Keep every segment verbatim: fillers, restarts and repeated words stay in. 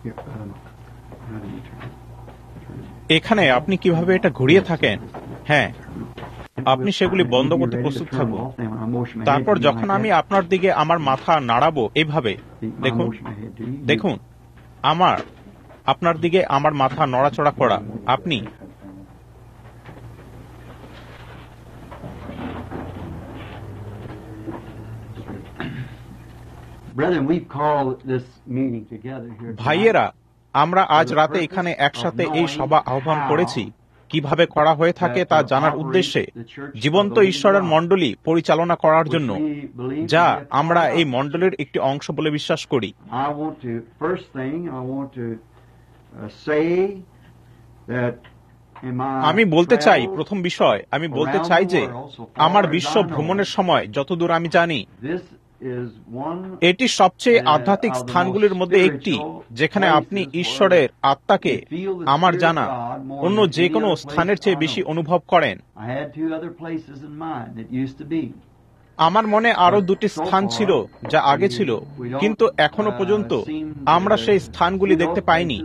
এখানে আপনি কিভাবে এটা ঘুরিয়ে থাকেন? হ্যাঁ, আপনি সেগুলি বন্ধ করতে প্রস্তুত থাকুন। তারপর যখন আমি আপনার দিকে আমার মাথা নাড়াবো এইভাবে, দেখুন দেখুন আমার আপনার দিকে আমার মাথা নড়াচড়া করা, আপনি ভাইয়েরা, আমরা আজ রাতে এখানে একসাথে এই সভা আহ্বান করেছি কিভাবে করা হয়ে থাকে তা জানার উদ্দেশ্যে, জীবন্ত ঈশ্বরের মণ্ডলী পরিচালনা করার জন্য, যা আমরা এই মণ্ডলীর একটি অংশ বলে বিশ্বাস করি। আমি বলতে চাই, প্রথম বিষয় আমি বলতে চাই যে আমার বিশ্ব ভ্রমণের সময় যতদূর আমি জানি, এটি সবচেয়ে আধ্যাত্মিক স্থানগুলির মধ্যে একটি যেখানে আপনি ঈশ্বরের আত্মাকে আমার জানা অন্য যে কোনো স্থানের চেয়ে বেশি অনুভব করেন। আমার মনে আরো দুটি স্থান ছিল যা আগে ছিল, কিন্তু এখনো পর্যন্ত আমরা সেই স্থানগুলি দেখতে পাইনি।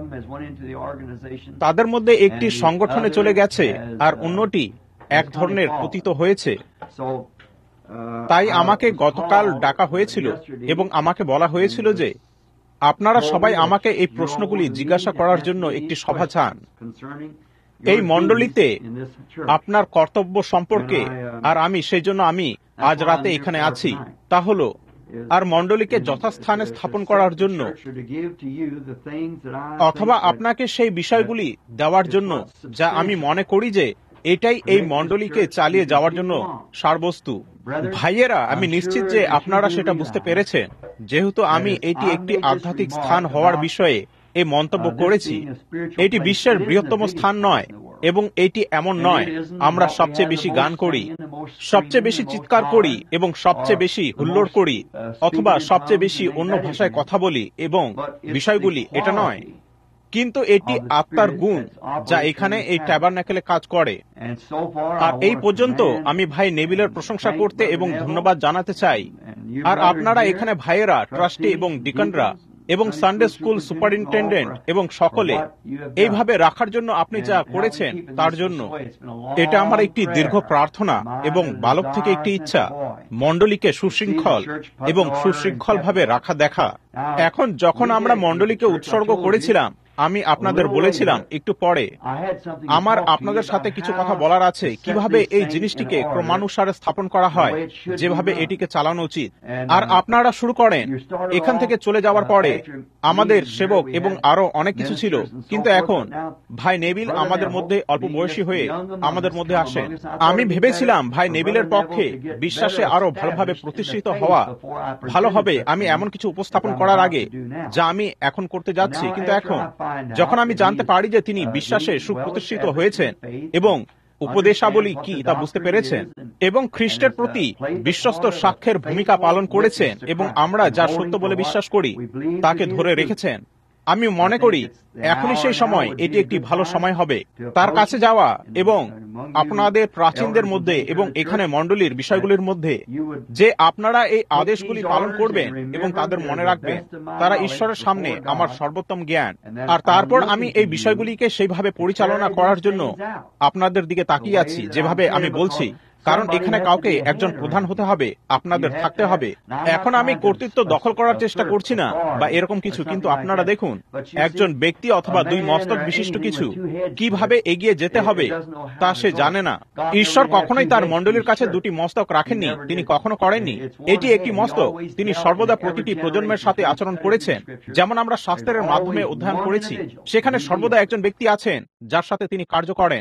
তাদের মধ্যে একটি সংগঠনে চলে গেছে আর অন্যটি এক ধরনের পতিত হয়েছে। তাই আমাকে গতকাল ডাকা হয়েছিল এবং আমাকে বলা হয়েছিল যে আপনারা সবাই আমাকে এই প্রশ্নগুলি জিজ্ঞাসা করার জন্য একটি সভা চান এই মণ্ডলীতে আপনার কর্তব্য সম্পর্কে, আর আমি সেই জন্য আমি আজ রাতে এখানে আছি, তা হল আর মণ্ডলীকে যথাস্থানে স্থাপন করার জন্য, অথবা আপনাকে সেই বিষয়গুলি দেওয়ার জন্য যা আমি মনে করি যে এটাই এই মণ্ডলীকে চালিয়ে যাওয়ার জন্য সারবস্তু। ভাইয়েরা, আমি নিশ্চিত যে আপনারা সেটা বুঝতে পেরেছেন, যেহেতু আমি এটি একটি আধ্যাত্মিক স্থান হওয়ার বিষয়ে এই মন্তব্য করেছি। এটি বিশ্বের বৃহত্তম স্থান নয়, এবং এটি এমন নয় আমরা সবচেয়ে বেশি গান করি, সবচেয়ে বেশি চিৎকার করি এবং সবচেয়ে বেশি হুল্লোড় করি, অথবা সবচেয়ে বেশি অন্য ভাষায় কথা বলি এবং বিষয়গুলি, এটা নয়। কিন্তু এটি আত্মার গুণ যা এখানে এই ট্যাবারনাকেলে কাজ করে। আর এই পর্যন্ত আমি ভাই নেভিলের প্রশংসা করতে এবং ধন্যবাদ জানাতে চাই। আর আপনারা এখানে ভাইয়েরা, ট্রাস্টি এবং ডিকনরা এবং সানডে স্কুল সুপারিনটেন্ডেন্ট এবং সকলে এইভাবে রাখার জন্য আপনি যা করেছেন তার জন্য, এটা আমার একটি দীর্ঘ প্রার্থনা এবং বালক থেকে একটি ইচ্ছা, মণ্ডলীকে সুশৃঙ্খল এবং সুশৃঙ্খল ভাবে রাখা দেখা। এখন যখন আমরা মণ্ডলীকে উৎসর্গ করেছিলাম, আমি আপনাদের বলেছিলাম একটু পরে আমার আপনাদের সাথে কিছু কথা বলার আছে, কিভাবে এই জিনিসটিকে ক্রমানুসারে স্থাপন করা হয়, যেভাবে এটিকে চালানো উচিত। আর আপনারা শুরু করেন এখান থেকে চলে যাওয়ার পরে, আমাদের সেবক এবং আরো অনেক কিছু ছিল, কিন্তু এখন ভাই নেভিল আমাদের মধ্যে অল্প বয়সী হয়ে আমাদের মধ্যে আসেন। আমি ভেবেছিলাম ভাই নেভিলের পক্ষে বিশ্বাসে আরো ভালোভাবে প্রতিষ্ঠিত হওয়া ভালো হবে আমি এমন কিছু উপস্থাপন করার আগে যা আমি এখন করতে যাচ্ছি, কিন্তু এখন যখন আমি জানতে পারি যে তিনি বিশ্বাসে সুপ্রতিষ্ঠিত হয়েছেন এবং উপদেশাবলী কি তা বুঝতে পেরেছেন এবং খ্রিস্টের প্রতি বিশ্বস্ত সাক্ষ্যের ভূমিকা পালন করেছেন এবং আমরা যা সত্য বলে বিশ্বাস করি তাকে ধরে রেখেছেন, আমি মনে করি এখনই সেই সময়, এটি একটি ভালো সময় হবে তার কাছে যাওয়া এবং আপনাদের প্রাচীনদের মধ্যে এবং এখানে মণ্ডলীর বিষয়গুলির মধ্যে যে আপনারা এই আদেশগুলি পালন করবেন এবং তাদের মনে রাখবেন তারা ঈশ্বরের সামনে আমার সর্বোত্তম জ্ঞান। আর তারপর আমি এই বিষয়গুলিকে সেইভাবে পরিচালনা করার জন্য আপনাদের দিকে তাকিয়ে আছি, যেভাবে আমি বলছি, কারণ এখানে কাউকে একজন প্রধান হতে হবে, আপনাদের থাকতে হবে। এখন আমি কর্তৃত্ব দখল করার চেষ্টা করছি না বা এরকম কিছু, কিন্তু আপনারা দেখুন একজন ব্যক্তি অথবা দুই মস্তক বিশিষ্ট কিছু কিভাবে এগিয়ে যেতে হবে তা সে জানে না। ঈশ্বর কখনোই তার মণ্ডলীর কাছে দুটি মস্তক রাখেননি, তিনি কখনো করেননি। এটি একটি মস্তক। তিনি সর্বদা প্রতিটি প্রজন্মের সাথে আচরণ করেছেন, যেমন আমরা শাস্ত্রের মাধ্যমে অধ্যয়ন করেছি। সেখানে সর্বদা একজন ব্যক্তি আছেন যার সাথে তিনি কার্য করেন,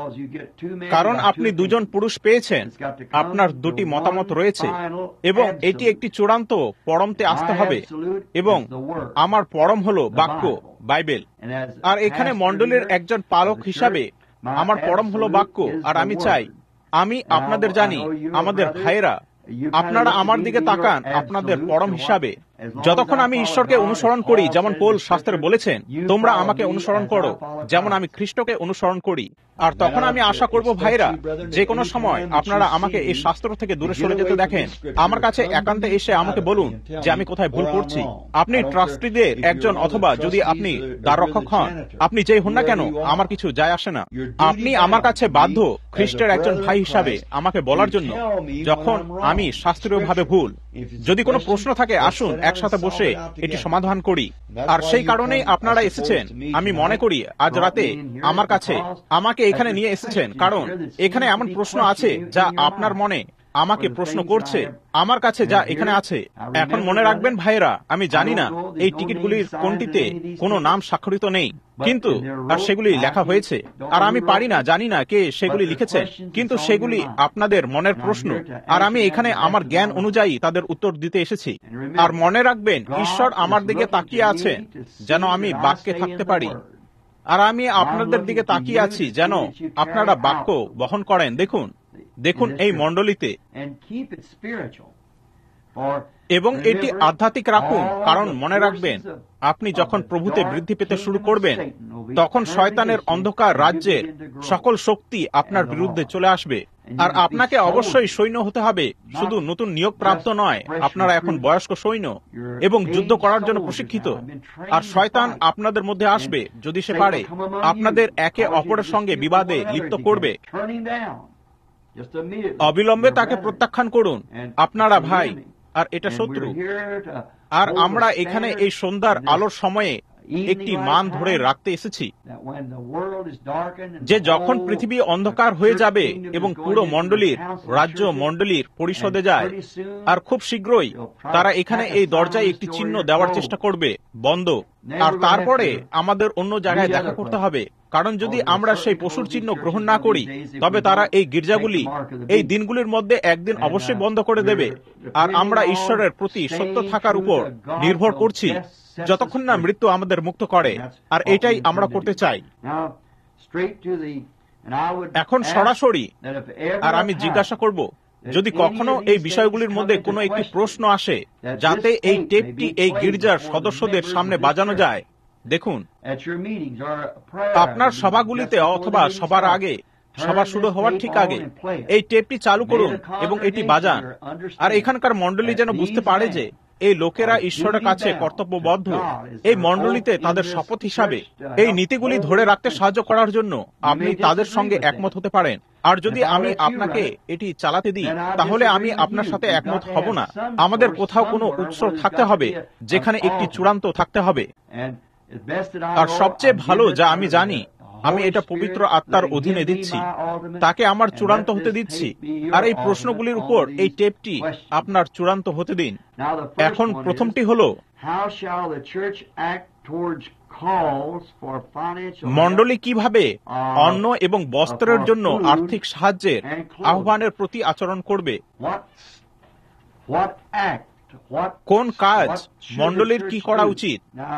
কারণ আপনি দুজন পুরুষ পেয়েছেন, আপনার দুটি মতামত রয়েছে এবং এটি একটি চূড়ান্ত পরমতে আসতে হবে এবং আমার পরম হলো বাক্য, বাইবেল। আর এখানে মণ্ডলীর একজন পালক হিসাবে আমার পরম হলো বাক্য। আর আমি চাই, আমি আপনাদের জানি, আমাদের ভাইয়েরা, আপনারা আমার দিকে তাকান আপনাদের পরম হিসাবে। যতক্ষণ আমি ঈশ্বরকে অনুসরণ করি, যেমন পৌল শাস্ত্রে বলেছেন, তোমরা আমাকে অনুসরণ করো যেমন আমি খ্রিস্টকে অনুসরণ করি। আর তখন আমি আশা করব ভাইরা, যে কোনো সময় আপনারা আমাকে এই শাস্ত্র থেকে দূরে সরে যেতে দেখেন, আমার কাছে একান্তে এসে আমাকে বলুন যে আমি কোথায় ভুল করছি। আপনি ট্রাস্টিদের একজন, অথবা যদি আপনি দ্বাররক্ষক হন, আপনি যেই হন না কেন, আমার কিছু যায় আসে না। আপনি আমার কাছে বাধ্য খ্রিস্টের একজন ভাই হিসাবে আমাকে বলার জন্য যখন আমি শাস্ত্রীয়ভাবে ভুল। যদি কোনো প্রশ্ন থাকে, আসুন একসাথে বসে এটি সমাধান করি। আর সেই কারণেই আপনারা এসেছেন। আমি মনে করি আজ রাতে আমার কাছে আমাকে এখানে নিয়ে এসেছেন, কারণ এখানে এমন প্রশ্ন আছে যা আপনার মনে আমাকে প্রশ্ন করছে, আমার কাছে যা এখানে আছে। এখন মনে রাখবেন ভাইয়েরা, আমি জানি না এই টিকিটগুলির কোনটিতে কোনো নাম স্বাক্ষরিত নেই, কিন্তু আর সেগুলি লেখা হয়েছে। আর আমি পারি না, জানি না কে সেগুলি লিখেছেন, কিন্তু সেগুলি আপনাদের মনের প্রশ্ন, আর আমি এখানে আমার জ্ঞান অনুযায়ী তাদের উত্তর দিতে এসেছি। আর মনে রাখবেন, ঈশ্বর আমার দিকে তাকিয়ে আছেন যেন আমি বাক্যে থাকতে পারি, আর আমি আপনাদের দিকে তাকিয়ে আছি যেন আপনারা বাক্য বহন করেন। দেখুন দেখুন এই মণ্ডলীতে, এবং এটি আধ্যাত্মিক রাখুন, কারণ মনে রাখবেন, আপনি যখন প্রভুতে বৃদ্ধি পেতে শুরু করবেন, তখন শয়তানের অন্ধকার রাজ্যের সকল শক্তি আপনার বিরুদ্ধে চলে আসবে। আর আপনাকে অবশ্যই সৈন্য হতে হবে, শুধু নতুন নিয়োগ প্রাপ্ত নয়, আপনারা এখন বয়স্ক সৈন্য এবং যুদ্ধ করার জন্য প্রশিক্ষিত। আর শয়তান আপনাদের মধ্যে আসবে, যদি সে পারে, আপনাদের একে অপরের সঙ্গে বিবাদে লিপ্ত করবে। অবিলম্বে তাকে প্রত্যাখ্যান করুন, আপনারা ভাই, আর এটা শত্রু। আর আমরা এখানে এই সন্ধ্যার আলোর সময়ে একটি মান ধরে রাখতে এসেছি যে যখন পৃথিবী অন্ধকার হয়ে যাবে এবং পুরো মণ্ডলীর রাজ্য মণ্ডলীর পরিষদে যায়, আর খুব শীঘ্রই তারা এখানে এই দরজায় একটি চিহ্ন দেওয়ার চেষ্টা করবে, বন্ধ। আর তারপরে আমাদের অন্য জায়গায় দেখা করতে হবে, কারণ যদি আমরা সেই পশুর চিহ্ন গ্রহণ না করি, তবে তারা এই গির্জাগুলি এই দিনগুলির মধ্যে একদিন অবশ্যই বন্ধ করে দেবে। আর আমরা ঈশ্বরের প্রতি সত্য থাকার উপর নির্ভর করছি যতক্ষণ না মৃত্যু আমাদের মুক্ত করে, আর এটাই আমরা করতে চাই। এখন সরাসরি, আর আমি জিজ্ঞাসা করব, যদি কখনো এই বিষয়গুলির মধ্যে কোনো একটি প্রশ্ন আসে, যাতে এই টেপটি এই গির্জার সদস্যদের সামনে বাজানো যায়। দেখুন, আপনার সভাগুলিতে অথবা সবার আগে, সভা শুরু হওয়ার ঠিক আগে এই টেপটি চালু করুন এবং এটি বাজান। আর এখানকার মণ্ডলী যেন বুঝতে পারে যে এই লোকেরা ঈশ্বরের কাছে কর্তব্যবদ্ধ, এই মণ্ডলীতে তাদের শপথ হিসাবে এই নীতিগুলি ধরে রাখতে সাহায্য করার জন্য আপনি তাদের সঙ্গে একমত হতে পারেন। আর যদি আমি আপনাকে এটি চালাতে দিই, তাহলে আমি আপনার সাথে একমত হব না। আমাদের কোথাও কোনো উৎস থাকতে হবে যেখানে একটি চূড়ান্ত থাকতে হবে। আর সবচেয়ে ভালো যা আমি জানি, আমি এটা পবিত্র আত্মার অধীনে দিচ্ছি, তাকে আমার চূড়ান্ত হতে দিচ্ছি। আর এই প্রশ্নগুলির উপর এই টেপটি আপনার চূড়ান্ত হতে দিন। এখন প্রথমটি হল, মণ্ডলী কিভাবে অন্ন এবং বস্ত্রের জন্য আর্থিক সাহায্যের আহ্বানের প্রতি আচরণ করবে। কোন কাজ মণ্ডলীর কি করা উচিত?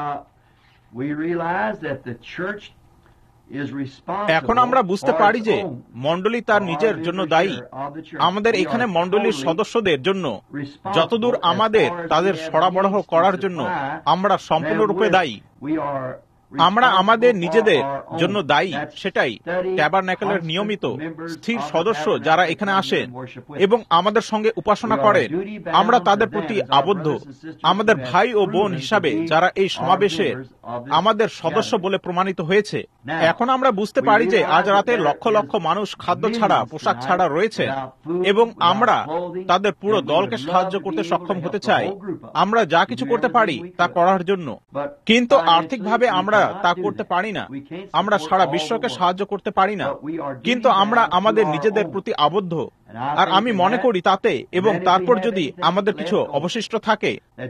এখন আমরা বুঝতে পারি যে মণ্ডলী তার নিজের জন্য দায়ী। আমাদের এখানে মণ্ডলীর সদস্যদের জন্য যতদূর আমাদের তাদের সরবরাহ করার জন্য আমরা সম্পূর্ণরূপে দায়ী। আমরা আমাদের নিজেদের জন্য দায়ী, সেটাই ট্যাবারনাকেলের নিয়মিত স্থির সদস্য যারা এখানে আসেন এবং আমাদের সঙ্গে উপাসনা করেন। আমরা তাদের প্রতি আবদ্ধ, আমাদের ভাই ও বোন হিসাবে যারা এই সমাবেশে আমাদের সদস্য বলে প্রমাণিত হয়েছে। এখন আমরা বুঝতে পারি যে আজ রাতে লক্ষ লক্ষ মানুষ খাদ্য ছাড়া, পোশাক ছাড়া রয়েছে, এবং আমরা তাদের পুরো দলকে সাহায্য করতে সক্ষম হতে চাই। আমরা যা কিছু করতে পারি তা করার জন্য, কিন্তু আর্থিকভাবে আমরা তা করতে পারি না। আমরা সারা বিশ্বকে সাহায্য করতে পারি না, কিন্তু আমরা আমাদের নিজেদের প্রতি আবদ্ধ। আর আমি মনে করি তাতে, এবং তারপর যদি আমাদের কিছু অবশিষ্ট থাকে,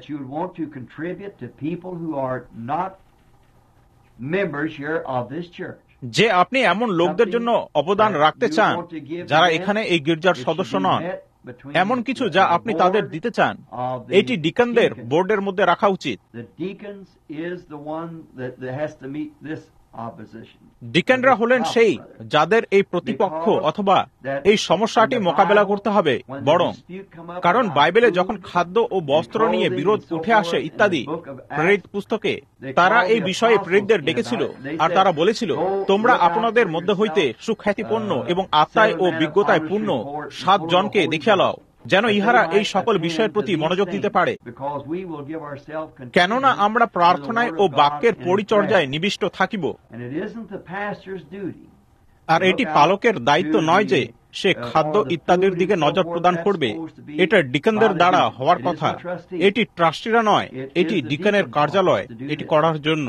যে আপনি এমন লোকদের জন্য অবদান রাখতে চান যারা এখানে এই গির্জার সদস্য নন, এমন কিছু যা আপনি তাদের দিতে চান, এটি ডিকনদের বোর্ডের মধ্যে রাখা উচিত। ডিকেনরা হলেন সেই যাদের এই প্রতিপক্ষ অথবা এই সমস্যাটি মোকাবেলা করতে হবে, বরং কারণ বাইবেলে যখন খাদ্য ও বস্ত্র নিয়ে বিরোধ উঠে আসে ইত্যাদি প্রেরিত পুস্তকে, তারা এই বিষয়ে প্রেরিতদের ডেকেছিল আর তারা বলেছিল, তোমরা আপনাদের মধ্যে হইতে সুখ্যাতিপূর্ণ এবং আত্মায় ও বিজ্ঞতায় পূর্ণ সাত জনকে দেখিয়া লও, যেন ইহারা এই সকল বিষয়ের প্রতি মনোযোগ দিতে পারে, কেননা আমরা প্রার্থনায় ও বাক্যের পরিচর্যায় নিবিষ্ট থাকিব। আর এটি পালকের দায়িত্ব নয় যে সে খাদ্য ইত্যাদির দিকে নজর প্রদান করবে, এটা ডিকনদের দ্বারা হওয়ার কথা। এটি ট্রাস্টিরা নয়, এটি ডিকনের কার্যালয় এটি করার জন্য।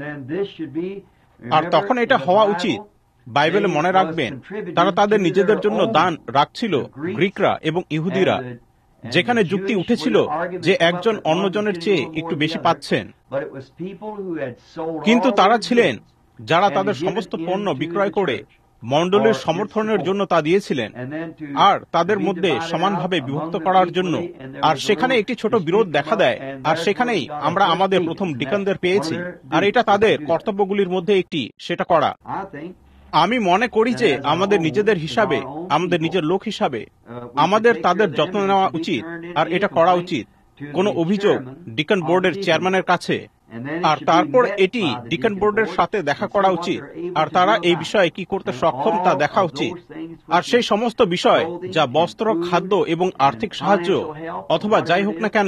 আর তখন এটা হওয়া উচিত। বাইবেলে মনে রাখবেন, তারা তাদের নিজেদের জন্য দান রাখছিল, গ্রিকরা এবং ইহুদিরা, যেখানে যুক্তি উঠেছিল যে একজন অন্যজনের চেয়ে একটু বেশি পাচ্ছেন। কিন্তু তারা ছিলেন যারা তাদের সমস্ত পণ্য বিক্রয় করে মণ্ডলীর সমর্থনের জন্য তা দিয়েছিলেন, আর তাদের মধ্যে সমানভাবে বিভক্ত করার জন্য। আর সেখানে একটি ছোট বিরোধ দেখা দেয়, আর সেখানেই আমরা আমাদের প্রথম ডিকনদের পেয়েছি। আর এটা তাদের কর্তব্যগুলির মধ্যে একটি, সেটা করা। আমি মনে করি যে আমাদের নিজেদের হিসাবে, আমাদের নিজের লোক হিসাবে আমাদের তাদের যত্ন নেওয়া উচিত, আর এটা করা উচিত কোনো অভিযোগ ডিকন বোর্ডের চেয়ারম্যানের কাছে, আর তারপর এটি ডিকন বোর্ডের সাথে দেখা করা উচিত, আর তারা এই বিষয়ে কি করতে সক্ষম তা দেখা উচিত। আর সেই সমস্ত বিষয় যা বস্ত্র, খাদ্য এবং আর্থিক সাহায্য অথবা যাই হোক না কেন,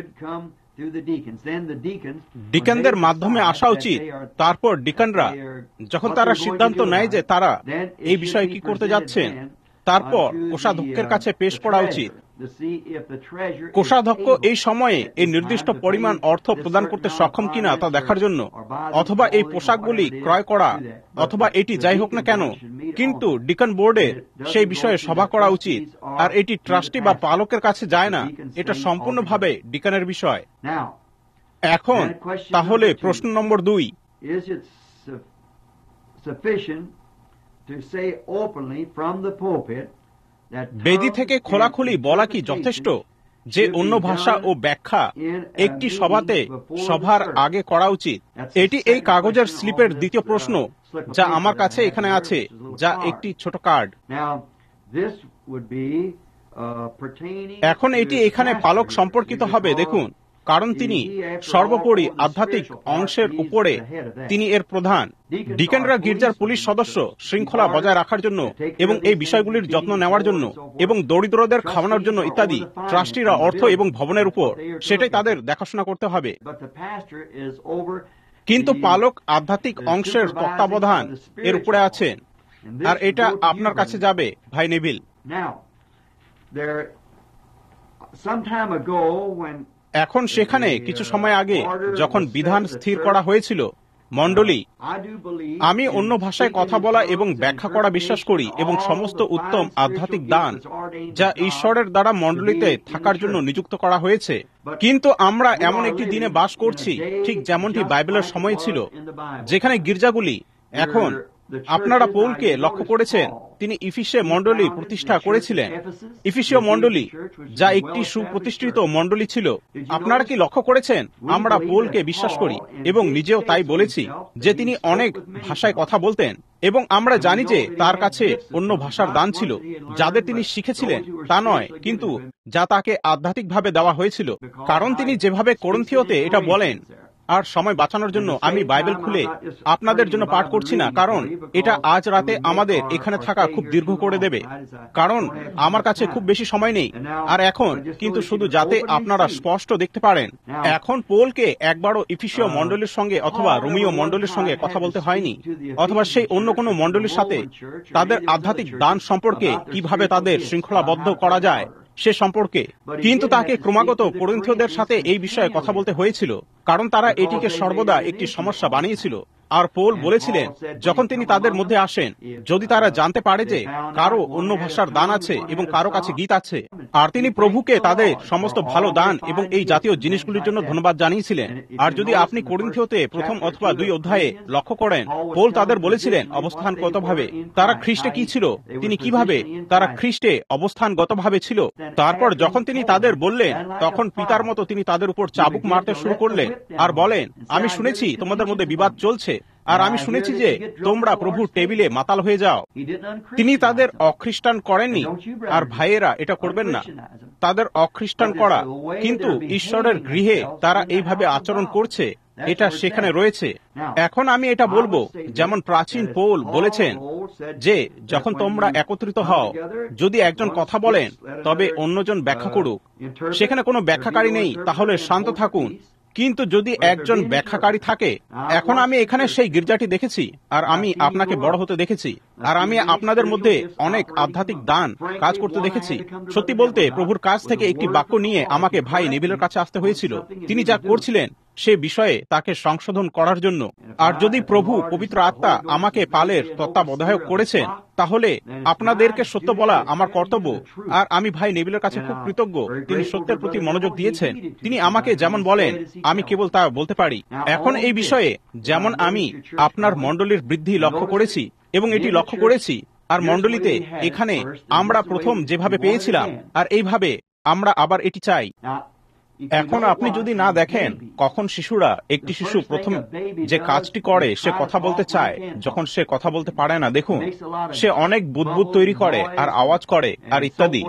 ডিকনদের মাধ্যমে আসা উচিত। তারপর ডিকনরা যখন তারা সিদ্ধান্ত নেয় যে তারা এই বিষয়ে কি করতে যাচ্ছেন, তারপর কোষাধ্যক্ষের কাছে পেশ করা উচিত। কোষাধ্যক্ষ এই সময়ে এই নির্দিষ্ট পরিমাণ অর্থ প্রদান করতে সক্ষম কিনা তা দেখার জন্য, অথবা এই পোশাকগুলি ক্রয় করা, অথবা এটি যাই হোক না কেন, কিন্তু ডিকন বোর্ডে সেই বিষয়ে সভা করা উচিত। আর এটি ট্রাস্টি বা পালকের কাছে যায় না, এটা সম্পূর্ণভাবে ডিকনের বিষয়। এখন তাহলে প্রশ্ন নম্বর দুই, বেদি থেকে খোলাখুলি বলা কি যথেষ্ট যে অন্য ভাষা ও ব্যাখ্যা একটি সভাতে সভার আগে করা উচিত? এটি এই কাগজের স্লিপের দ্বিতীয় প্রশ্ন যা আমার কাছে এখানে আছে, যা একটি ছোট কার্ড। এখন এটি এখানে পালক সম্পর্কিত হবে, দেখুন, কারণ তিনি সর্বোপরি আধ্যাত্মিক অংশের উপরে, তিনি এর প্রধান। ডিকেনরা গির্জার পুলিশ সদস্য, শৃঙ্খলা বজায় রাখার জন্য এবং এই বিষয়গুলির যত্ন নেওয়ার জন্য এবং দরিদ্রদের খাওয়ানোর জন্য ইত্যাদি। ট্রাস্টিরা অর্থ এবং ভবনের উপর, সেটাই তাদের দেখাশোনা করতে হবে। কিন্তু পালক আধ্যাত্মিক অংশের তত্ত্বাবধান এর উপরে আছেন, আর এটা আপনার কাছে যাবে, ভাই নেভিল। এখন সেখানে কিছু সময় আগে যখন বিধান স্থির করা হয়েছিল, মণ্ডলী, আমি অন্য ভাষায় কথা বলা এবং ব্যাখ্যা করা বিশ্বাস করি এবং সমস্ত উত্তম আধ্যাত্মিক দান যা ঈশ্বরের দ্বারা মণ্ডলীতে থাকার জন্য নিযুক্ত করা হয়েছে। কিন্তু আমরা এমন একটি দিনে বাস করছি, ঠিক যেমনটি বাইবেলের সময় ছিল, যেখানে গির্জাগুলি এখন, আপনারা পৌলকে লক্ষ্য করেছেন, তিনি ইফিসে মণ্ডলী প্রতিষ্ঠা করেছিলেন। ইফিসীয় মণ্ডলী যা একটি সুপ্রতিষ্ঠিত মণ্ডলী ছিল। আপনারা কি লক্ষ্য করেছেন? আমরা পৌলকে বিশ্বাস করি এবং নিজেও তাই বলেছি যে তিনি অনেক ভাষায় কথা বলতেন, এবং আমরা জানি যে তার কাছে অন্য ভাষার দান ছিল, যাদের তিনি শিখেছিলেন তা নয়, কিন্তু যা তাকে আধ্যাত্মিকভাবে দেওয়া হয়েছিল। কারণ তিনি যেভাবে কোরিন্থীয়তে এটা বলেন, আর সময় বাঁচানোর জন্য আমি বাইবেল খুলে আপনাদের জন্য পাঠ করছি না, কারণ এটা আজ রাতে আমাদের এখানে থাকা খুব দীর্ঘ করে দেবে, কারণ আমার কাছে খুব বেশি সময় নেই। আর এখন কিন্তু শুধু যাতে আপনারা স্পষ্ট দেখতে পারেন, এখন পৌলকে একবারও ইফিসীয় মণ্ডলীর সঙ্গে অথবা রোমীয় মণ্ডলীর সঙ্গে কথা বলতে হয়নি, অথবা সেই অন্য কোনো মণ্ডলীর সাথে তাদের আধ্যাত্মিক দান সম্পর্কে কিভাবে তাদের শৃঙ্খলাবদ্ধ করা যায় সে সম্পর্কে। কিন্তু তাকে ক্রমাগত কোরিন্থীয়দের সাথে এই বিষয়ে কথা বলতে হয়েছিল, কারণ তারা এটিকে সর্বদা একটি সমস্যা বানিয়েছিল। আর পৌল বলেছিলেন, যখন তিনি তাদের মধ্যে আসেন, যদি তারা জানতে পারে যে কারো অন্য ভাষার দান আছে এবং কারো কাছে গীত আছে, আর তিনি প্রভুকে তাদের সমস্ত ভালো দান এবং এই জাতীয় জিনিসগুলির জন্য ধন্যবাদ জানিয়েছিলেন। আর যদি আপনি কোরিন্থীয়তে প্রথম অথবা দুই অধ্যায়ে লক্ষ্য করেন, পৌল তাদের বলেছিলেন অবস্থানগতভাবে তারা খ্রিস্টে কি ছিল, তিনি কিভাবে তারা খ্রিস্টে অবস্থানগতভাবে ছিল। তারপর যখন তিনি তাদের বললেন, তখন পিতার মতো তিনি তাদের উপর চাবুক মারতে শুরু করলেন আর বলেন, আমি শুনেছি তোমাদের মধ্যে বিবাদ চলছে, আর আমি শুনেছি যে তোমরা প্রভুর টেবিলে মাতাল হয়ে যাও। তিনি তাদের অখ্রিস্টান করেননি, আর ভাইয়েরা এটা করবেন না, তাদের অখ্রিস্টান করা। কিন্তু ঈশ্বরের গৃহে তারা এইভাবে আচরণ করছে, এটা সেখানে রয়েছে। এখন আমি এটা বলবো, যেমন প্রাচীন পৌল বলেছেন যে যখন তোমরা একত্রিত হও, যদি একজন কথা বলেন তবে অন্যজন ব্যাখ্যা করুক। সেখানে কোনো ব্যাখ্যাকারী নেই, তাহলে শান্ত থাকুন। কিন্তু যদি একজন ব্যাখ্যাকারী থাকে, এখন আমি এখানে সেই গির্জাটি দেখেছি, আর আমি আপনাকে বড় হতে দেখেছি, আর আমি আপনাদের মধ্যে অনেক আধ্যাত্মিক দান কাজ করতে দেখেছি। সত্যি বলতে, প্রভুর কাছ থেকে একটি বাক্য নিয়ে আমাকে ভাই নেভিলের কাছে আসতে হয়েছিল। তিনি যা করছিলেন সে বিষয়ে তাকে সংশোধন করার জন্য। আর যদি প্রভু পবিত্র আত্মা আমাকে পালের তত্ত্বাবধায়ক করেছেন, তাহলে আপনাদেরকে সত্য বলা আমার কর্তব্য। আর আমি ভাই নেভিলের কাছে খুব কৃতজ্ঞ, তিনি সত্যের প্রতি মনোযোগ দিয়েছেন। তিনি আমাকে যেমন বলেন আমি কেবল তা বলতে পারি। এখন এই বিষয়ে যেমন আমি আপনার মণ্ডলীর বৃদ্ধি লক্ষ্য করেছি, এবং এটি লক্ষ্য করেছি, আর মণ্ডলীতে এখানে আমরা প্রথম যেভাবে পেয়েছিলাম, আর এইভাবে আমরা আবার এটি চাই। এখন আপনি যদি না দেখেন, কখন শিশুরা, একটি শিশু প্রথম যে কাজটি করে সে কথা বলতে চায়, যখন সে কথা বলতে পারে না, দেখুন সে অনেক বুদবুদ তৈরি করে আর আওয়াজ করে আর ইত্যাদি,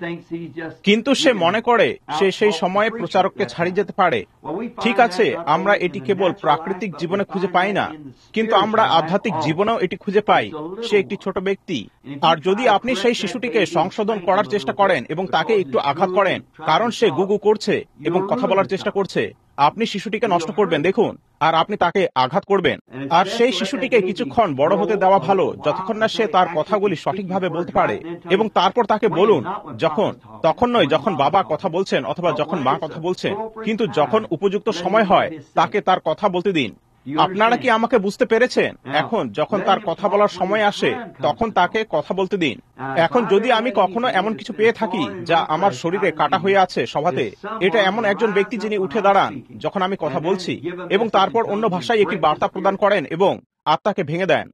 কিন্তু সে মনে করে সে সেই সময়ে প্রচারককে ছাড়িয়ে যেতে পারে। ঠিক আছে, আমরা এটি কেবল প্রাকৃতিক জীবনে খুঁজে পাই না, কিন্তু আমরা আধ্যাত্মিক জীবনেও এটি খুঁজে পাই। সে একটি ছোট ব্যক্তি। আর যদি আপনি সেই শিশুটিকে সংশোধন করার চেষ্টা করেন এবং তাকে একটু আঘাত করেন, কারণ সে গুগু করছে এবং কথা বলার চেষ্টা করছে, আপনি শিশুটিকে নষ্ট করবেন, দেখুন, আর আপনি তাকে আঘাত করবেন। আর সেই শিশুটিকে কিছুক্ষণ বড় হতে দেওয়া ভালো, যতক্ষণ না সে তার কথাগুলি সঠিকভাবে বলতে পারে, এবং তারপর তাকে বলুন, যখন তখন নয় যখন বাবা কথা বলছেন অথবা যখন মা কথা বলছেন, কিন্তু যখন উপযুক্ত সময় হয় তাকে তার কথা বলতে দিন। আপনারা কি আমাকে বুঝতে পেরেছেন? এখন যখন তার কথা বলার সময় আসে, তখন তাকে কথা বলতে দিন। এখন যদি আমি কখনো এমন কিছু পেয়ে থাকি যা আমার শরীরে কাটা হয়ে আছে সভাতে, এটা এমন একজন ব্যক্তি যিনি উঠে দাঁড়ান যখন আমি কথা বলছি, এবং তারপর অন্য ভাষায় একটি বার্তা প্রদান করেন এবং আত্মাকে ভেঙে দেন।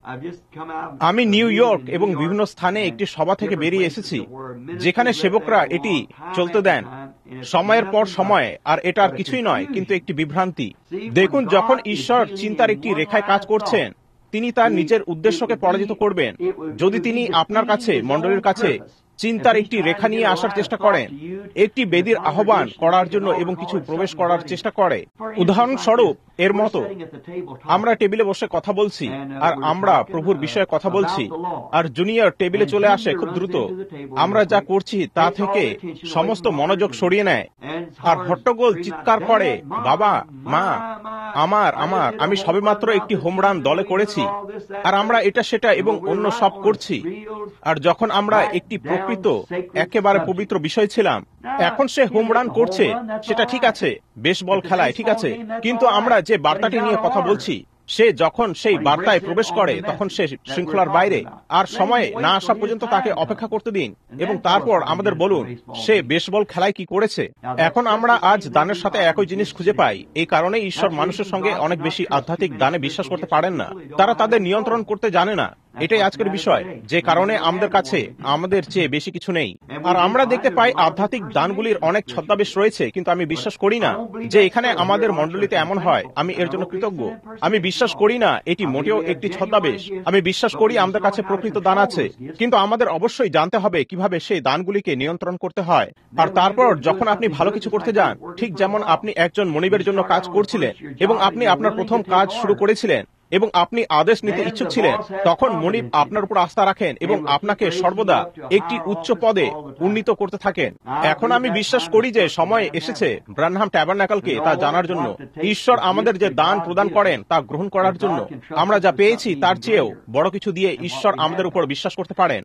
আমি নিউ ইয়র্ক এবং বিভিন্ন স্থানে একটি সভা থেকে বেরিয়ে এসেছি, যেখানে সেবকরা এটি চলতে দেন সময়ের পর সময়, আর এটা আর কিছুই নয় কিন্তু একটি বিভ্রান্তি। দেখুন, যখন ঈশ্বর চিন্তার একটি রেখায় কাজ করছেন, তিনি তার নিজের উদ্দেশ্যকে পরাজিত করবেন। যদি তিনি আপনার কাছে, মণ্ডলীর কাছে চিন্তার একটি রেখা নিয়ে আসার চেষ্টা করেন, একটি বেদির আহ্বান করার জন্য এবং কিছু প্রবেশ করার চেষ্টা করে, উদাহরণস্বরূপ এর মতো আমরা টেবিলে বসে কথা বলছি আর আমরা প্রভুর বিষয়ে কথা বলছি, আর জুনিয়র টেবিলে চলে আসে খুব দ্রুত, আমরা যা করছি তা থেকে সমস্ত মনোযোগ সরিয়ে নেয় আর হট্টগোল চিৎকার করে, বাবা, মা, আমার আমার আমি সবেমাত্র একটি হোমরান দলে করেছি, আর আমরা এটা সেটা এবং অন্য সব করছি। আর যখন আমরা একটি প্রকৃত একেবারে পবিত্র বিষয় ছিলাম, এখন সে হোমরান করছে, সেটা ঠিক আছে, বেসবল খেলায় ঠিক আছে, কিন্তু আমরা যে বার্তাটি নিয়ে কথা বলছি, সে যখন সেই বার্তায় প্রবেশ করে তখন সে শৃঙ্খলার বাইরে, আর সময়ে না আসা পর্যন্ত তাকে অপেক্ষা করতে দিন, এবং তারপর আমাদের বলুন সে বেসবল খেলায় কি করেছে। এখন আমরা আজ দানের সাথে একই জিনিস খুঁজে পাই। এই কারণে ঈশ্বর মানুষের সঙ্গে অনেক বেশি আধ্যাত্মিক দানে বিশ্বাস করতে পারেন না, তারা তাদের নিয়ন্ত্রণ করতে জানে না। এটাই আজকের বিষয়, যে কারণে আমাদের কাছে আমাদের চেয়ে বেশি কিছু নেই। আর আমরা দেখতে পাই আধ্যাত্মিক দানগুলির অনেক ছদ্মাবেশ রয়েছে, কিন্তু আমি বিশ্বাস করি না যে এখানে আমাদের মণ্ডলীতে এমন হয়। আমি এর জন্য কৃতজ্ঞ। আমি বিশ্বাস করি না এটি মোটেও একটি ছদ্মাবেশ। আমি বিশ্বাস করি আমাদের কাছে প্রকৃত দান আছে, কিন্তু আমাদের অবশ্যই জানতে হবে কিভাবে সেই দানগুলিকে নিয়ন্ত্রণ করতে হয়। আর তারপর যখন আপনি ভালো কিছু করতে যান, ঠিক যেমন আপনি একজন মনিবের জন্য কাজ করছিলেন এবং আপনি আপনার প্রথম কাজ শুরু করেছিলেন এবং আপনি আদেশ নিতে ইচ্ছুক ছিলেন, তখন মনিব আপনার উপর আস্থা রাখেন এবং আপনাকে সর্বদা একটি উচ্চ পদে উন্নীত করতে থাকেন। এখন আমি বিশ্বাস করি যে সময় এসেছে ব্রানহাম ট্যাবারনাকলকে তা জানার জন্য, ঈশ্বর আমাদের যে দান প্রদান করেন তা গ্রহণ করার জন্য। আমরা যা পেয়েছি তার চেয়েও বড় কিছু দিয়ে ঈশ্বর আমাদের উপর বিশ্বাস করতে পারেন,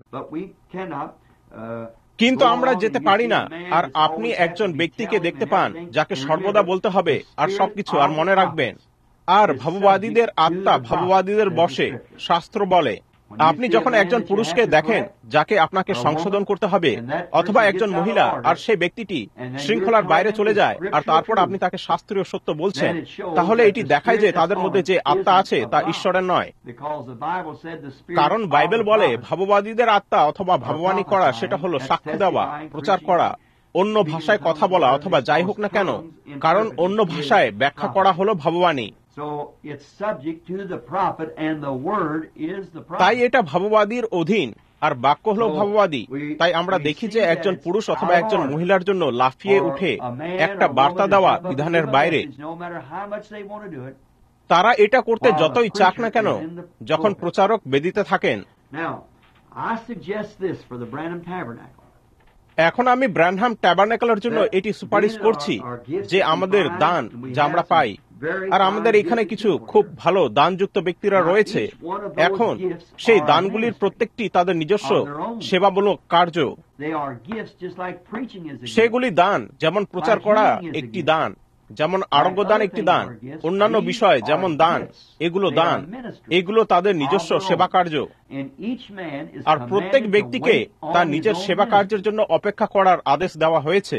কিন্তু আমরা যেতে পারি না। আর আপনি একজন ব্যক্তিকে দেখতে পান যাকে সর্বদা বলতে হবে আর সবকিছু, আর মনে রাখবেন। আর ভাববাদীদের আত্মা ভাববাদীদের বশে, শাস্ত্র বলে। আপনি যখন একজন পুরুষকে দেখেন যাকে আপনাকে সংশোধন করতে হবে, অথবা একজন মহিলা, আর সেই ব্যক্তিটি শৃঙ্খলার বাইরে চলে যায়, আর তারপর আপনি তাকে শাস্ত্রীয় সত্য বলছেন, তাহলে এটি দেখায় যে তাদের মধ্যে যে আত্মা আছে তা ঈশ্বরের নয়। কারণ বাইবেল বলে ভাববাদীদের আত্মা অথবা ভাববাণী করা সেটা হলো সাক্ষ্য দেওয়া, প্রচার করা, অন্য ভাষায় কথা বলা অথবা যাই হোক না কেন, কারণ অন্য ভাষায় ব্যাখ্যা করা হলো ভাববাণী। তাই এটা ভাববাদীর অধীন, আর বাক্য হল ভাববাদী। তাই আমরা দেখি যে একজন পুরুষ অথবা একজন মহিলার জন্য লাফিয়ে উঠে একটা বার্তা দেওয়া বিধানের বাইরে, তারা এটা করতে যতই চাক না কেন, যখন প্রচারক বেদিতে থাকেন। এখন আমি ব্র্যানহাম ট্যাবারনেকলের জন্য এটি সুপারিশ করছি যে আমাদের দান যা আমরা পাই, আর আমাদের এখানে কিছু খুব ভালো দানযুক্ত ব্যক্তিরা রয়েছে, এখন সেই দানগুলির প্রত্যেকটি তাদের নিজস্ব সেবামূলক কার্য। সেগুলি দান, যেমন প্রচার করা একটি দান, যেমন আরোগ্য দান একটি দান, অন্যান্য বিষয় যেমন দান, এগুলো দান, এগুলো তাদের নিজস্ব সেবা কার্য। আর প্রত্যেক ব্যক্তিকে তার নিজের সেবা কার্যের জন্য অপেক্ষা করার আদেশ দেওয়া হয়েছে।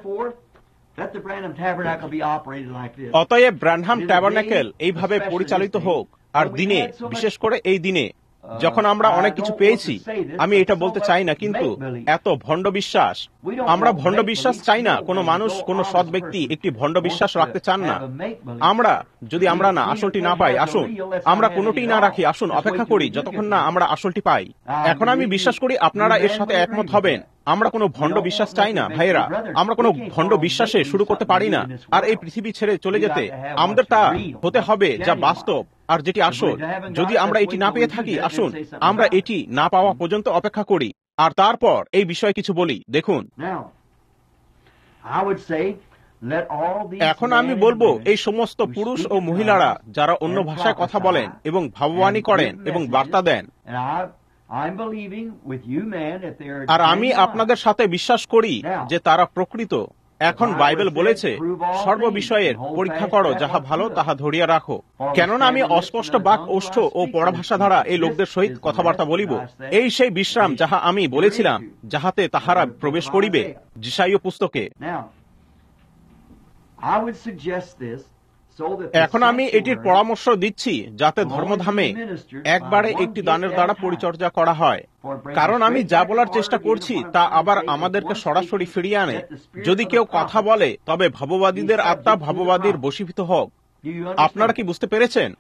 অতএব ব্র্যানহাম ট্যাবারনেকেল এইভাবে পরিচালিত হোক। আর দিনে, বিশেষ করে এই দিনে যখন আমরা অনেক কিছু পেয়েছি, আমি এটা বলতে চাই না, কিন্তু এত ভণ্ড বিশ্বাস, আমরা ভণ্ড বিশ্বাস চাই না। কোনো মানুষ, কোনো সৎ ব্যক্তি একটি ভণ্ড বিশ্বাস রাখতে চান না। আমরা যদি আমরা না আসলটি না পাই, আসুন আমরা কোনোটি না রাখি, আসুন অপেক্ষা করি যতক্ষণ না আমরা আসলটি পাই। এখন আমি বিশ্বাস করি আপনারা এর সাথে একমত হবেন। আমরা কোনো ভণ্ড বিশ্বাস চাই না ভাইয়েরা, আমরা কোনো ভণ্ড বিশ্বাসে শুরু করতে পারি না। আর এই পৃথিবী ছেড়ে চলে যেতে আমাদের তা হতে হবে যা বাস্তব আর যেটি আসল। যদি আমরা এটি না পেয়ে থাকি, আসুন আমরা এটি না পাওয়া পর্যন্ত অপেক্ষা করি, আর তারপর এই বিষয়ে কিছু বলি। দেখুন, এখন আমি বলবো এই সমস্ত পুরুষ ও মহিলারা যারা অন্য ভাষায় কথা বলেন এবং ভাববাণী করেন এবং বার্তা দেন, আর আমি আপনাদের সাথে বিশ্বাস করি যে তারা প্রকৃত। এখন বাইবেল বলেছে, সর্ব বিষয়ের পরীক্ষা করো, যাহা ভালো তাহা ধরিয়া রাখো। কেননা আমি অস্পষ্ট বাক, ওষ্ঠ ও পরভাষা দ্বারা এই লোকদের সহিত কথাবার্তা বলিব। এই সেই বিশ্রাম যাহা আমি বলেছিলাম, যাহাতে তাহারা প্রবেশ করিবে, যিশাইয় পুস্তকে। এখন আমি এটির পরামর্শ দিচ্ছি যাতে ধর্মধামে একবারে একটি দানের দ্বারা পরিচর্যা করা হয়। কারণ আমি যা বলার চেষ্টা করছি তা আবার আমাদেরকে সরাসরি ফিরিয়ে আনে। যদি কেউ কথা বলে, তবে ভাববাদীদের আত্মা ভাববাদীর বশীভূত হোক। আপনারা কি বুঝতে পেরেছেন?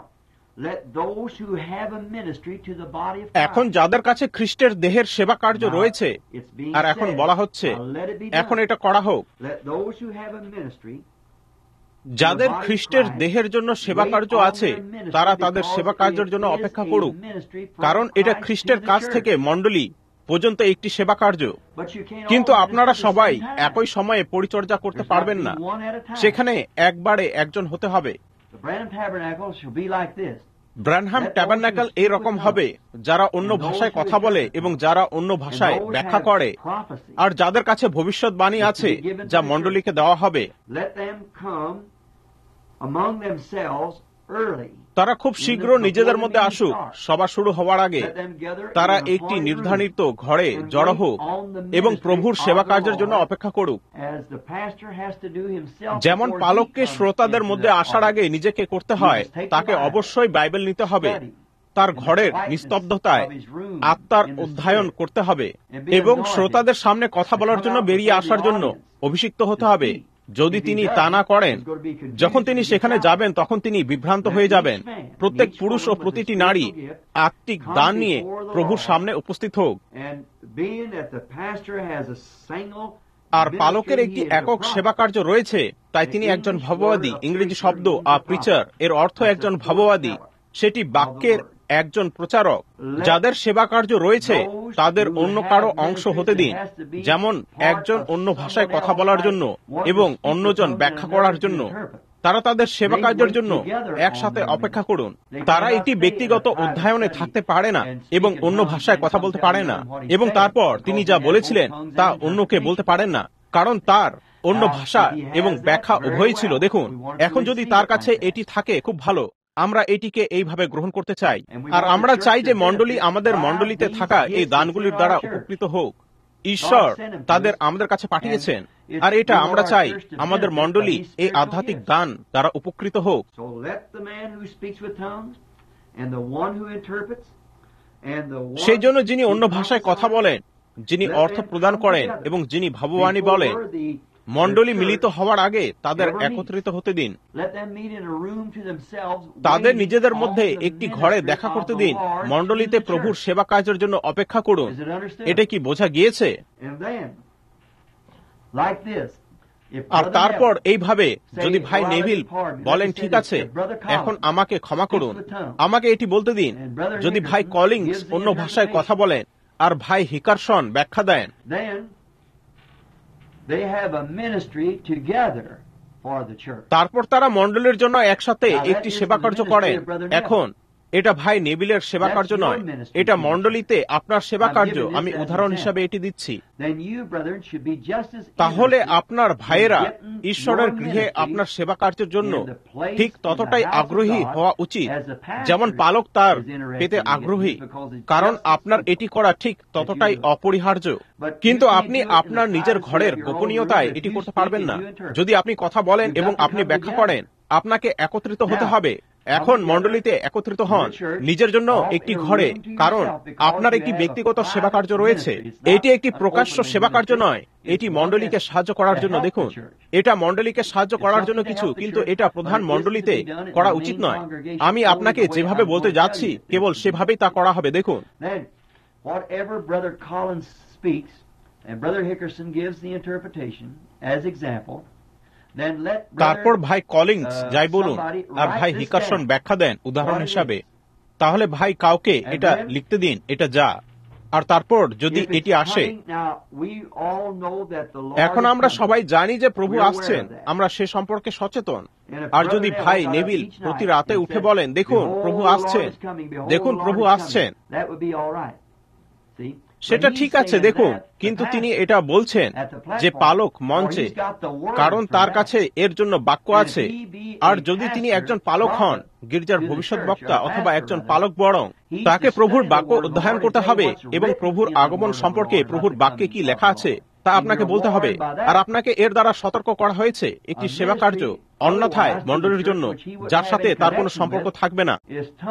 এখন যাদের কাছে খ্রিস্টের দেহের সেবা কার্য রয়েছে, আর এখন বলা হচ্ছে এখন এটা করা হোক। যাদের খ্রিস্টের দেহের জন্য সেবা কার্য আছে, তারা তাদের সেবা কার্যের জন্য অপেক্ষা করুক, কারণ এটা খ্রিস্টের কাছ থেকে মণ্ডলী পর্যন্ত একটি সেবা কার্য। কিন্তু আপনারা সবাই একই সময়ে পরিচর্যা করতে পারবেন না, সেখানে একবারে একজন হতে হবে। ব্র্যানহাম ট্যাবারনেকেল এই রকম হবে, যারা অন্য ভাষায় কথা বলে এবং যারা অন্য ভাষায় ব্যাখ্যা করে, আর যাদের কাছে ভবিষ্যৎবাণী আছে যা মণ্ডলীকে দেওয়া হবে, তারা খুব শীঘ্র নিজেদের মধ্যে আসুক। সভা শুরু হওয়ার আগে তারা একটি নির্ধারিত ঘরে জড়ো হোক এবং প্রভুর সেবা কার্যের জন্য অপেক্ষা করুক। যেমন পালককে শ্রোতাদের মধ্যে আসার আগে নিজেকে করতে হয়, তাকে অবশ্যই বাইবেল নিতে হবে, তার ঘরের নিস্তব্ধতায় আত্মার অধ্যয়ন করতে হবে এবং শ্রোতাদের সামনে কথা বলার জন্য বেরিয়ে আসার জন্য অভিষিক্ত হতে হবে। যদি তিনি তা না করেন, যখন তিনি সেখানে যাবেন তখন তিনি বিভ্রান্ত হয়ে যাবেন। প্রত্যেক পুরুষ ও প্রতিটি নারী আত্মিক দান নিয়ে প্রভুর সামনে উপস্থিত হোক। আর পালকের একটি একক সেবা কার্য রয়েছে, তাই তিনি একজন ভাববাদী। ইংরেজি শব্দ আ প্রিচার এর অর্থ একজন ভাববাদী, সেটি বাক্যের একজন প্রচারক। যাদের সেবা কার্য রয়েছে তাদের অন্য কারো অংশ হতে দিন, যেমন একজন অন্য ভাষায় কথা বলার জন্য এবং অন্যজন ব্যাখ্যা করার জন্য। তারা তাদের সেবা কার্যের জন্য একসাথে অপেক্ষা করুন। তারা একটি ব্যক্তিগত অধ্যয়নে থাকতে পারে না এবং অন্য ভাষায় কথা বলতে পারে না, এবং তারপর তিনি যা বলেছিলেন তা অন্যকে বলতে পারেন না, কারণ তার অন্য ভাষা এবং ব্যাখ্যা উভয়ই ছিল। দেখুন, এখন যদি তার কাছে এটি থাকে, খুব ভালো, আমরা এটিকে এইভাবে গ্রহণ করতে চাই। আর আমরা চাই যে মণ্ডলী আমাদের মণ্ডলীতে থাকা এই দানগুলির দ্বারা উপকৃত হোক। ঈশ্বর তাদের আমাদের কাছে পাঠিয়েছেন, আর এটা আমরা চাই আমাদের মণ্ডলী এই আধ্যাত্মিক দান দ্বারা উপকৃত হোক। সেই জন্য যিনি অন্য ভাষায় কথা বলেন, যিনি অর্থ প্রদান করেন এবং যিনি ভাববাণী বলেন, মণ্ডলী মিলিত হওয়ার আগে তাদের একত্রিত হতে দিন, তাদের নিজেদের মধ্যে একটি ঘরে দেখা করতে দিন, মণ্ডলীতে প্রভুর সেবা কাজের জন্য অপেক্ষা করুন। এটা কি বোঝা গিয়েছে? আর তারপর এইভাবে, যদি ভাই নেভিল বলেন ঠিক আছে, এখন আমাকে ক্ষমা করুন, আমাকে এটি বলতে দিন, যদি ভাই কলিংস অন্য ভাষায় কথা বলেন আর ভাই হিকারসন ব্যাখ্যা দেন, তারপর তারা মণ্ডলীর জন্য একসাথে একটি সেবা কার্য করেন। এখন এটা ভাই নেভিলের সেবা কার্য নয়, এটা মণ্ডলীতে আপনার সেবা কার্য। আমি উদাহরণ হিসাবে এটি দিচ্ছি। তাহলে আপনার ভাইয়েরা ঈশ্বরের গৃহে আপনার সেবা কার্যের জন্য ঠিক ততটাই আগ্রহী হওয়া উচিত যেমন পালক তার পেতে আগ্রহী, কারণ আপনার এটি করা ঠিক ততটাই অপরিহার্য। কিন্তু আপনি আপনার নিজের ঘরের গোপনীয়তায় এটি করতে পারবেন না। যদি আপনি কথা বলেন এবং আপনি ব্যাখ্যা করেন, আপনাকে একত্রিত হতে হবে। এখন মণ্ডলীতে একত্রিত হন নিজের জন্য একটি ঘরে, কারণ আপনার একটি ব্যক্তিগত সেবা কার্য রয়েছে। এটি একটি প্রকাশ্য সেবা কার্য নয়, এটি মণ্ডলীকে সাহায্য করার জন্য। দেখুন, এটা মণ্ডলীকে সাহায্য করার জন্য কিছু, কিন্তু এটা প্রধান মণ্ডলীতে করা উচিত নয়। আমি আপনাকে যেভাবে বলতে যাচ্ছি কেবল সেভাবেই তা করা হবে। দেখুন, তারপর ভাই কলিংস যাই বলুন আর ভাই হিকারসন ব্যাখ্যা দেন উদাহরণ হিসাবে, তাহলে ভাই কাউকে এটা লিখতে দিন, এটা যা। আর তারপর যদি এটি আসে, এখন আমরা সবাই জানি যে প্রভু আসছেন, আমরা সে সম্পর্কে সচেতন। আর যদি ভাই নেভিল প্রতি রাতে উঠে বলেন, দেখুন প্রভু আসছেন, দেখুন প্রভু আসছেন, সেটা ঠিক আছে। দেখুন, কিন্তু তিনি এটা বলছেন যে পালক মঞ্চে, কারণ তার কাছে এর জন্য বাক্য আছে। আর যদি তিনি একজন পালক হন, গির্জার ভবিষ্যৎ বক্তা অথবা একজন পালক বরং, তাকে প্রভুর বাক্য অধ্যয়ন করতে হবে এবং প্রভুর আগমন সম্পর্কে প্রভুর বাক্যে কি লেখা আছে তা আপনাকে বলতে হবে। আর আপনাকে এর দ্বারা সতর্ক করা হয়েছে একটি সেবা কার্য, অন্যথায় মণ্ডলীর জন্য যার সাথে তার কোনো সম্পর্ক থাকবে না।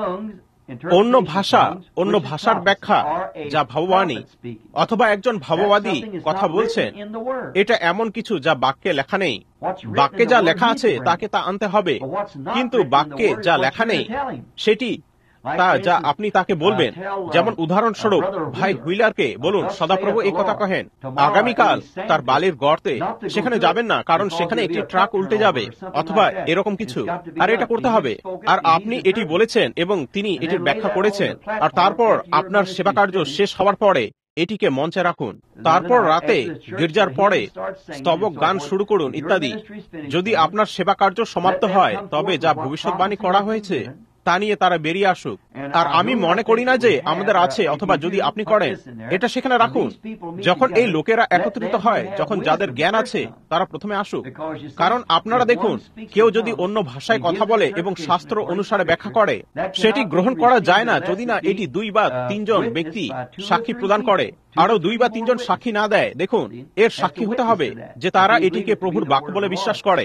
অন্য ভাষা, অন্য ভাষার ব্যাখ্যা যা ভাববাণী অথবা একজন ভাববাদী কথা বলছেন, এটা এমন কিছু যা বাক্যে লেখা নেই। বাক্যে যা লেখা আছে তাকে তা আনতে হবে, কিন্তু বাক্যে যা লেখা নেই সেটি তা যা আপনি তাকে বলবেন। যেমন উদাহরণস্বরূপ ভাই হুইলারকে বলুন, সদাপ্রভু এই কথা কহেন, আগামীকাল তার বালির গর্তে সেখানে যাবেন না, কারণ সেখানে একটি ট্রাক উল্টে যাবে অথবা এরকম কিছু, আর এটা করতে হবে। আর আপনি এটি বলেছেন এবং তিনি এটির ব্যাখ্যা করেছেন। আর তারপর আপনার সেবা কার্য শেষ হওয়ার পরে এটিকে মঞ্চে রাখুন। তারপর রাতে গির্জার পরে স্তবক গান শুরু করুন ইত্যাদি। যদি আপনার সেবা কার্য সমাপ্ত হয়, তবে যা ভবিষ্যৎবাণী করা হয়েছে তা নিয়ে তারা বেরিয়ে আসুক। আর আমি মনে করি না যে আমাদের আছে, অথবা যদি আপনি করেন এটা সেখানে রাখুন। যখন এই লোকেরা একত্রিত হয়, যখন যাদের জ্ঞান আছে তারা প্রথমে আসুক। কারণ আপনারা দেখুন, কেউ যদি অন্য ভাষায় কথা বলে এবং শাস্ত্র অনুসারে ব্যাখ্যা করে, সেটি গ্রহণ করা যায় না যদি না এটি দুই বা তিনজন ব্যক্তি সাক্ষী প্রদান করে। আরো দুই বা তিনজন সাক্ষী না দেয়, দেখুন এর সাক্ষী হতে হবে যে তারা এটিকে প্রভুর বাক্য বলে বিশ্বাস করে।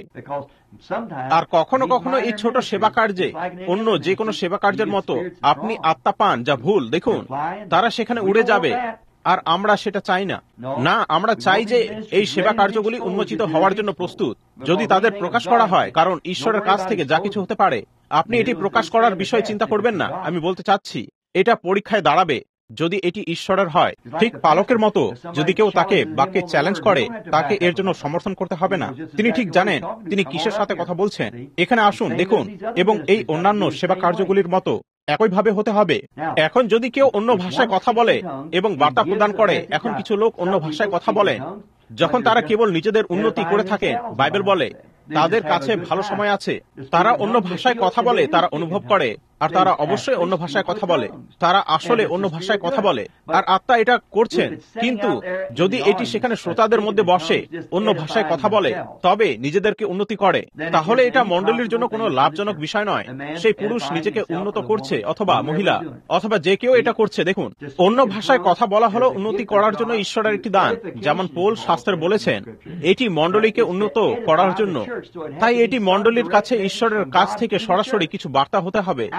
আর কখনো কখনো এই ছোট সেবা কার্যে অন্য যে কোনো সেবা কার্যের মতো আপনি আত্মা পান যা ভুল, দেখুন তারা সেখানে উড়ে যাবে। আর আমরা সেটা চাই না। না, আমরা চাই যে এই সেবা কার্যগুলি উন্মোচিত হওয়ার জন্য প্রস্তুত, যদি তাদের প্রকাশ করা হয়, কারণ ঈশ্বরের কাছ থেকে যা কিছু হতে পারে। আপনি এটি প্রকাশ করার বিষয়ে চিন্তা করবেন না। আমি বলতে চাচ্ছি, এটা পরীক্ষায় দাঁড়াবে যদি এটি ঈশ্বরের হয়। ঠিক পালকের মতো, যদি কেউ তাকে বাক্যে চ্যালেঞ্জ করে, তাকে এর জন্য সমর্থন করতে হবে না। তিনি ঠিক জানেন তিনি কিসের সাথে কথা বলছেন। এখানে আসুন, দেখুন, এবং এই অন্যান্য সেবা কার্যগুলির মতো একইভাবে হতে হবে। এখন যদি কেউ অন্য ভাষায় কথা বলে এবং বার্তা প্রদান করে, এখন কিছু লোক অন্য ভাষায় কথা বলে যখন তারা কেবল নিজেদের উন্নতি করে থাকে, বাইবেল বলে তাদের কাছে ভালো সময় আছে। তারা অন্য ভাষায় কথা বলে, তারা অনুভব করে, আর তারা অবশ্যই অন্য ভাষায় কথা বলে। তারা আসলে অন্য ভাষায় কথা বলে, আর আত্মা এটা করছেন। কিন্তু যদি এটি সেখানে শ্রোতাদের মধ্যে বসে অন্য ভাষায় কথা বলে, তবে নিজেদেরকে উন্নতি করে, তাহলে এটা মণ্ডলীর জন্য কোনো লাভজনক বিষয় নয়। সেই পুরুষ নিজেকে উন্নত করছে, অথবা মহিলা, অথবা যে কেউ এটা করছে। দেখুন, অন্য ভাষায় কথা বলা হলো উন্নতি করার জন্য ঈশ্বরের একটি দান, যেমন পৌল শাস্ত্রে বলেছেন এটি মণ্ডলীকে উন্নত করার জন্য। তাই এটি মণ্ডলীর কাছে ঈশ্বরের কাছ থেকে সরাসরি কিছু বার্তা হতে হবে।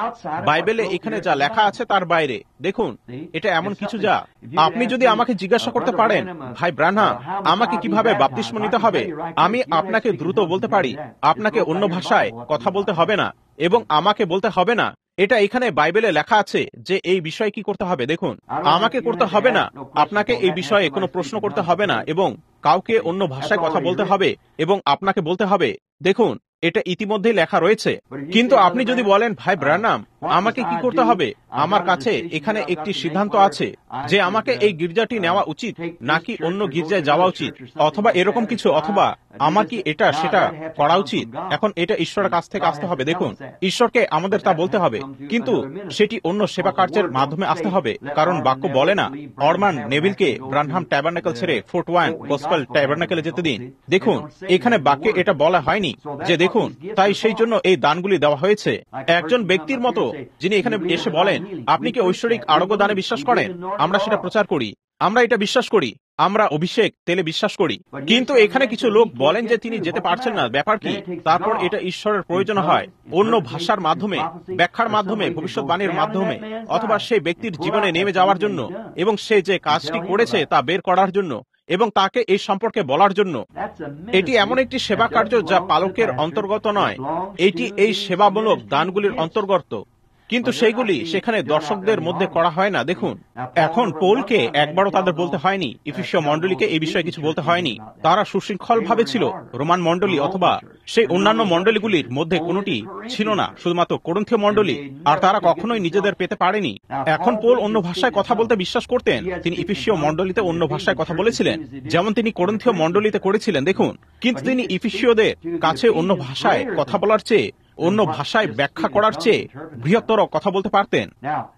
বাইবেলে এখানে যা লেখা আছে তার বাইরে। দেখুন, এটা এমন কিছু যা আপনি যদি আমাকে জিজ্ঞাসা করতে পারেন, ভাই ব্রানহাম, আমাকে কিভাবে বাপ্তিস্ম নিতে হবে, আমি আপনাকে দ্রুত বলতে পারি, আপনাকে অন্য ভাষায় কথা বলতে হবে না এবং আমাকে বলতে হবে না। এটা এখানে বাইবেলে লেখা আছে যে এই বিষয়ে কি করতে হবে। দেখুন, আমাকে করতে হবে না, আপনাকে এই বিষয়ে কোনো প্রশ্ন করতে হবে না এবং কাউকে অন্য ভাষায় কথা বলতে হবে এবং আপনাকে বলতে হবে। দেখুন, এটা ইতিমধ্যেই লেখা রয়েছে। কিন্তু আপনি যদি বলেন, ভাই ব্রানহাম, আমাকে কি করতে হবে, আমার কাছে এখানে একটি সিদ্ধান্ত আছে যে আমাকে এই গির্জাটি নেওয়া উচিত নাকি অন্য গির্জায় যাওয়া উচিত, অথবা এরকম কিছু, অথবা আমার কি এটা সেটা করা উচিত। এখন এটা ঈশ্বরের কাছ থেকে আসতে হবে। দেখুন, ঈশ্বরকে আমাদের তা বলতে হবে, কিন্তু সেটি অন্য সেবা কার্যের মাধ্যমে আসতে হবে, কারণ বাক্য বলে না অরমান নেভিলকে ব্রানহাম ট্যাবারনাকেল ছেড়ে ফোর্ট ওয়ান গসপেল ট্যাবারনাকেলে যেতে দিন। দেখুন, এখানে বাক্যে এটা বলা হয়নি যে দেখুন, তাই সেই জন্য এই দানগুলি দেওয়া হয়েছে। একজন ব্যক্তির মতো যিনি এখানে এসে বলেন, আপনি কি ঐশ্বরিক আরোগ্য দানে বিশ্বাস করেন? আমরা সেটা প্রচার করি, আমরা এটা বিশ্বাস করি, আমরা অভিষেক তেলে বিশ্বাস করি। কিন্তু এখানে কিছু লোক বলেন যে তিনি যেতে পারছেন না, ব্যাপার কি? তারপর এটা ঈশ্বরের প্রয়োজন হয় অন্য ভাষার মাধ্যমে, ব্যাখ্যার মাধ্যমে, ভবিষ্যৎবাণীর মাধ্যমে, অথবা সেই ব্যক্তির জীবনে নেমে যাওয়ার জন্য এবং সে যে কাজটি করেছে তা বের করার জন্য এবং তাকে এই সম্পর্কে বলার জন্য। এটি এমন একটি সেবা কার্য যা পালকের অন্তর্গত নয়, এটি এই সেবামূলক দানগুলির অন্তর্গত, কিন্তু সেইগুলি সেখানে দর্শকদের মধ্যে করা হয় না। দেখুন, এখন পৌলকে একবারও তাদের বলতে হয়নি, ইফিসীয় মণ্ডলীকে এই বিষয়ে কিছু বলতে হয়নি। তারা সুশৃঙ্খল ভাবে ছিল। রোমান মণ্ডলী অথবা সেই অন্যান্য মণ্ডলীগুলির মধ্যে কোনটি ছিল না, শুধুমাত্র কোরিন্থীয় মণ্ডলী, আর তারা কখনোই নিজেদের পেতে পারেনি। এখন পৌল অন্য ভাষায় কথা বলতে বিশ্বাস করতেন। তিনি ইফিসীয় মণ্ডলীতে অন্য ভাষায় কথা বলেছিলেন, যেমন তিনি কোরিন্থীয় মণ্ডলীতে করেছিলেন। দেখুন, কিন্তু তিনি ইফিসীয়দের কাছে অন্য ভাষায় কথা বলার চেয়ে, অন্য ভাষায় ব্যাখ্যা করার চেয়ে বৃহত্তর কথা বলতে পারতেন।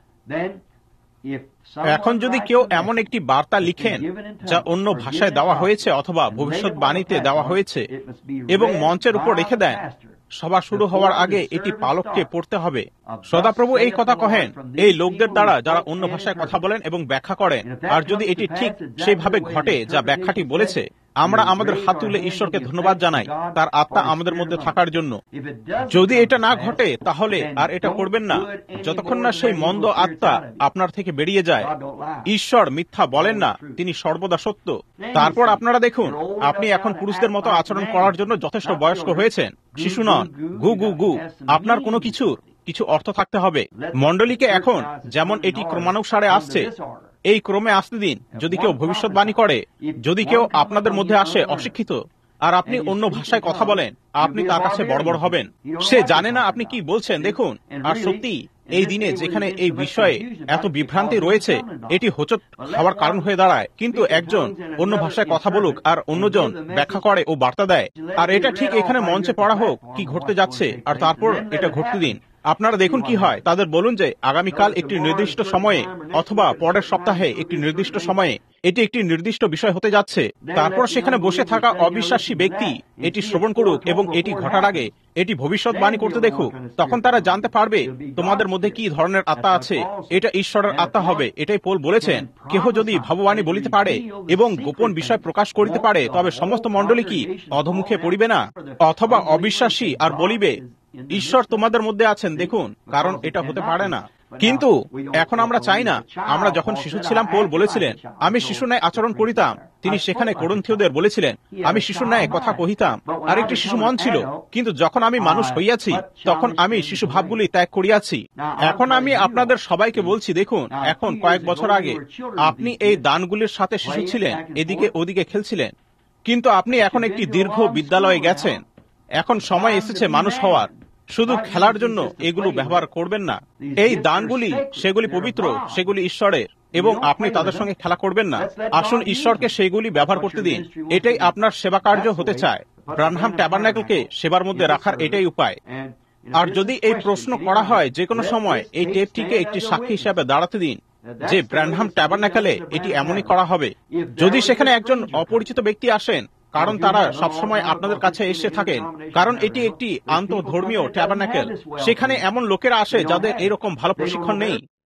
এখন যদি কেউ এমন একটি বার্তা লিখেন যা অন্য ভাষায় দেওয়া হয়েছে অথবা ভবিষ্যৎবাণীতে দেওয়া হয়েছে এবং মঞ্চের উপর রেখে দেন, সভা শুরু হওয়ার আগে এটি পালককে পড়তে হবে। সদাপ্রভু এই কথা কহেন এই লোকদের দ্বারা যারা অন্য ভাষায় কথা বলেন এবং ব্যাখ্যা করেন, আর যদি এটি ঠিক সেইভাবে ঘটে যা ব্যাখ্যাটি বলেছে, আমরা আমাদের হাত তুলে ঈশ্বরকে ধন্যবাদ জানাই তার আত্মা আমাদের মধ্যে থাকার জন্য। যদি এটা না ঘটে তাহলে আর এটা করবেন না যতক্ষণ না সেই মন্দ আত্মা আপনার থেকে বেরিয়ে যায়। ঈশ্বর মিথ্যা বলেন না, তিনি সর্বদা সত্য। তারপর আপনারা দেখুন, আপনি এখন পুরুষদের মতো আচরণ করার জন্য যথেষ্ট বয়স্ক হয়েছেন, শিশু নন। গু গু গু আপনার কোনো কিছু কিছু অর্থ থাকতে হবে। মণ্ডলীকে এখন যেমন এটি ক্রমানুসারে আসছে, এই ক্রমে আসতে দিন। যদি কেউ ভবিষ্যৎবাণী করে, যদি কেউ আপনাদের মধ্যে আসে অশিক্ষিত, আর আপনি অন্য ভাষায় কথা বলেন, আপনি তার কাছে বড় বড় হবেন। সে জানে না আপনি কি বলছেন। দেখুন, আর সত্যি এই দিনে যেখানে এই বিষয়ে এত বিভ্রান্তি রয়েছে, এটি হোঁচট হওয়ার কারণ হয়ে দাঁড়ায়। কিন্তু একজন অন্য ভাষায় কথা বলুক আর অন্যজন ব্যাখ্যা করে ও বার্তা দেয়, আর এটা ঠিক এখানে মঞ্চে পড়া হোক কি ঘটতে যাচ্ছে, আর তারপর এটা ঘটতে দিন। আপনারা দেখুন কি হয়। তাদের বলুন যে আগামীকাল একটি নির্দিষ্ট সময়ে অথবা পরের সপ্তাহে একটি নির্দিষ্ট সময়ে এটি একটি নির্দিষ্ট বিষয় হতে যাচ্ছে। তারপর সেখানে বসে থাকা অবিশ্বাসী ব্যক্তি এটি শ্রবণ করুক এবং এটি ঘটার আগে এটি ভবিষ্যৎবাণী করতে দেখুক। তখন তারা জানতে পারবে তোমাদের মধ্যে কি ধরনের আত্মা আছে। এটা ঈশ্বরের আত্মা হবে। এটাই পৌল বলেছেন, কেহ যদি ভাববাণী বলিতে পারে এবং গোপন বিষয় প্রকাশ করিতে পারে, তবে সমস্ত মণ্ডলী কি অধমুখে পড়িবে না? অথবা অবিশ্বাসী আর বলিবে ঈশ্বর তোমাদের মধ্যে আছেন। দেখুন, কারণ এটা হতে পারে না। কিন্তু এখন আমরা চাই না। আমরা যখন শিশু ছিলাম, পৌল বলেছিলেন, আমি শিশু ন্যায় আচরণ করিতাম। তিনি সেখানে কোরিন্থীয়দের বলেছিলেন, আমি শিশু ন্যায় কথা কহিতাম। আরেকটি শিশু মন ছিল, কিন্তু যখন আমি মানুষ হইয়াছি তখন আমি শিশু ভাবগুলি ত্যাগ করিয়াছি। এখন আমি আপনাদের সবাইকে বলছি, দেখুন, এখন কয়েক বছর আগে আপনি এই দানগুলির সাথে শিশু ছিলেন, এদিকে ওদিকে খেলছিলেন, কিন্তু আপনি এখন একটি দীর্ঘ বিদ্যালয়ে গেছেন। এখন সময় এসেছে মানুষ হওয়ার। শুধু খেলার জন্য এগুলো ব্যবহার করবেন না। এই দানগুলি সেগুলি পবিত্র, সেগুলি ঈশ্বরের, এবং আপনি তাদের সঙ্গে খেলা করবেন না। আসুন ঈশ্বরকে সেইগুলি ব্যবহার করতে দিন। এটাই আপনার সেবা কার্য হতে চায়। ব্রানহাম ট্যাবারনাকেলকে সেবার মধ্যে রাখার এটাই উপায়। আর যদি এই প্রশ্ন করা হয় যে কোনো সময়, এই টেপটিকে একটি সাক্ষী হিসাবে দাঁড়াতে দিন যে ব্রানহাম ট্যাবারনাকেলে এটি এমনই করা হবে। যদি সেখানে একজন অপরিচিত ব্যক্তি আসেন, কারণ তারা সবসময় আপনাদের কাছে এসে থাকেন, কারণ এটি একটি আন্তঃধর্মীয় ট্যাবারনাকেল, সেখানে এমন লোকেরা আসে যাদের এরকম ভালো প্রশিক্ষণ নেই।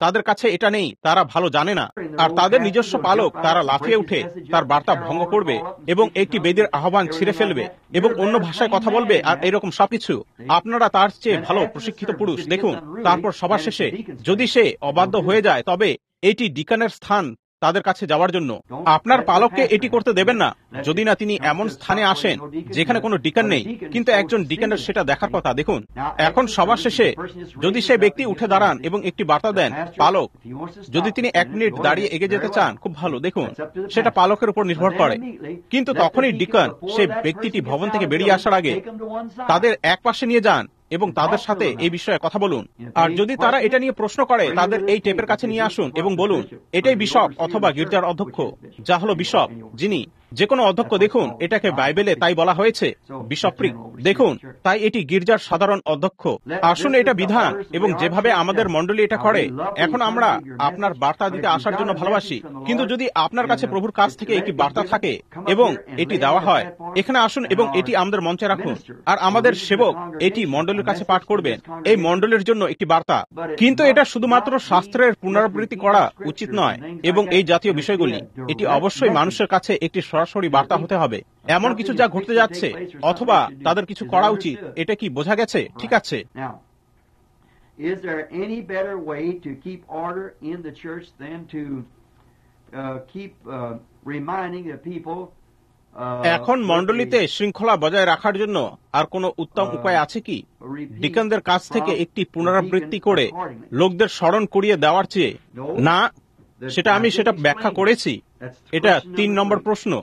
তাদের কাছে এটা নেই, তারা ভালো জানে না। আর তাদের নিজস্ব পালক তারা লাফিয়ে উঠে তার বার্তা ভঙ্গ করবে এবং একটি বেদের আহ্বান ছিঁড়ে ফেলবে এবং অন্য ভাষায় কথা বলবে আর এরকম সবকিছু। আপনারা তার চেয়ে ভালো প্রশিক্ষিত পুরুষ। দেখুন, তারপর সবার শেষে যদি সে অবাধ্য হয়ে যায়, তবে এটি ডিকানের স্থান তাদের কাছে যাওয়ার জন্য। আপনার পালককে এটি করতে দেবেন না, যদি না তিনি এমন স্থানে আসেন যেখানে কোনো ডিকান নেই, কিন্তু একজন ডিকানের সেটা দেখার কথা। দেখুন, এখন সবার শেষে যদি সে ব্যক্তি উঠে দাঁড়ান এবং একটি বার্তা দেন, পালক যদি তিনি এক মিনিট দাঁড়িয়ে এগিয়ে যেতে চান, খুব ভালো। দেখুন, সেটা পালকের উপর নির্ভর করে, কিন্তু তখনই ডিকান সেই ব্যক্তিটি ভবন থেকে বেরিয়ে আসার আগে তাদের এক পাশে নিয়ে যান এবং তাদের সাথে এই বিষয়ে কথা বলুন। আর যদি তারা এটা নিয়ে প্রশ্ন করে, তাদের এই টেপের কাছে নিয়ে আসুন এবং বলুন, এটাই বিশপ অথবা গির্জার অধ্যক্ষ, যা হলো বিশপ, যিনি যে কোনো অধ্যক্ষ। দেখুন, এটাকে বাইবেলে তাই বলা হয়েছে, বিশপ্রিক। দেখুন, তাই এটি গির্জার সাধারণ অধ্যক্ষ। আসুন, এটা বিধান এবং যেভাবে আমাদের মণ্ডলী এটা করে। এখন আমরা আপনার বার্তা দিতে আসার জন্য ভালোবাসি, কিন্তু যদি আপনার কাছে প্রভুর কাছ থেকে একটি বার্তা থাকে এবং এটি দেওয়া হয়, এখানে আসুন এবং এটি আমাদের মঞ্চে রাখুন, আর আমাদের সেবক এটি মণ্ডলীর কাছে পাঠ করবেন, এই মণ্ডলীর জন্য একটি বার্তা। কিন্তু এটা শুধুমাত্র শাস্ত্রের পুনরাবৃত্তি করা উচিত নয় এবং এই জাতীয় বিষয়গুলি, এটি অবশ্যই মানুষের কাছে একটি সরাসরি বার্তা হতে হবে। এমন কিছু যা ঘটতে যাচ্ছে অথবা তাদের কিছু করা উচিত, এটা কি বোঝা গেছে? ঠিক আছে। Is there any better way to keep order in the church than to uh, keep uh, reminding the people? এখন মণ্ডলীতে শৃঙ্খলা বজায় রাখার জন্য আর কোনো উত্তম উপায় আছে কি? ডিকানদের কাছ থেকে একটি পুনরাবৃত্তি করে লোকদের স্মরণ করিয়ে দেওয়ার চেয়ে? না, সেটা আমি সেটা ব্যাখ্যা করেছি। এটা তিন নম্বর প্রশ্ন।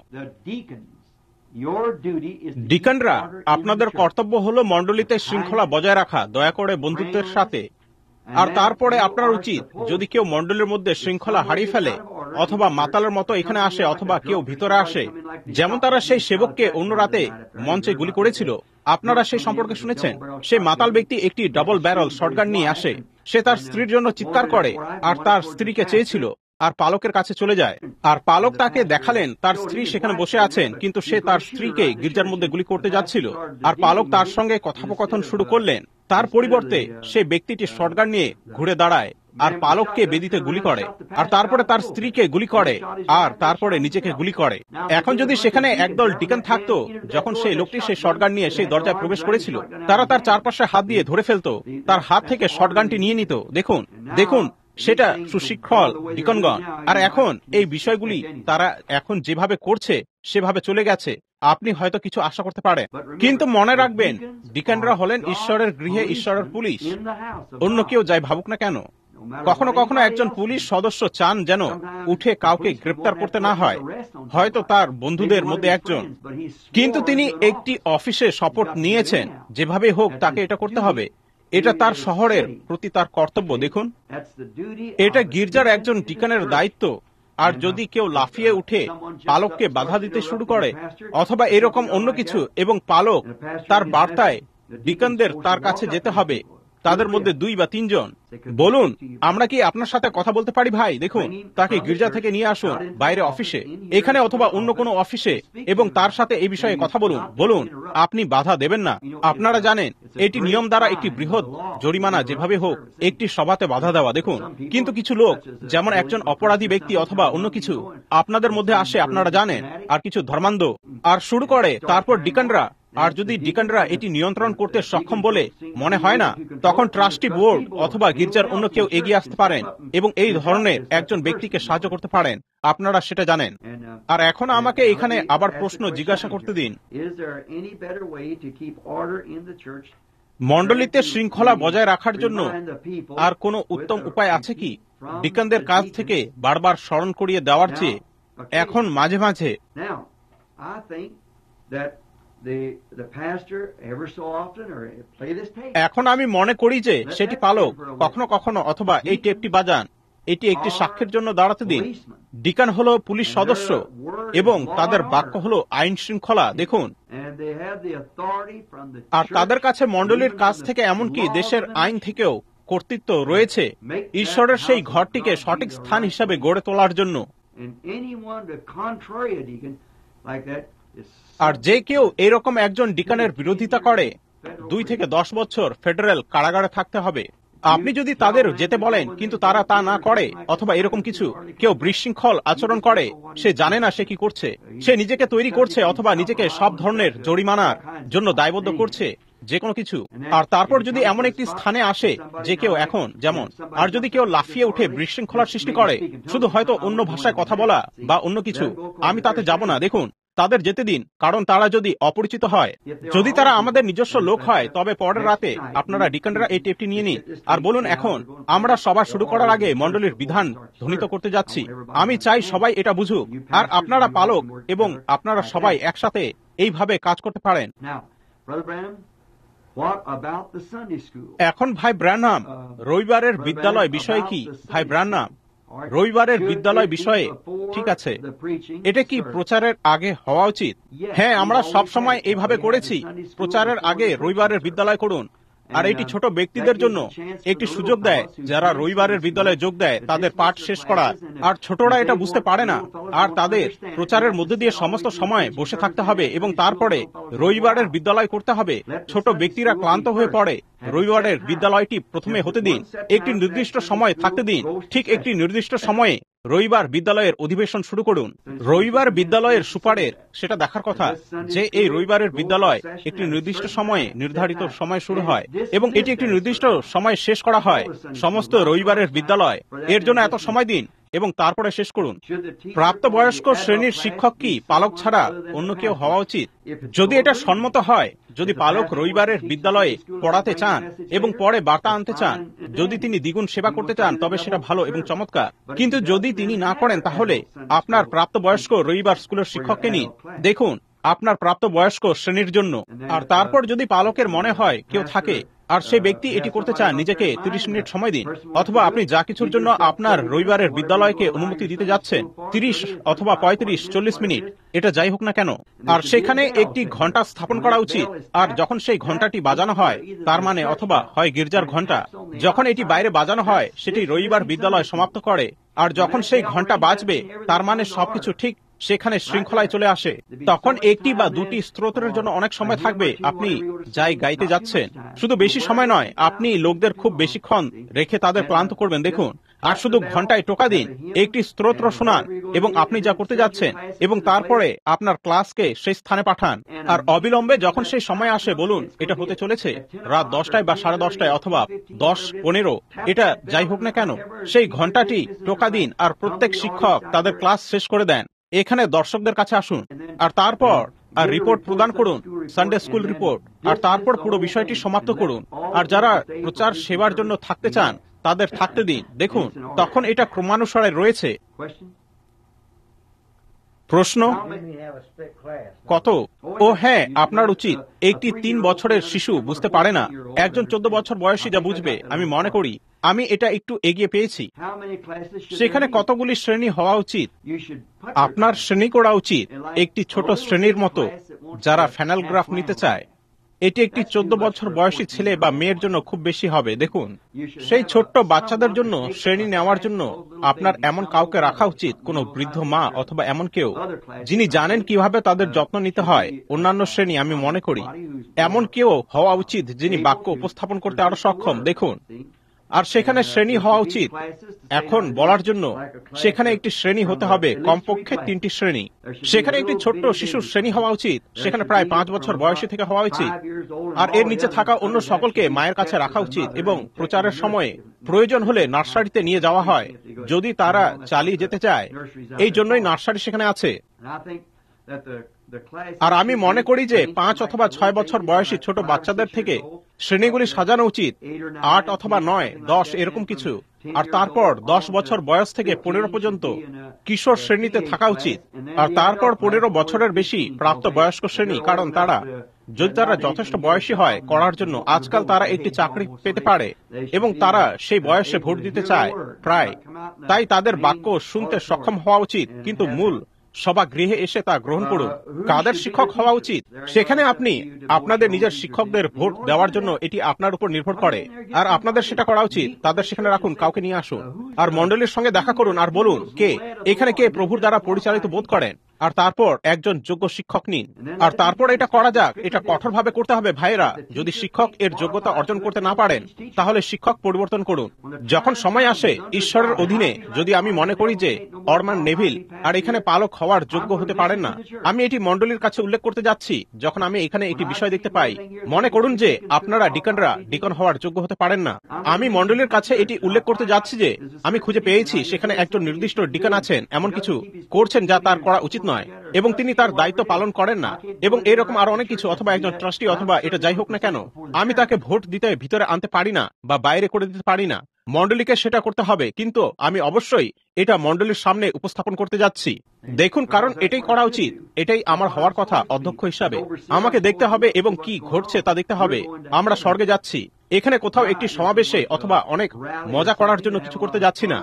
ডিকানরা, আপনাদের কর্তব্য হলো মণ্ডলীতে শৃঙ্খলা বজায় রাখা, দয়া করে বন্ধুত্বের সাথে। আর তারপরে আপনার উচিত, যদি কেউ মণ্ডলীর মধ্যে শৃঙ্খলা হারিয়ে ফেলে অথবা মাতালের মতো এখানে আসে অথবা কেউ ভিতরে আসে, যেমন তারা সেই সেবককে অন্য রাতে মঞ্চে গুলি করেছিল, আপনারা সেই সম্পর্কে শুনেছেন। সেই মাতাল ব্যক্তি একটি ডাবল ব্যারেল শটগান নিয়ে আসে, সে তার স্ত্রীর জন্য চিৎকার করে আর তার স্ত্রীকে চেয়েছিল, আর পালকের কাছে চলে যায়। আর পালক তাকে দেখালেন তার স্ত্রী সেখানে বসে আছেন, কিন্তু সে তার স্ত্রীকে গির্জার মধ্যে গুলি করতে যাচ্ছিল। আর পালক তার সঙ্গে কথোপকথন শুরু করলেন। তার পরিবর্তে সে ব্যক্তিটি শটগান নিয়ে ঘুরে দাঁড়ায় আর পালককে বেদিতে গুলি করে, আর তারপরে তার স্ত্রীকে গুলি করে, আর তারপরে নিজেকে গুলি করে। এখন যদি সেখানে একদল ডিকান থাকতো, যখন সেই লোকটি সেই শটগান নিয়ে সেই দরজায় প্রবেশ করেছিল, তারা তার চারপাশে হাত দিয়ে ধরে ফেলতো, তার হাত থেকে শটগানটি নিয়ে নিত। দেখুন, দেখুন, সেটা সুশিক্ষল ডিকনগণ। আর এখন এই বিষয়গুলি তারা এখন যেভাবে করছে সেভাবে চলে গেছে। আপনি হয়তো কিছু আশা করতে পারেন, কিন্তু মনে রাখবেন, ডিকানরা হলেন ঈশ্বরের গৃহে ঈশ্বরের পুলিশ, অন্য কেউ যাই ভাবুক না কেন। কখনো কখনো একজন পুলিশ সদস্য চান যেন উঠে কাউকে গ্রেপ্তার করতে না হয়, হয়তো তার বন্ধুদের মধ্যে একজন, কিন্তু তিনি একটি অফিসে শপথ নিয়েছেন, যেভাবে হোক তাকে এটা করতে হবে। এটা তার শহরের প্রতি তার কর্তব্য। দেখুন, এটা গির্জার একজন ডিকানের দায়িত্ব। আর যদি কেউ লাফিয়ে উঠে পালককে বাধা দিতে শুরু করে অথবা এরকম অন্য কিছু, এবং পালক তার বার্তায় ডিকানদের তার কাছে যেতে হবে, তাদের মধ্যে দুই বা তিনজন, বলুন, আমরা কি আপনার সাথে কথা বলতে পারি ভাই? দেখুন, তাকে গির্জা থেকে নিয়ে আসুন বাইরে অফিসে, এখানে অথবা অন্য কোনো অফিসে, এবং তার সাথে এই বিষয়ে কথা বলুন। বলুন, আপনি বাধা দেবেন না। আপনারা জানেন, এটি নিয়ম দ্বারা একটি বৃহৎ জরিমানা, যেভাবে হোক একটি সভাতে বাধা দেওয়া। দেখুন, কিন্তু কিছু লোক, যেমন একজন অপরাধী ব্যক্তি অথবা অন্য কিছু, আপনাদের মধ্যে আসে, আপনারা জানেন, আর কিছু ধর্মান্ধ, আর শুরু করে। তারপর ডিকানরা, আর যদি ডিকানরা এটি নিয়ন্ত্রণ করতে সক্ষম বলে মনে হয় না, তখন ট্রাস্টি বোর্ড অথবা গির্জার অন্য কেউ এগিয়ে আসতে পারেন এবং এই ধরনের একজন ব্যক্তিকে সাহায্য করতে পারেন। আপনারা সেটা জানেন। আর এখন আমাকে এখানে আবার প্রশ্ন জিজ্ঞাসা করতে দিন, মণ্ডলীতে শৃঙ্খলা বজায় রাখার জন্য আর কোনো উত্তম উপায় আছে কি ডিকানদের কাছ থেকে বারবার স্মরণ করিয়ে দেওয়ার চেয়ে? এখন মাঝে মাঝে এখন আমি মনে করি যে সেটি পালক কখনো কখনো অথবা এই টেপটি বাজান, এটি একটি সাক্ষ্যের জন্য দাঁড়াতে দিন। ডিকান হলো পুলিশ সদস্য এবং তাদের বাক্য হলো আইন শৃঙ্খলা। দেখুন, আর তাদের কাছে মণ্ডলীর কাছ থেকে এমনকি দেশের আইন থেকেও কর্তৃত্ব রয়েছে ঈশ্বরের সেই ঘরটিকে সঠিক স্থান হিসাবে গড়ে তোলার জন্য। আর যে কেউ এরকম একজন ডিকানের বিরোধিতা করে, দুই থেকে দশ বছর ফেডারেল কারাগারে থাকতে হবে। আপনি যদি তাদের যেতে বলেন কিন্তু তারা তা না করে, অথবা এরকম কিছু, কেউ বিশৃঙ্খল আচরণ করে, সে জানে না সে কি করছে, সে নিজেকে তৈরি করছে অথবা নিজেকে সব ধরনের জরিমানার জন্য দায়বদ্ধ করছে, যে কোনো কিছু। আর তারপর যদি এমন একটি স্থানে আসে যে কেউ এখন যেমন, আর যদি কেউ লাফিয়ে উঠে বিশৃঙ্খলার সৃষ্টি করে, শুধু হয়তো অন্য ভাষায় কথা বলা বা অন্য কিছু, আমি তাতে যাব না। দেখুন, তাদের যেতে দিন, কারণ তারা যদি অপরিচিত হয়। যদি তারা আমাদের নিজস্ব লোক হয়, তবে পরের রাতে আপনারা ডিকনরা এই টেপটি নিয়ে নিন আর বলুন, এখন আমরা সভা শুরু করার আগে মণ্ডলীর বিধান ধ্বনিত করতে যাচ্ছি। আমি চাই সবাই এটা বুঝুক, আর আপনারা পালক এবং আপনারা সবাই একসাথে এইভাবে কাজ করতে পারেন। এখন ভাই ব্রানহাম, রবিবারের বিদ্যালয় বিষয়ে কি? ভাই ব্রানহাম, রবিবারের বিদ্যালয় বিষয়ে, ঠিক আছে, এটা কি প্রচারের আগে হওয়া উচিত? হ্যাঁ, আমরা সব সময় এইভাবে করেছি। প্রচারের আগে রবিবারের বিদ্যালয় করুন। আর এটি ছোট ব্যক্তিদের জন্য একটি সুযোগ দেয় যারা রবিবারের বিদ্যালয়ে যোগ দেয় তাদের পাঠ শেষ করা। আর ছোটরা এটা বুঝতে পারে না, আর তাদের প্রচারের মধ্যে দিয়ে সমস্ত সময় বসে থাকতে হবে এবং তারপরে রবিবারের বিদ্যালয় করতে হবে। ছোট ব্যক্তিরা ক্লান্ত হয়ে পড়ে। রবিবারের বিদ্যালয়টি প্রথমে হতে দিন, একটি নির্দিষ্ট সময় থাকতে দিন। ঠিক একটি নির্দিষ্ট সময়ে রবিবার বিদ্যালয়ের অধিবেশন শুরু করুন। রবিবার বিদ্যালয়ের সুপারের সেটা দেখার কথা যে এই রবিবারের বিদ্যালয় একটি নির্দিষ্ট সময়ে, নির্ধারিত সময় শুরু হয় এবং এটি একটি নির্দিষ্ট সময় শেষ করা হয়। সমস্ত রবিবারের বিদ্যালয় এর জন্য এত সময় দিন এবং তারপরে শেষ করুন। প্রাপ্তবয়স্ক শ্রেণীর শিক্ষক কি পালক ছাড়া অন্য কেউ হওয়া উচিত? যদি এটা সম্মত হয়, যদি পালক রবিবারের বিদ্যালয়ে পড়াতে চান এবং পরে বার্তা আনতে চান, যদি তিনি দ্বিগুণ সেবা করতে চান, তবে সেটা ভালো এবং চমৎকার। কিন্তু যদি তিনি না করেন, তাহলে আপনার প্রাপ্তবয়স্ক রবিবার স্কুলের শিক্ষককে নিন। দেখুন, আপনার প্রাপ্তবয়স্ক শ্রেণীর জন্য। আর তারপর যদি পালকের মনে হয় কেউ থাকে আর সেই ব্যক্তি এটি করতে চান, নিজেকে তিরিশ মিনিট সময় দিন। অথবা আপনি যা কিছুর জন্য আপনার রবিবারের বিদ্যালয়কে অনুমতি দিতে যাচ্ছেন, তিরিশ অথবা পঁয়ত্রিশ চল্লিশ মিনিট, এটা যাই হোক না কেন, আর সেখানে একটি ঘন্টা স্থাপন করা উচিত। আর যখন সেই ঘন্টাটি বাজানো হয়, তার মানে অথবা হয় গির্জার ঘন্টা, যখন এটি বাইরে বাজানো হয়, সেটি রবিবার বিদ্যালয় সমাপ্ত করে। আর যখন সেই ঘন্টা বাজবে, তার মানে সবকিছু ঠিক সেখানে শৃঙ্খলায় চলে আসে। তখন একটি বা দুটি স্তোত্রের জন্য অনেক সময় থাকবে। আপনি যাই গাইতে যাচ্ছেন, শুধু বেশি সময় নয়, আপনি লোকদের খুব বেশিক্ষণ রেখে তাদের ক্লান্ত করবেন। দেখুন, আর শুধু ঘন্টায় টোকা দিন, একটি স্তোত্র শোনান এবং আপনি যা করতে যাচ্ছেন, এবং তারপরে আপনার ক্লাসকে সেই স্থানে পাঠান। আর অবিলম্বে যখন সেই সময় আসে, বলুন এটা হতে চলেছে রাত দশটায় বা সাড়ে দশটায় অথবা দশ পনেরো, এটা যাই হোক না কেন, সেই ঘন্টাটি টোকা দিন আর প্রত্যেক শিক্ষক তাদের ক্লাস শেষ করে দেন। এখানে দর্শকদের কাছে আসুন আর তারপর আর রিপোর্ট প্রদান করুন, সানডে স্কুল রিপোর্ট, আর তারপর পুরো বিষয়টি সমাপ্ত করুন। আর যারা প্রচার সেবার জন্য থাকতে চান, তাদের থাকতে দিন। দেখুন, তখন এটা ক্রমানুসারে রয়েছে। প্রশ্ন কত? ও হ্যাঁ, আপনার উচিত। একটি তিন বছরের শিশু বুঝতে পারে না, একজন চোদ্দ বছর বয়সী যা বুঝবে। আমি মনে করি আমি এটা একটু এগিয়ে পেয়েছি। সেখানে কতগুলি শ্রেণী হওয়া উচিত? আপনার শ্রেণী করা উচিত একটি ছোট শ্রেণীর মতো যারা ফ্যানালগ্রাফ নিতে চায়। এটি একটি চোদ্দ বছর বয়সী ছেলে বা মেয়ের জন্য খুব বেশি হবে। দেখুন, সেই ছোট্ট বাচ্চাদের জন্য শ্রেণী নেওয়ার জন্য আপনার এমন কাউকে রাখা উচিত, কোনো বৃদ্ধ মা অথবা এমন কেউ যিনি জানেন কিভাবে তাদের যত্ন নিতে হয়। অন্যান্য শ্রেণী, আমি মনে করি এমন কেউ হওয়া উচিত যিনি বাক্য উপস্থাপন করতে আরো সক্ষম। দেখুন, আর সেখানে শ্রেণী হওয়া উচিত এখন বলার জন্য। সেখানে একটি শ্রেণী হতে হবে, কমপক্ষে তিনটি শ্রেণী। সেখানে একটি ছোট্ট শিশুর শ্রেণী হওয়া উচিত, সেখানে প্রায় পাঁচ বছর বয়সী থেকে হওয়া উচিত। আর এর নিচে থাকা অন্য সকলকে মায়ের কাছে রাখা উচিত এবং প্রচারের সময়ে প্রয়োজন হলে নার্সারিতে নিয়ে যাওয়া হয় যদি তারা চালিয়ে যেতে চায়। এই জন্যই নার্সারি সেখানে আছে। আর আমি মনে করি যে পাঁচ অথবা ছয় বছর বয়সী ছোট বাচ্চাদের থেকে শ্রেণীগুলি সাজানো উচিত, আট অথবা নয়, দশ, এরকম কিছু। আর তারপর দশ বছর বয়স থেকে পনেরো পর্যন্ত কিশোর শ্রেণীতে থাকা উচিত। আর তারপর পনেরো বছরের বেশি প্রাপ্ত বয়স্ক শ্রেণী, কারণ তারা, যদি তারা যথেষ্ট বয়সী হয় করার জন্য, আজকাল তারা একটি চাকরি পেতে পারে এবং তারা সেই বয়সে ভোট দিতে চায় প্রায়, তাই তাদের বাক্য শুনতে সক্ষম হওয়া উচিত। কিন্তু মূল সভা গৃহে এসে তা গ্রহণ করুন। কাদের শিক্ষক হওয়া উচিত? সেখানে আপনি আপনাদের নিজের শিক্ষকদের ভোট দেওয়ার জন্য এটি আপনার উপর নির্ভর করে, আর আপনাদের সেটা করা উচিত। তাদের সেখানে রাখুন, কাউকে নিয়ে আসুন আর মণ্ডলীর সঙ্গে দেখা করুন আর বলুন কে এখানে কে প্রভুর দ্বারা পরিচালিত বোধ করেন। আর তারপর একজন যোগ্য শিক্ষক নিন। আর তারপর এটা করা যাক। এটা কঠোরভাবে করতে হবে ভাইয়েরা। যদি শিক্ষক এর যোগ্যতা অর্জন করতে না পারেন, তাহলে শিক্ষক পরিবর্তন করুন। যখন সময় আসে ঈশ্বরের অধীনে, যদি আমি মনে করি যে অরমান নেভিল আর এখানে পালক হওয়ার যোগ্য হতে পারেন না, আমি এটি মণ্ডলীর কাছে উল্লেখ করতে যাচ্ছি। যখন আমি এখানে একটি বিষয় দেখতে পাই, মনে করুন যে আপনারা ডিকনরা ডিকন হওয়ার যোগ্য হতে পারেন না, আমি মণ্ডলীর কাছে এটি উল্লেখ করতে যাচ্ছি যে আমি খুঁজে পেয়েছি সেখানে একজন নির্দিষ্ট ডিকন আছেন, এমন কিছু করছেন যা তার করা উচিত নয়, এবং তিনি তার দায়িত্ব পালন করেন না, এবং এরকম আরো অনেক কিছু, অথবা একজন ট্রাস্টি, অথবা এটা যাই হোক না কেন, আমি তাকে ভোট দিতে ভিতরে আনতে পারি না বা বাইরে করে দিতে পারি না। মণ্ডলীকে সেটা করতে হবে, কিন্তু আমি অবশ্যই এটা মণ্ডলীর সামনে উপস্থাপন করতে যাচ্ছি। দেখুন, কারণ এটাই করা উচিত, এটাই আমার হওয়ার কথা অধ্যক্ষ হিসাবে। আমাকে দেখতে হবে এবং কি ঘটছে তা দেখতে হবে। আমরা স্বর্গে যাচ্ছি, এখানে কোথাও একটি সমাবেশে অথবা অনেক মজা করার জন্য কিছু করতে যাচ্ছি না।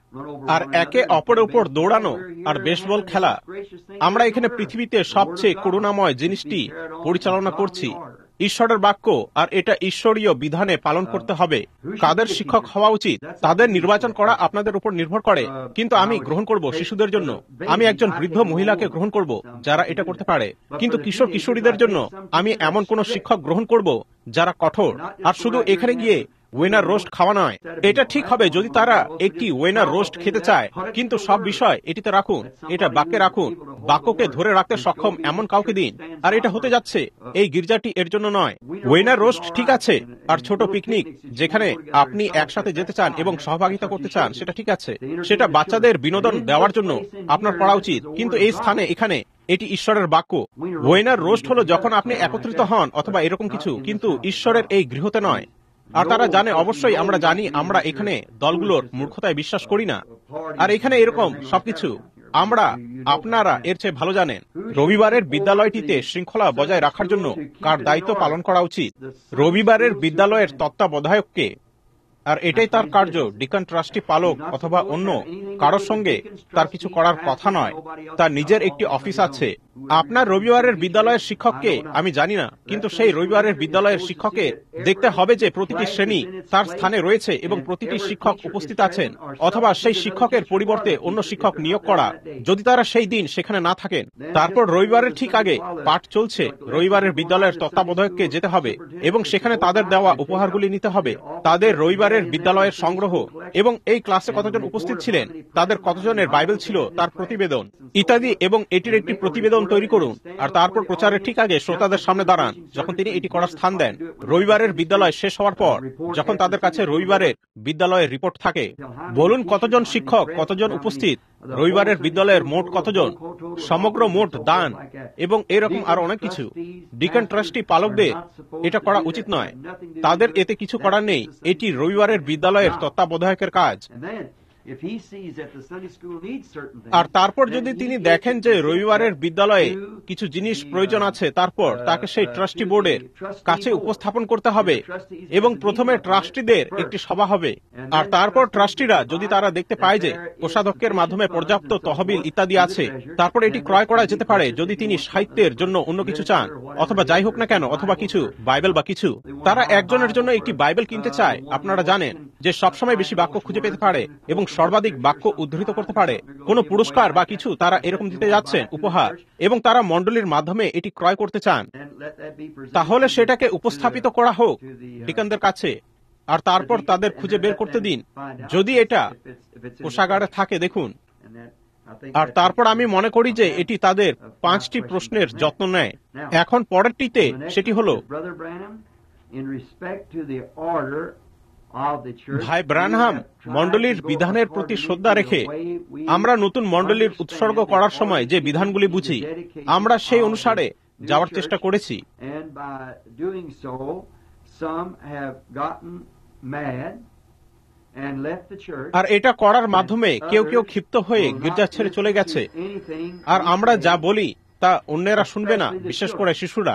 আর একে অপরের উপর দৌড়ানো আর বেসবল খেলা, আমরা এখানে পৃথিবীতে সবচেয়ে করুণাময় জিনিসটি পরিচালনা করছি, ঈশ্বরের বাক্য, আর এটা ঈশ্বরীয় বিধানে পালন করতে হবে। কাদের শিক্ষক হওয়া উচিত তাদের নির্বাচন করা আপনাদের উপর নির্ভর করে, কিন্তু আমি গ্রহণ করব শিশুদের জন্য। আমি একজন বৃদ্ধ মহিলাকে গ্রহণ করব যারা এটা করতে পারে, কিন্তু কিশোর কিশোরীদের জন্য আমি এমন কোন শিক্ষক গ্রহণ করব যারা কঠোর। আর শুধু এখানে গিয়ে ওয়েনার রোস্ট খাওয়া নয়। এটা ঠিক হবে যদি তারা একটি ওয়েনার রোস্ট খেতে চায়, কিন্তু সব বিষয় এটিতে রাখুন, এটা বাক্যে রাখুন, বাক্যকে ধরে রাখতে সক্ষম এমন কাউকে দিন। আর এটা হতে যাচ্ছে, এই গির্জাটি এর জন্য নয়। ওয়েনার রোস্ট ঠিক আছে, আর ছোট পিকনিক যেখানে আপনি একসাথে যেতে চান এবং সহভাগিতা করতে চান, সেটা ঠিক আছে, সেটা বাচ্চাদের বিনোদন দেওয়ার জন্য আপনার করা উচিত। কিন্তু এই স্থানে, এখানে এটি ঈশ্বরের বাক্য। ওয়েনার রোস্ট হলো যখন আপনি একত্রিত হন অথবা এরকম কিছু, কিন্তু ঈশ্বরের এই গৃহতে নয়। আর তারা জানে, অবশ্যই আমরা জানি, আমরা এখানে দলগুলোর মূর্খতায় বিশ্বাস করি না। আর এখানে এরকম সবকিছু আমরা, আপনারা এর চেয়ে ভালো জানেন। রবিবারের বিদ্যালয়টিতে শৃঙ্খলা বজায় রাখার জন্য কার দায়িত্ব পালন করা উচিত? রবিবারের বিদ্যালয়ের তত্ত্বাবধায়ককে। আর এটাই তার কার্য। ডিকন, ট্রাস্টি, পালক অথবা অন্য কারোর সঙ্গে তার কিছু করার কথা নয়। তার নিজের একটি অফিস আছে। আপনার রবিবারের বিদ্যালয়ের শিক্ষককে আমি জানি না, কিন্তু সেই রবিবারের বিদ্যালয়ের শিক্ষককে দেখতে হবে যে প্রতিটি শ্রেণী তার স্থানে রয়েছে এবং প্রতিটি শিক্ষক উপস্থিত আছেন, অথবা সেই শিক্ষকের পরিবর্তে অন্য শিক্ষক নিয়োগ করা যদি তারা সেই দিন সেখানে না থাকেন। তারপর রবিবারের ঠিক আগে পাঠ চলছে, রবিবারের বিদ্যালয়ের তত্ত্বাবধায়ককে যেতে হবে এবং সেখানে তাদের দেওয়া উপহারগুলি নিতে হবে, তাদের রবিবারের বিদ্যালয়ের সংগ্রহ, এবং এই ক্লাসে কতজন উপস্থিত ছিলেন, তাদের কতজনের বাইবেল ছিল, তার প্রতিবেদন ইত্যাদি, এবং এটির একটি প্রতিবেদন তৈরি করুন। আর তারপর প্রচারের ঠিক আগে শ্রোতাদের সামনে দাঁড়ান যখন তিনি এটি করার স্থান দেন। রবিবারের বিদ্যালয় শেষ হওয়ার পর যখন তাদের কাছে রবিবারের বিদ্যালয়ের রিপোর্ট থাকে, বলুন কতজন শিক্ষক, কতজন উপস্থিত, রবিবারের বিদ্যালয়ের মোট কতজন, সমগ্র মোট দান, এবং এরকম আরো অনেক কিছু। ডিকন, ট্রাস্টি, পালকদের এটা করা উচিত নয়, তাদের এতে কিছু করার নেই। এটি রবিবারের বিদ্যালয়ের তত্ত্বাবধায়কের কাজ। আর তারপর যদি তিনি দেখেন যে রবিবারের বিদ্যালয়ে কিছু জিনিস প্রয়োজন আছে, তারপর তাকে সেই ট্রাস্টি বোর্ডের কাছে উপস্থাপন করতে হবে, এবং প্রথমে ট্রাস্টিদের একটি সভা হবে। আর তারপর ট্রাস্টিরা যদি তারা দেখতে পায় যে কোষাধ্যক্ষের মাধ্যমে পর্যাপ্ত তহবিল ইত্যাদি আছে, তারপর এটি ক্রয় করা যেতে পারে যদি তিনি সাহিত্যের জন্য অন্য কিছু চান, অথবা যাই হোক না কেন, অথবা কিছু বাইবেল বা কিছু। তারা একজনের জন্য একটি বাইবেল কিনতে চায়। আপনারা জানেন যে সবসময় বেশি বাক্য খুঁজে পেতে পারে এবং সর্বাধিক বাক্য উদ্ধৃত করতে পারে। কোন পুরস্কার বা কিছু তারা এরকম দিতে যাচ্ছেন, উপহার, এবং তারা মণ্ডলীর মাধ্যমে এটি ক্রয় করতে চান। তাহলে সেটাকে উপস্থাপিত করা হোক ডিকনদের কাছে, আর তারপর তাদের খুঁজে বের করতে দিন যদি এটা কোষাগারে থাকে। দেখুন, আর তারপর আমি মনে করি যে এটি তাদের পাঁচটি প্রশ্নের যত্ন নেয়। এখন পরেরটিতে সেটি হল, ভাই ব্রানহাম, মণ্ডলীর বিধানের প্রতি শ্রদ্ধা রেখে আমরা নতুন মণ্ডলীর উৎসর্গ করার সময় যে বিধানগুলি বুঝি, আমরা সেই অনুসারে যাওয়ার চেষ্টা করেছি। আর এটা করার মাধ্যমে কেউ কেউ ক্ষিপ্ত হয়ে গির্জা ছেড়ে চলে গেছে। আর আমরা যা বলি তা অন্যেরা শুনবে না, বিশেষ করে শিশুরা।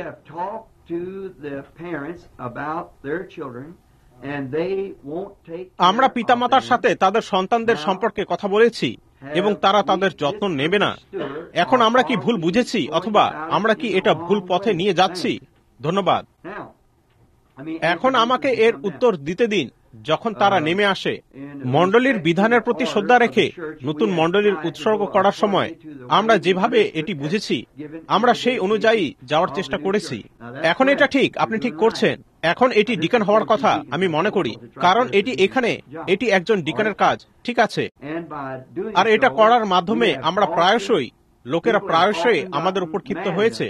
আমরা পিতামাতার সাথে তাদের সন্তানদের সম্পর্কে কথা বলেছি এবং তারা তাদের যত্ন নেবে না। এখন আমরা কি ভুল বুঝেছি, অথবা আমরা কি এটা ভুল পথে নিয়ে যাচ্ছি? ধন্যবাদ। এখন আমাকে এর উত্তর দিতে দিন। যখন তারা নেমে আসে মণ্ডলীর বিধানের প্রতি শ্রদ্ধা রেখে নতুন মণ্ডলীর উৎসর্গ করার সময় আমরা যেভাবে এটি বুঝেছি আমরা সেই অনুযায়ী যাওয়ার চেষ্টা করেছি। এখন এটা ঠিক, আপনি ঠিক করছেন। এখন এটি ডিকন হওয়ার কথা আমি মনে করি, কারণ এটি এখানে এটি একজন ডিকনের কাজ, ঠিক আছে। আর এটা করার মাধ্যমে আমরা প্রায়শই লোকেরা প্রায়শই আমাদের উপর ক্ষিপ্ত হয়েছে।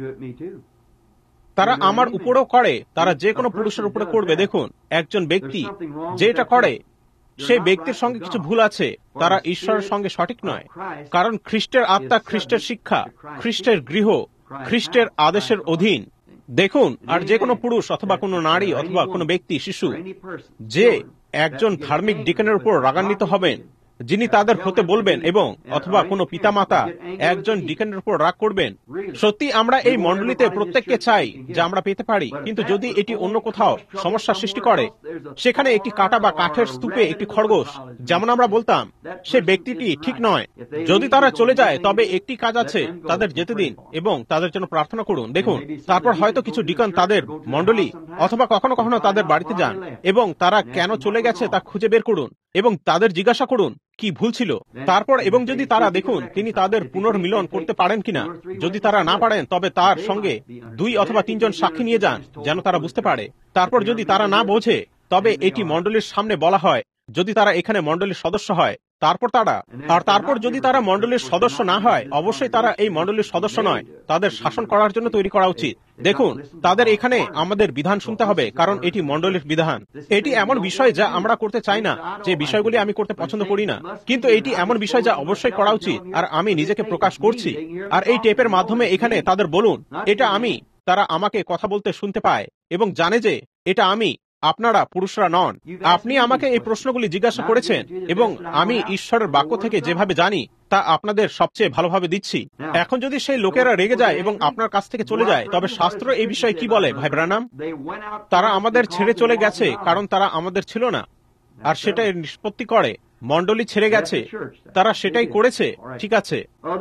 তারা আমার উপরেও করে, তারা যে কোনো পুরুষের উপরে করবে। দেখুন, একজন ব্যক্তি যে এটা করে সেই ব্যক্তির সঙ্গে কিছু ভুল আছে, তারা ঈশ্বরের সঙ্গে সঠিক নয়। কারণ খ্রিস্টের আত্মা, খ্রিস্টের শিক্ষা, খ্রিস্টের গৃহ, খ্রিস্টের আদেশের অধীন। দেখুন, আর যে কোনো পুরুষ অথবা কোনো নারী অথবা কোনো ব্যক্তি, শিশু, যে একজন ধার্মিক ডিকনের উপর রাগান্বিত হবেন, যিনি তাদের হতে বলবেন, এবং অথবা কোনো পিতামাতা একজন ডিকনের উপর রাগ করবেন। সত্যি আমরা এই মণ্ডলীতে প্রত্যেককে চাই যে আমরা পেতে পারি, কিন্তু যদি এটি অন্য কোথাও সমস্যা সৃষ্টি করে, সেখানে একটি কাটা বা কাঠের স্তূপে একটি খরগোশ, যেমন আমরা বলতাম, সে ব্যক্তিটি ঠিক নয়। যদি তারা চলে যায়, তবে একটি কাজ আছে, তাদের যেতে দিন এবং তাদের জন্য প্রার্থনা করুন। দেখুন, তারপর হয়তো কিছু ডিকন তাদের মণ্ডলী অথবা কখনো কখনো তাদের বাড়িতে যান এবং তারা কেন চলে গেছে তা খুঁজে বের করুন এবং তাদের জিজ্ঞাসা করুন কি ভুল ছিল। তারপর এবং যদি তারা দেখুন তিনি তাদের পুনর্মিলন করতে পারেন কিনা, যদি তারা না পারেন তবে তার সঙ্গে দুই অথবা তিনজন সাক্ষী নিয়ে যান যেন তারা বুঝতে পারে। তারপর যদি তারা না বোঝে তবে এটি মণ্ডলীর সামনে বলা হয়, যদি তারা এখানে মণ্ডলীর সদস্য হয় তারপর তারা, আর তারপর যদি তারা মণ্ডলীর সদস্য না হয়, অবশ্যই তারা এই মণ্ডলীর সদস্য নয়, তাদের শাসন করার জন্য তৈরি করা উচিত। দেখুন, তাদের এখানে আমাদের বিধান শুনতে হবে, কারণ এটি মণ্ডলীর বিধান। এটি এমন বিষয় যা আমরা করতে চাই না, যে বিষয়গুলি আমি করতে পছন্দ করি না, কিন্তু এটি এমন বিষয় যা অবশ্যই করা উচিত। আর আমি নিজেকে প্রকাশ করছি, আর এই টেপের মাধ্যমে এখানে তাদের বলুন এটা আমি, তারা আমাকে কথা বলতে শুনতে পায় এবং জানে যে এটা আমি, আপনারা পুরুষরা নন। আপনি আমাকে এই প্রশ্নগুলি জিজ্ঞাসা করেছেন এবং আমি ঈশ্বরের বাক্য থেকে যেভাবে জানি তা আপনাদের সবচেয়ে ভালোভাবে দিচ্ছি। এখন যদি সেই লোকেরা রেগে যায় এবং আপনার কাছ থেকে চলে যায়, তবে শাস্ত্র এই বিষয়ে কি বলে ভাই ব্রানাম? তারা আমাদের ছেড়ে চলে গেছে কারণ তারা আমাদের ছিল না, আর সেটা এর নিষ্পত্তি করে মণ্ডলী ছেড়ে গেছে, তারা সেটাই করেছে, ঠিক আছে।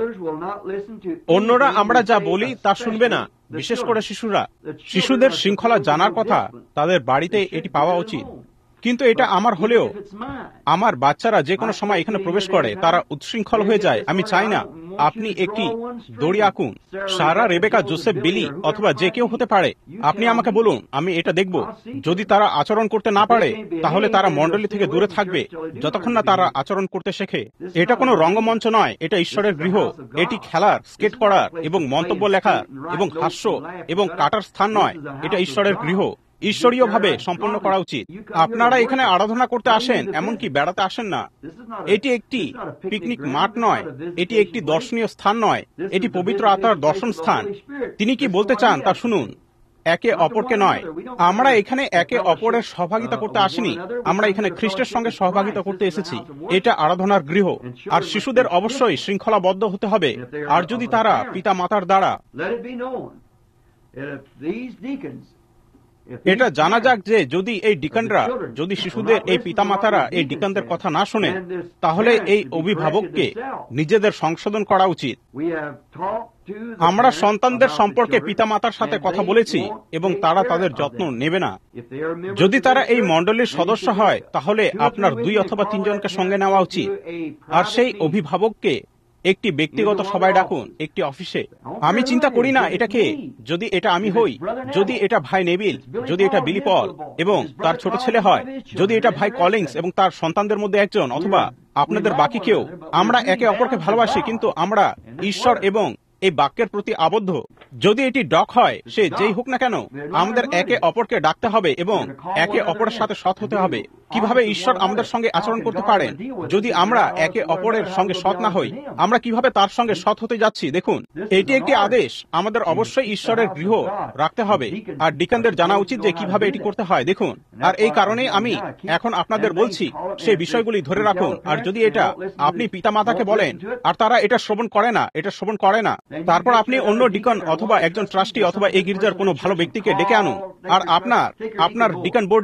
অন্যরা আমরা যা বলি তা শুনবে না, বিশেষ করে শিশুরা। শিশুদের শৃঙ্খলা জানার কথা, তাদের বাড়িতে এটি পাওয়া উচিত। কিন্তু এটা আমার হলেও আমার বাচ্চারা যে কোনো সময় এখানে প্রবেশ করে তারা উচ্ছৃঙ্খল হয়ে যায়। আমি চাই না আপনি একটি দড়ি আঁকুন, সারা, রেবেকা, জোসেফ, বিলি অথবা যে কেউ হতে পারে। আপনি আমাকে বলুন, আমি এটা দেখব। যদি তারা আচরণ করতে না পারে তাহলে তারা মণ্ডলী থেকে দূরে থাকবে যতক্ষণ না তারা আচরণ করতে শেখে। এটা কোনো রঙ্গমঞ্চ নয়, এটা ঈশ্বরের গৃহ। এটি খেলার, স্কেট করার এবং মন্তব্য লেখার এবং হাস্য এবং কাটার স্থান নয়, এটা ঈশ্বরের গৃহ। ঈশ্বরীয় ভাবে সম্পন্ন করা উচিত। আপনারা এখানে আরাধনা করতে আসেন, এমনকি বেড়াতে আসেন না। এটি একটি পিকনিক মাঠ নয়, এটি একটি দর্শনীয় স্থান নয়, এটি পবিত্র আত্মার দর্শন স্থান। তিনি কি বলতে চান তা শুনুন, একে অপরকে নয়। আমরা এখানে একে অপরের সহভাগিতা করতে আসিনি, আমরা এখানে খ্রিস্টের সঙ্গে সহভাগিতা করতে এসেছি। এটা আরাধনার গৃহ, আর শিশুদের অবশ্যই শৃঙ্খলাবদ্ধ হতে হবে। আর যদি তারা পিতা মাতার দ্বারা এটা জানা যাক যে যদি এই ডিকনরা, যদি শিশুদের এই পিতামাতারা এই ডিকনদের কথা না শোনেন, তাহলে এই অভিভাবককে নিজেদের সংশোধন করা উচিত। আমরা সন্তানদের সম্পর্কে পিতামাতার সাথে কথা বলেছি এবং তারা তাদের যত্ন নেবে না। যদি তারা এই মণ্ডলীর সদস্য হয় তাহলে আপনার দুই অথবা তিনজনকে সঙ্গে নেওয়া উচিত, আর সেই অভিভাবককে একটি ব্যক্তিগত সভায় ডাকুন, একটি অফিসে। আমি চিন্তা করি না এটা কে, যদি এটা আমি হই, যদি এটা ভাই নেভিল, যদি এটা বিলি পল এবং তার ছোট ছেলে হয়, যদি এটা ভাই কলিংস এবং তার সন্তানদের মধ্যে একজন, অথবা আপনাদের বাকি কেউ, আমরা একে অপরকে ভালোবাসি, কিন্তু আমরা ঈশ্বর এবং এই বাক্যের প্রতি আবদ্ধ। যদি এটি ডক হয়, সে যেই হোক না কেন, আমাদের একে অপরকে ডাকতে হবে এবং একে অপরের সাথে সৎ হতে হবে। কিভাবে ঈশ্বর আমাদের সঙ্গে আচরণ করতে পারেন যদি আমরা একে অপরের সঙ্গে সৎ না হই? আমরা কিভাবে তার সঙ্গে সৎ হতে যাচ্ছি? দেখুন, এটি একটি আদেশ, আমাদের অবশ্যই ঈশ্বরের গৃহ রাখতে হবে, আর ডিকনদের জানা উচিত যে কিভাবে এটি করতে হয়। দেখুন, আর এই কারণে আমি এখন আপনাদের বলছি সেই বিষয়গুলি ধরে রাখুন। আর যদি এটা আপনি পিতামাতাকে বলেন আর তারা এটা শ্রবণ করে না, এটা শ্রবণ করে না, তারপর আপনি অন্য ডিকন অথবা একজন ট্রাস্টি অথবা এই গির্জার কোনো ভালো ব্যক্তিকে ডেকে আনুন, আর আপনার আপনার ডিকন বোর্ড নিন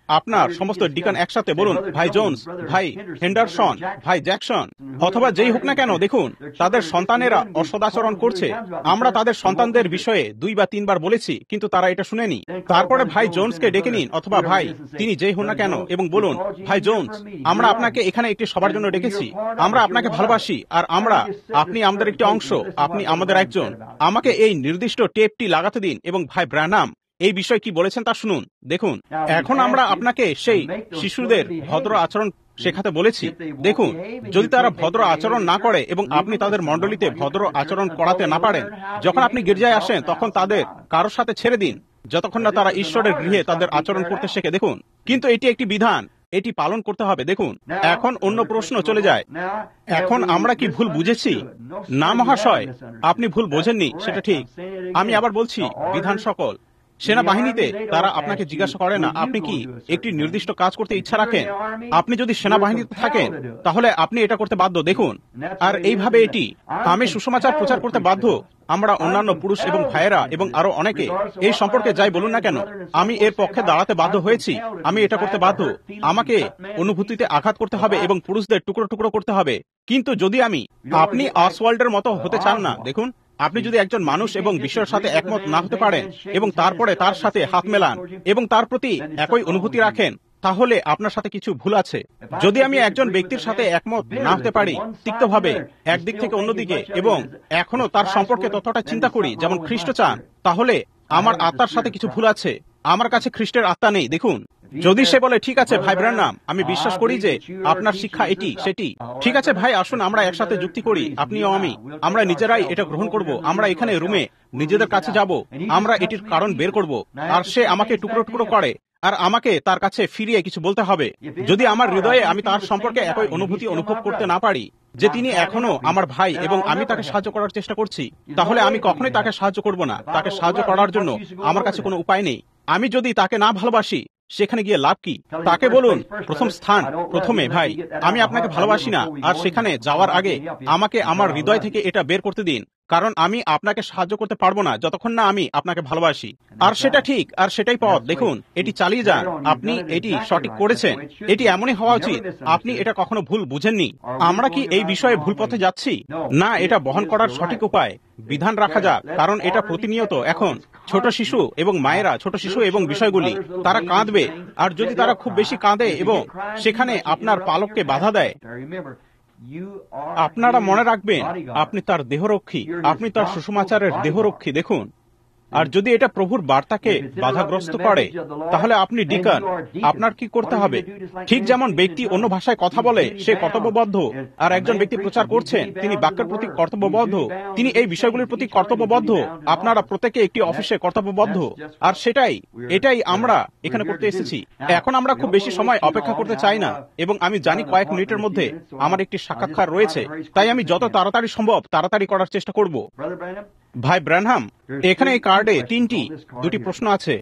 আপনার সমস্ত ডিকান একসাথে বলুন, ভাই জোন্স, ভাই হেন্ডারসন, ভাই জ্যাকসন, অথবা যেই হোক না কেন, দেখুন তাদের সন্তানেরা অসদাচরণ করছে। আমরা তাদের সন্তানদের বিষয়ে দুই বা তিনবার বলেছি, কিন্তু তারা এটা শুনেনি। তারপরে ভাই জোন্সকে ডেকে নিন, অথবা ভাই তিনি যেই হন না কেন, এবং বলুন, ভাই জোন্স, আমরা আপনাকে এখানে একটি সবার জন্য ডেকেছি। আমরা আপনাকে ভালোবাসি, আর আমরা আপনি আমাদের একটি অংশ, আপনি আমাদের একজন। আমাকে এই নির্দিষ্ট টেপটি লাগাতে দিন, এবং ভাই ব্রানহাম এই বিষয়ে কি বলেছেন তা শুনুন। দেখুন, এখন আমরা আপনাকে সেই শিশুদের ভদ্র আচরণ শেখাতে বলেছি। দেখুন, যদি তারা ভদ্র আচরণ না করে এবং আপনি তাদের মণ্ডলীতে ভদ্র আচরণ করাতে না পারেন, যখন আপনি গির্জায় আসেন তখন তাদের কারোর সাথে ছেড়ে দিন, যতক্ষণ না তারা ঈশ্বরের গৃহে তাদের আচরণ করতে শেখে। দেখুন, কিন্তু এটি একটি বিধান, এটি পালন করতে হবে। দেখুন, এখন অন্য প্রশ্ন চলে যায়, এখন আমরা কি ভুল বুঝেছি? না মহাশয়, আপনি ভুল বোঝেননি, সেটা ঠিক। আমি আবার বলছি, বিধান সকল সেনাবাহিনীতে তারা আপনাকে জিজ্ঞাসা করে না আপনি কি একটি নির্দিষ্ট কাজ করতে ইচ্ছা রাখেন। আপনি যদি সেনাবাহিনীতে থাকেন তাহলে আপনি এটা করতে বাধ্য। দেখুন, আর এইভাবে এটি আমি সুসমাচার প্রচার করতে বাধ্য। আমরা অন্যান্য পুরুষ এবং ভাইয়েরা এবং আরো অনেকে এই সম্পর্কে যাই বলুন না কেন, আমি এর পক্ষে দাঁড়াতে বাধ্য হয়েছি। আমি এটা করতে বাধ্য। আমাকে অনুভূতিতে আঘাত করতে হবে এবং পুরুষদের টুকরো টুকরো করতে হবে। কিন্তু যদি আমি আপনি অসওয়াল্ডের মতো হতে চান না, দেখুন, আপনি যদি একজন মানুষ এবং বিশ্বের সাথে একমত না হতে পারেন এবং তারপরে তার সাথে হাত মেলান এবং তার প্রতি একই অনুভূতি রাখেন, তাহলে আপনার সাথে কিছু ভুল আছে। যদি আমি একজন ব্যক্তির সাথে একমত না হতে পারি তিক্তভাবে একদিক থেকে অন্যদিকে, এবং এখনো তার সম্পর্কে ততটা চিন্তা করি যেমন খ্রিস্ট চান, তাহলে আমার আত্মার সাথে কিছু ভুল আছে। আমার কাছে খ্রিস্টের আত্মা নেই। দেখুন, যদি সে বলে ঠিক আছে ভাই ব্রানহাম, আমি বিশ্বাস করি যে আপনার শিক্ষা এটি সেটি, ঠিক আছে ভাই, আসুন আমরা একসাথে যুক্তি করি, আপনিও আমি, আমরা নিজেরাই এটা গ্রহণ করব, আমরা এখানে রুমে নিজেদের কাছে যাব, আমরা এটির কারণ বের করব, আর সে আমাকে টুকরো টুকরো করে, আর আমাকে তার কাছে ফিরিয়ে কিছু বলতে হবে। যদি আমার হৃদয়ে আমি তার সম্পর্কে একই অনুভূতি অনুভব করতে না পারি যে তিনি এখনো আমার ভাই এবং আমি তাকে সাহায্য করার চেষ্টা করছি, তাহলে আমি কখনোই তাকে সাহায্য করব না। তাকে সাহায্য করার জন্য আমার কাছে কোনো উপায় নেই। আমি যদি তাকে না ভালোবাসি, সেখানে গিয়ে লাভ কি? তাকে বলুন, প্রথম স্থান প্রথমে, ভাই আমি আপনাকে ভালোবাসি না, আর সেখানে যাওয়ার আগে আমাকে আমার হৃদয় থেকে এটা বের করতে দিন, কারণ আমি আপনাকে সাহায্য করতে পারবো না যতক্ষণ না আমি আপনাকে ভালোবাসি। আর সেটা ঠিক, আর সেটাই পথ। দেখুন, এটি চালিয়ে যান, আপনি এটি সঠিক করেছেন, এটি এমনই হওয়া উচিত। আপনি এটা কখনো ভুল বুঝেননি। আমরা কি এই বিষয়ে ভুল পথে যাচ্ছি? না, এটা বহন করার সঠিক উপায় বিধান রাখা যাক, কারণ এটা প্রতিনিয়ত এখন ছোট শিশু এবং মায়েরা, ছোট শিশু এবং বিষয়গুলি তারা কাঁদবে, আর যদি তারা খুব বেশি কাঁদে এবং সেখানে আপনার পালককে বাধা দেয়, আপনারা মনে রাখবেন আপনি তার দেহরক্ষী, আপনি তার সুসমাচারের দেহরক্ষী। দেখুন, আর যদি এটা প্রভুর বার্তাকে বাধাগ্রস্ত করে, তাহলে আপনি ডিকান, আপনার কি করতে হবে? ঠিক যেমন ব্যক্তি অন্য ভাষায় কথা বলে সে কর্তব্যবদ্ধ, আর একজন ব্যক্তি প্রচার করছেন তিনি বাক্যের প্রতি কর্তব্যবদ্ধ, তিনি এই বিষয়গুলির প্রতি কর্তব্যবদ্ধ। আপনারা প্রত্যেকে একটি অফিসে কর্তব্যবদ্ধ, আর সেটাই এটাই আমরা এখানে করতে এসেছি। এখন আমরা খুব বেশি সময় অপেক্ষা করতে চাই না, এবং আমি জানি কয়েক মিনিটের মধ্যে আমার একটি সাক্ষাৎকার রয়েছে, তাই আমি যত তাড়াতাড়ি সম্ভব তাড়াতাড়ি করার চেষ্টা করব। ভাই ব্রানহাম, এখানে এই কার্ডে তিনটি দুটি প্রশ্ন আছে।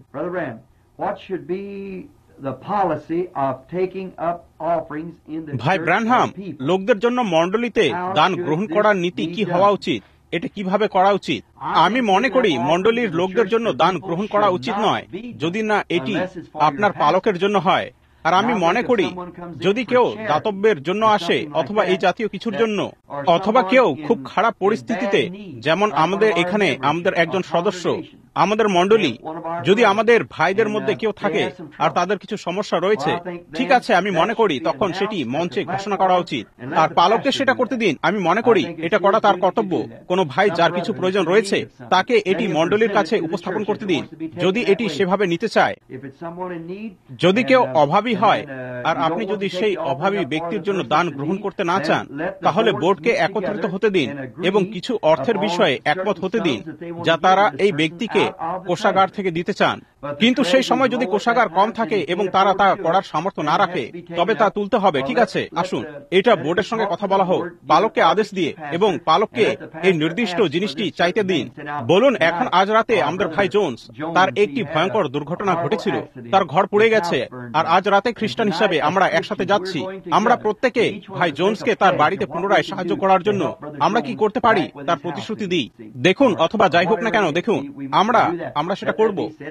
ভাই ব্রানহাম, লোকদের জন্য মণ্ডলীতে দান গ্রহণ করার নীতি কি হওয়া উচিত? এটা কিভাবে করা উচিত? আমি মনে করি মণ্ডলীর লোকদের জন্য দান গ্রহণ করা উচিত নয় যদি না এটি আপনার পালকের জন্য হয়। আর আমি মনে করি যদি কেউ দাতব্যের জন্য আসে অথবা এই জাতীয় কিছুর জন্য, অথবা কেউ খুব খারাপ পরিস্থিতিতে, যেমন আমাদের এখানে আমাদের একজন সদস্য, আমাদের মণ্ডলী, যদি আমাদের ভাইদের মধ্যে কেউ থাকে আর তাদের কিছু সমস্যা রয়েছে, ঠিক আছে, আমি মনে করি তখন সেটি মঞ্চে ঘোষণা করা উচিত, আর পালককে সেটা করতে দিন। আমি মনে করি এটা করা তার কর্তব্য। কোনো ভাই যার কিছু প্রয়োজন রয়েছে তাকে এটি মণ্ডলীর কাছে উপস্থাপন করতে দিন, যদি এটি সেভাবে নিতে চায়। যদি কেউ অভাবী হয় আর আপনি যদি সেই অভাবী ব্যক্তির জন্য দান গ্রহণ করতে না চান, তাহলে বোর্ডকে একত্রিত হতে দিন এবং কিছু অর্থের বিষয়ে একমত হতে দিন যা তারা এই ব্যক্তিকে কোষাগার থেকে দিতে চান। কিন্তু সেই সময় যদি কোষাগার কম থাকে এবং তারা তা করার সামর্থ্য না রাখে, তবে তা তুলতে হবে। ঠিক আছে, আসুন এটা বোর্ডের সঙ্গে কথা বলা হোক, পালককে আদেশ দিয়ে, এবং পালককে এই নির্দিষ্ট জিনিসটি চাইতে দিন। বলুন, এখন আজ রাতে আমাদের ভাই জোন্স, তার একটি ভয়ঙ্কর দুর্ঘটনা ঘটেছিল, তার ঘর পুড়ে গেছে, আর আজ রাতে খ্রিস্টান হিসাবে আমরা একসাথে যাচ্ছি। আমরা প্রত্যেকে ভাই জোন্সকে তার বাড়িতে পুনরায় সাহায্য করার জন্য আমরা কি করতে পারি তার প্রতিশ্রুতি দিই। দেখুন, অথবা যাই হোক না কেন, দেখুন আমরা আমরা সেটা করব। প্ল্যাটফর্ম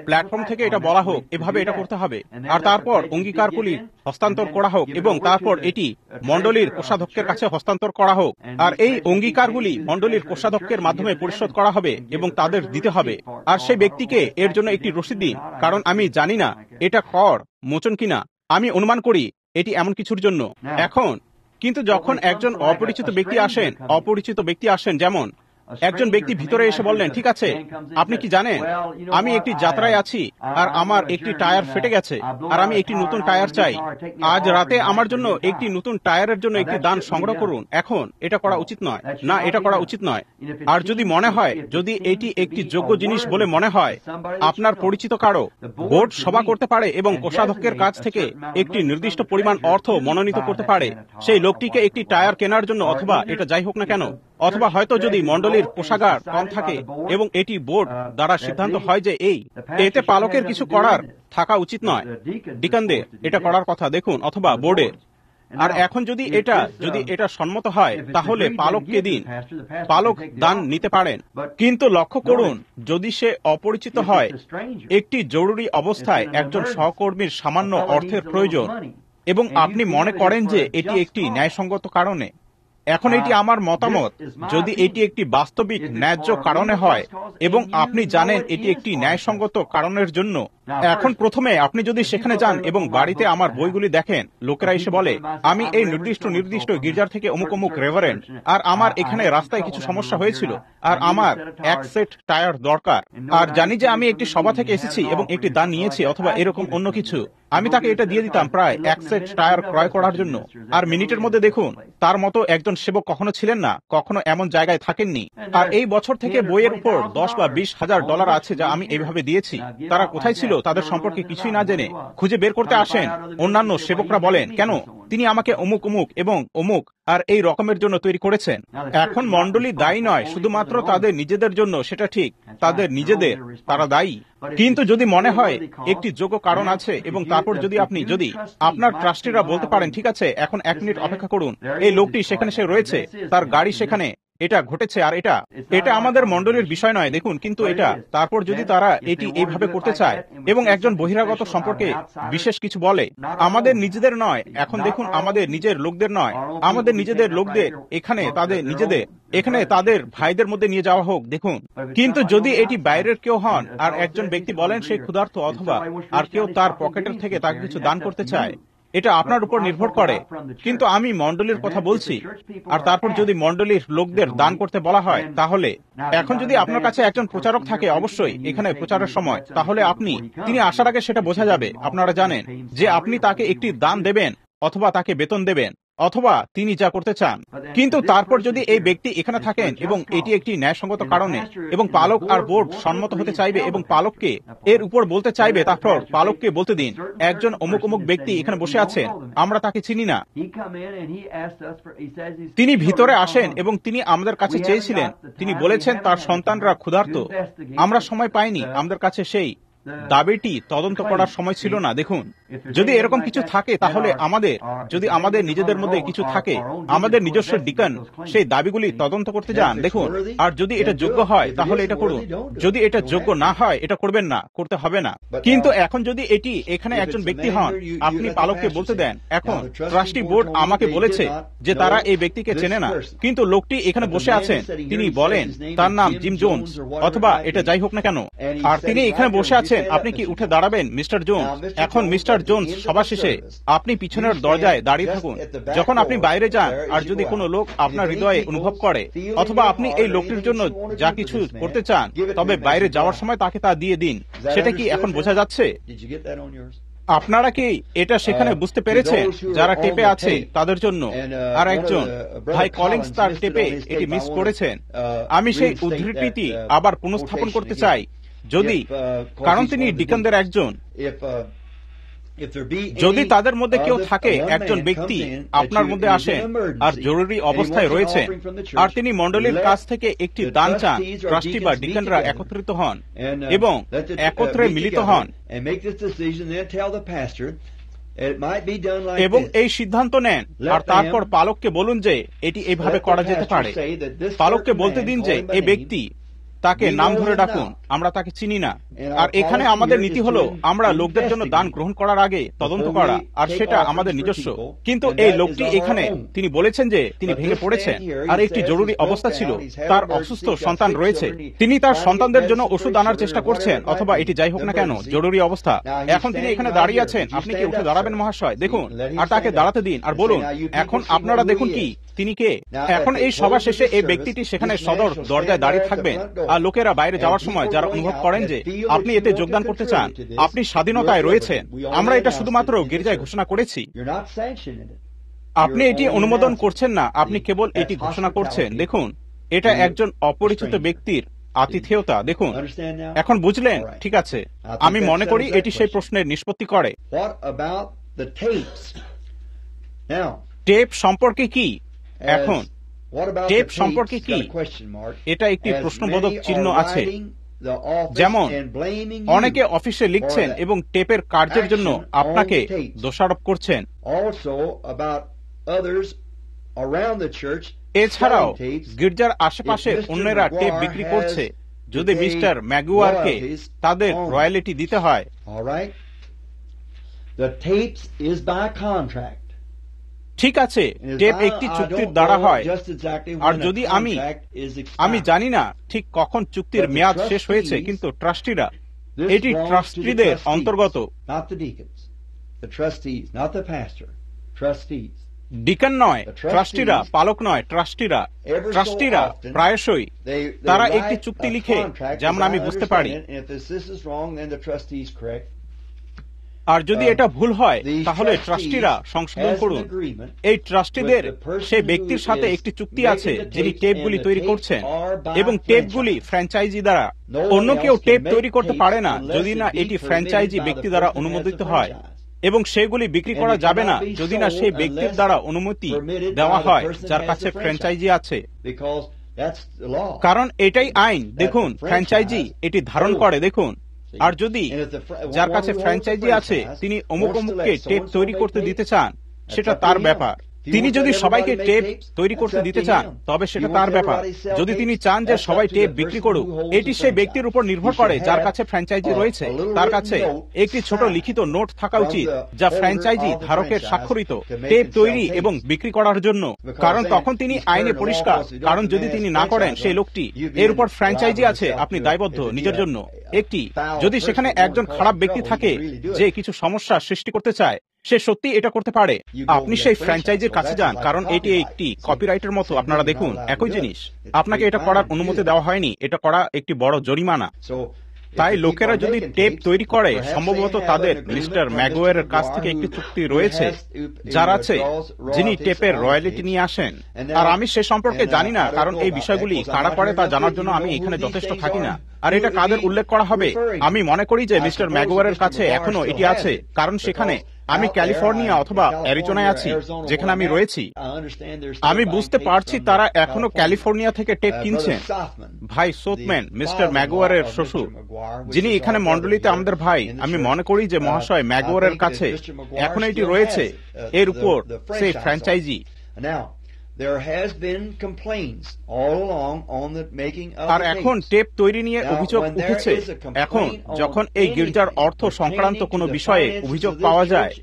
থেকে এটা বলা হোক এভাবে এটা করতে হবে, আর তারপর অঙ্গীকারগুলি হস্তান্তর করা হোক এবং তারপর এটি মণ্ডলীর কোষাধ্যক্ষের কাছে হস্তান্তর করা হোক, আর এই অঙ্গীকারগুলি মণ্ডলীর কোষাধ্যক্ষের মাধ্যমে পরিশোধ করা হবে এবং তাদের দিতে হবে। আর সেই ব্যক্তিকে এর জন্য একটি রসিদ দিন, কারণ আমি জানি না এটা কর মোচন কিনা, আমি অনুমান করি এটি এমন কিছুর জন্য। এখন কিন্তু যখন একজন অপরিচিত ব্যক্তি আসেন, অপরিচিত ব্যক্তি আসেন যেমন একজন ব্যক্তি ভিতরে এসে বললেন, ঠিক আছে, আপনি কি জানেন আমি একটি যাত্রায় আছি আর আমার একটি টায়ার ফেটে গেছে আর আমি একটি নতুন টায়ার চাই, আজ রাতে আমার জন্য একটি নতুন টায়ারের জন্য একটি দান সংগ্রহ করুন। এখন এটা করা উচিত নয়, না এটা করা উচিত নয়। আর যদি মনে হয়, যদি এটি একটি যোগ্য জিনিস বলে মনে হয়, আপনার পরিচিত কারো বোর্ড সভা করতে পারে এবং কোষাধ্যক্ষের কাছ থেকে একটি নির্দিষ্ট পরিমাণ অর্থ মনোনীত করতে পারে সেই লোকটিকে একটি টায়ার কেনার জন্য, অথবা এটা যাই হোক না কেন, অথবা হয়তো যদি মণ্ডলীর কোষাগার কম থাকে এবং এটি বোর্ড দ্বারা সিদ্ধান্ত হয় যে এই এতে পালকের কিছু করার থাকা উচিত নয়, ডিকানদের এটা করার কথা দেখুন, অথবা বোর্ডের। আর এখন যদি এটা যদি এটা সম্মত হয় তাহলে পালককে দিন, পালক দান নিতে পারেন। কিন্তু লক্ষ্য করুন, যদি সে অপরিচিত হয়, একটি জরুরি অবস্থায় একজন সহকর্মীর সামান্য অর্থের প্রয়োজন এবং আপনি মনে করেন যে এটি একটি ন্যায়সঙ্গত কারণে, এখন এটি আমার মতামত, যদি এটি একটি বাস্তবিক ন্যায্য কারণে হয় এবং আপনি জানেন এটি একটি ন্যায়সঙ্গত কারণের জন্য, এখন প্রথমে আপনি যদি সেখানে যান এবং বাড়িতে আমার বইগুলি দেখেন, লোকেরা এসে বলে আমি এই নির্দিষ্ট নির্দিষ্ট গির্জার থেকে অমুক অমুক রেভারেন্ড, আর আমার এখানে রাস্তায় কিছু সমস্যা হয়েছিল আর আমার এক সেট টায়ার দরকার, আর জানি যে আমি একটি সভা থেকে এসেছি এবং একটি দান নিয়েছি অথবা এরকম অন্য কিছু, আমি তাকে এটা দিয়ে দিতাম প্রায় এক সেট টায়ার ক্রয় করার জন্য। আর মিনিটের মধ্যে দেখুন, তার মতো একজন সেবক কখনো ছিলেন না, কখনো এমন জায়গায় থাকেননি। আর এই বছর থেকে বইয়ের উপর দশ বা বিশ হাজার ডলার আছে যা আমি এইভাবে দিয়েছি। তারা কোথায় ছিল তাদের সম্পর্কে কিছুই না জেনে খুঁজে বের করতে আসেন। অন্যান্য সেবকরা বলেন, কেন তিনি আমাকে অমুক অমুক এবং অমুক আর এই রকমের জন্য তৈরি করেছেন। এখন মণ্ডলী দায়ী নয় শুধুমাত্র তাদের নিজেদের জন্য, সেটা ঠিক, তাদের নিজেদের, তারা দায়ী। কিন্তু যদি মনে হয় একটি যোগ্য কারণ আছে এবং তারপর যদি আপনি যদি আপনার ট্রাস্টিরা বলতে পারেন, ঠিক আছে এখন এক মিনিট অপেক্ষা করুন, এই লোকটি সেখানে সে রয়েছে, তার গাড়ি সেখানে, এটা ঘটেছে, আর এটা এটা আমাদের মণ্ডলীর বিষয় নয়, দেখুন, কিন্তু এটা তারপর যদি তারা এটি এইভাবে করতে চায় এবং একজন বহিরাগত সম্পর্কে বিশেষ কিছু বলে, আমাদের নিজেদের নয়, এখন দেখুন আমাদের নিজের লোকদের নয়, আমাদের নিজেদের লোকদের এখানে তাদের নিজেদের এখানে তাদের ভাইদের মধ্যে নিয়ে যাওয়া হোক, দেখুন। কিন্তু যদি এটি বাইরের কেউ হন আর একজন ব্যক্তি বলেন সেই ক্ষুধার্ত, অথবা আর কেউ তার পকেটের থেকে তাকে কিছু দান করতে চায়, এটা আপনার উপর নির্ভর করে। কিন্তু আমি মণ্ডলীর কথা বলছি, আর তারপর যদি মণ্ডলীর লোকদের দান করতে বলা হয়, তাহলে এখন যদি আপনার কাছে একজন প্রচারক থাকে অবশ্যই এখানে প্রচারের সময়, তাহলে আপনি তিনি আসার আগে সেটা বোঝা যাবে, আপনারা জানেন যে আপনি তাকে একটি দান দেবেন অথবা তাকে বেতন দেবেন অথবা তিনি যা করতে চান। কিন্তু তারপর যদি এই ব্যক্তি এখানে থাকেন এবং এটি একটি ন্যায়সঙ্গত কারণে এবং পালক আর বোর্ড সম্মত হতে চাইবে এবং পালককে এর উপর বলতে চাইবে, তারপর পালককে বলতে দিন একজন অমুক অমুক ব্যক্তি এখানে বসে আছেন, আমরা তাকে চিনি না, তিনি ভিতরে আসেন এবং তিনি আমাদের কাছে চেয়েছিলেন, তিনি বলেছেন তার সন্তানরা ক্ষুধার্ত, আমরা সময় পাইনি, আমাদের কাছে সেই দাবিটি তদন্ত করার সময় ছিল না। দেখুন, যদি এরকম কিছু থাকে তাহলে আমাদের যদি আমাদের নিজেদের মধ্যে কিছু থাকে, আমাদের নিজস্ব ডিকন সেই দাবিগুলি তদন্ত করতে যান, দেখুন। আর যদি এটা যোগ্য হয় তাহলে এটা করুন, যদি এটা যোগ্য না হয় এটা করবেন না, করতে হবে না। কিন্তু এখন যদি এটি এখানে একজন ব্যক্তি হন, আপনি পালককে বলতে দেন, এখন ট্রাস্টি বোর্ড আমাকে বলেছে যে তারা এই ব্যক্তিকে চেনে না, কিন্তু লোকটি এখানে বসে আছেন, তিনি বলেন তার নাম জিম জোন্স অথবা এটা যাই হোক না কেন, আর তিনি এখানে বসে আছেন, আপনি কি উঠে দাঁড়াবেন মিস্টার জোন্স? এখন মিস্টার জোন্স সভা শেষে আপনি পিছনের দরজায় দাঁড়িয়ে থাকুন, যখন আপনি বাইরে যান আর যদি কোনো লোক আপনার হৃদয়ে অনুভব করে অথবা আপনি এই লোকটির জন্য যা কিছু করতে চান, তবে বাইরে যাওয়ার সময় তাকে তা দিয়ে দিন। সেটা কি এখন বোঝা যাচ্ছে? আপনারা কি এটা সেখানে বুঝতে পেরেছেন? যারা টেপে আছে তাদের জন্য। আর একজন ভাই কলিংস তার টেপে এটি মিস করেছেন, আমি সেই উদ্ধৃতিটি আবার পুনঃস্থাপন করতে চাই, যদি কারণ তিনি ডিকনদের একজন, যদি তাদের মধ্যে কেউ থাকে, একজন ব্যক্তি আপনার মধ্যে আসেন আর জরুরি অবস্থায় রয়েছে আর তিনি মণ্ডলীর কাছ থেকে একটি দান চান, ট্রাস্টি বা ডিকনরা একত্রিত হন এবং একত্রে মিলিত হন এবং এই সিদ্ধান্ত নেন, আর তারপর পালককে বলুন যে এটি এইভাবে করা যেতে পারে। পালককে বলতে দিন যে এই ব্যক্তি তাকে নাম ধরে ডাকুন, আমরা তাকে চিনি না। আর এখানে আমাদের নীতি হলো আমরা লোকদের জন্য দান গ্রহণ করার আগে তদন্ত করা, আর সেটা আমাদের নিজস্ব। কিন্তু এই লোকটি এখানে তিনি বলেছেন যে তিনি ভেঙে পড়েছেন, আর একটি জরুরি অবস্থা ছিল, তার অসুস্থ সন্তান রয়েছে, তিনি তার সন্তানদের জন্য ওষুধ আনার চেষ্টা করছেন, অথবা এটি যাই হোক না কেন জরুরি অবস্থা। এখন তিনি এখানে দাঁড়িয়ে আছেন, আপনি কি উঠে দাঁড়াবেন মহাশয়? দেখুন, আর তাকে দাঁড়াতে দিন আর বলুন, এখন আপনারা দেখুন কি তিনি কে। এখন এই সভা শেষে এই ব্যক্তিটি সেখানে সদর দরজায় দাঁড়িয়ে থাকবেন, আর লোকেরা বাইরে যাওয়ার সময় যারা অনুভব করেন যে আপনি এতে যোগদান করতে চান, আপনি স্বাধীনতায় রয়েছেন। আমরা এটা শুধুমাত্র গির্জায় ঘোষণা করেছি, আপনি এটি অনুমোদন করছেন না, আপনি কেবল এটি ঘোষণা করছেন। দেখুন, এটা একজন অপরিচিত ব্যক্তির আতিথেয়তা। দেখুন, এখন বুঝলেন? ঠিক আছে, আমি মনে করি এটি সেই প্রশ্নের নিষ্পত্তি করে। টেপ সম্পর্কে কি? এখন টেপ সম্পর্কে কি? এটা একটি প্রশ্নবোধক চিহ্ন আছে। যেমন অনেকে অফিসে লিখছেন এবং টেপের কার্যের জন্য আপনাকে দোষারোপ করছেন। এছাড়াও গির্জার আশেপাশে অন্যরা টেপ বিক্রি করছে যদি মিস্টার ম্যাগুয়ারকে তাদের রয়্যালিটি দিতে হয়। ঠিক আছে, টেপ একটি চুক্তির দ্বারা হয়। আর যদি আমি আমি জানি না ঠিক কখন চুক্তির মেয়াদ শেষ হয়েছে, কিন্তু ট্রাস্টিরা, এটি ট্রাস্টিদের অন্তর্গত। ডিকন নয়, ট্রাস্টিরা, পালক নয়, ট্রাস্টিরা। ট্রাস্টিরা প্রায়শই তারা একটি চুক্তি লিখে, যেমন আমি বুঝতে পারি। আর যদি এটা ভুল হয় তাহলে ট্রাস্টিরা সংশোধন করুন। এই ট্রাস্টিদের সেই ব্যক্তির সাথে একটি চুক্তি আছে যিনি টেপগুলি তৈরি করছেন, এবং টেপগুলি ফ্র্যাঞ্চাইজি দ্বারা। অন্য কেউ টেপ তৈরি করতে পারে না যদি না এটি ফ্র্যাঞ্চাইজি ব্যক্তি দ্বারা অনুমোদিত হয়, এবং সেগুলি বিক্রি করা যাবে না যদি না সেই ব্যক্তির দ্বারা অনুমতি দেওয়া হয় যার কাছে ফ্র্যাঞ্চাইজি আছে, কারণ এটাই আইন। দেখুন, ফ্র্যাঞ্চাইজি এটি ধারণ করে। দেখুন, আর যদি যার কাছে ফ্র্যাঞ্চাইজি আছে তিনি অমুক অমুককে টেপ তৈরি করতে দিতে চান, সেটা তার ব্যাপার। তিনি যদি সবাইকে টেপ তৈরি করতে দিতে চান তবে সেটা তার ব্যাপার। যদি তিনি চান যে সবাই টেপ বিক্রি করুক, এটি সেই ব্যক্তির উপর নির্ভর করে যার কাছে ফ্র্যাঞ্চাইজি রয়েছে। তার কাছে একটি ছোট লিখিত নোট থাকা উচিত যা ফ্র্যাঞ্চাইজি ধারকের স্বাক্ষরিত টেপ তৈরি এবং বিক্রি করার জন্য, কারণ তখন তিনি আইনে পরিষ্কার। কারণ যদি তিনি না করেন, সেই লোকটি এর উপর ফ্র্যাঞ্চাইজি আছে, আপনি দায়বদ্ধ নিজের জন্য। একটি যদি সেখানে একজন খারাপ ব্যক্তি থাকে যে কিছু সমস্যা সৃষ্টি করতে চায়, সে সত্যি এটা করতে পারে। আপনি সেই ফ্র্যাঞ্চাইজির কাছে যান, কারণ এটি একটি কপিরাইটের মতো। আপনারা দেখুন, একই জিনিস, আপনাকে এটা করার অনুমতি দেওয়া হয়নি, এটা করা একটি বড় জরিমানা। তাই লোকেরা যদি টেপ তৈরি করে, সম্ভবত তাদের মিস্টার ম্যাগুয়ারের কাছ থেকে একটি চুক্তি রয়েছে যার আছে, যিনি টেপের রয়্যালিটি নিয়ে আসেন। আর আমি সে সম্পর্কে জানি না, কারণ এই বিষয়গুলি কারা করে তা জানার জন্য আমি এখানে যথেষ্ট থাকি না। আর এটা কাদের উল্লেখ করা হবে? আমি মনে করি যে মিস্টার ম্যাগুয়ারের কাছে এখনো এটি আছে, কারণ সেখানে আমি ক্যালিফোর্নিয়া অথবা অ্যারিজোনায় আছি, যেখানে আমি রয়েছি। আমি বুঝতে পারছি তারা এখনো ক্যালিফোর্নিয়া থেকে টেপ কিনছেন। ভাই সোথম্যান, মিস্টার ম্যাগুয়ারের শ্বশুর, যিনি এখানে মন্ডলীতে আমাদের ভাই, আমি মনে করি যে মহাশয় ম্যাগুয়ারের কাছে এখন এটি রয়েছে, এর উপর সেই ফ্র্যাঞ্চাইজি। আর এখন টেপ তৈরি নিয়ে অভিযোগ উঠেছে। এখন যখন এই গির্জার অর্থ সংক্রান্ত কোনো বিষয়ে অভিযোগ পাওয়া যায়,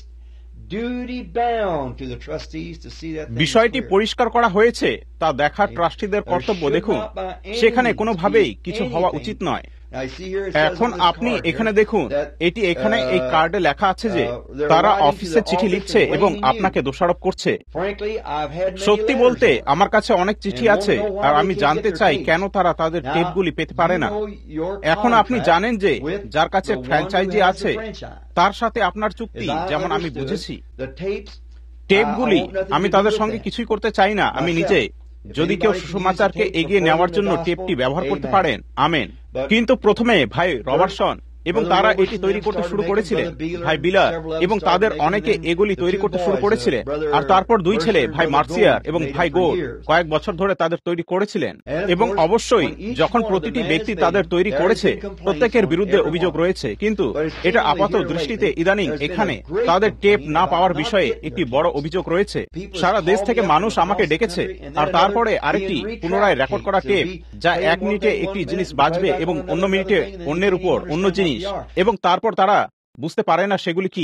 বিষয়টি পরিষ্কার করা হয়েছে তা দেখা ট্রাস্টিদের কর্তব্য। দেখুন, সেখানে কোনোভাবেই কিছু হওয়া উচিত নয়। এখন আপনি এখানে দেখুন, এটি এখানে এই কার্ডে লেখা আছে যে তারা অফিসে চিঠি লিখছে এবং আপনাকে দোষারোপ করছে। সত্যি বলতে আমার কাছে অনেক চিঠি আছে, আর আমি জানতে চাই কেন তারা তাদের টেপগুলি পেতে পারে না। এখন আপনি জানেন যে যার কাছে ফ্র্যাঞ্চাইজি আছে তার সাথে আপনার চুক্তি, যেমন আমি বুঝেছি। টেপগুলি আমি তাদের সঙ্গে কিছুই করতে চাই না, আমি নিজে। যদি কেউ সুসমাচারকে এগিয়ে নেওয়ার জন্য টেপটি ব্যবহার করতে পারেন, আমেন। কিন্তু প্রথমে ভাই রবার্টসন, এবং তারা এটি তৈরি করতে শুরু করেছিলেন, ভাই বিলার এবং তাদের অনেকে এগুলি তৈরি করতে শুরু করেছিলেন। আর তারপর দুই ছেলে, ভাই মার্সিয়ার এবং ভাই গোর, কয়েক বছর ধরে তাদের তৈরি করেছিলেন। এবং অবশ্যই যখন প্রতিটি ব্যক্তি তাদের তৈরি করেছে, প্রত্যেকের বিরুদ্ধে অভিযোগ রয়েছে, কিন্তু এটা আপাত দৃষ্টিতে ইদানিং এখানে তাদের টেপ না পাওয়ার বিষয়ে একটি বড় অভিযোগ রয়েছে। সারা দেশ থেকে মানুষ আমাকে ডেকেছে, আর তারপরে আরেকটি পুনরায় রেকর্ড করা টেপ, যা এক মিনিটে একটি জিনিস বাজবে এবং অন্য মিনিটে অন্যের উপর অন্য জিনিস, এবং তারপর তারা বুঝতে পারে না সেগুলি কি।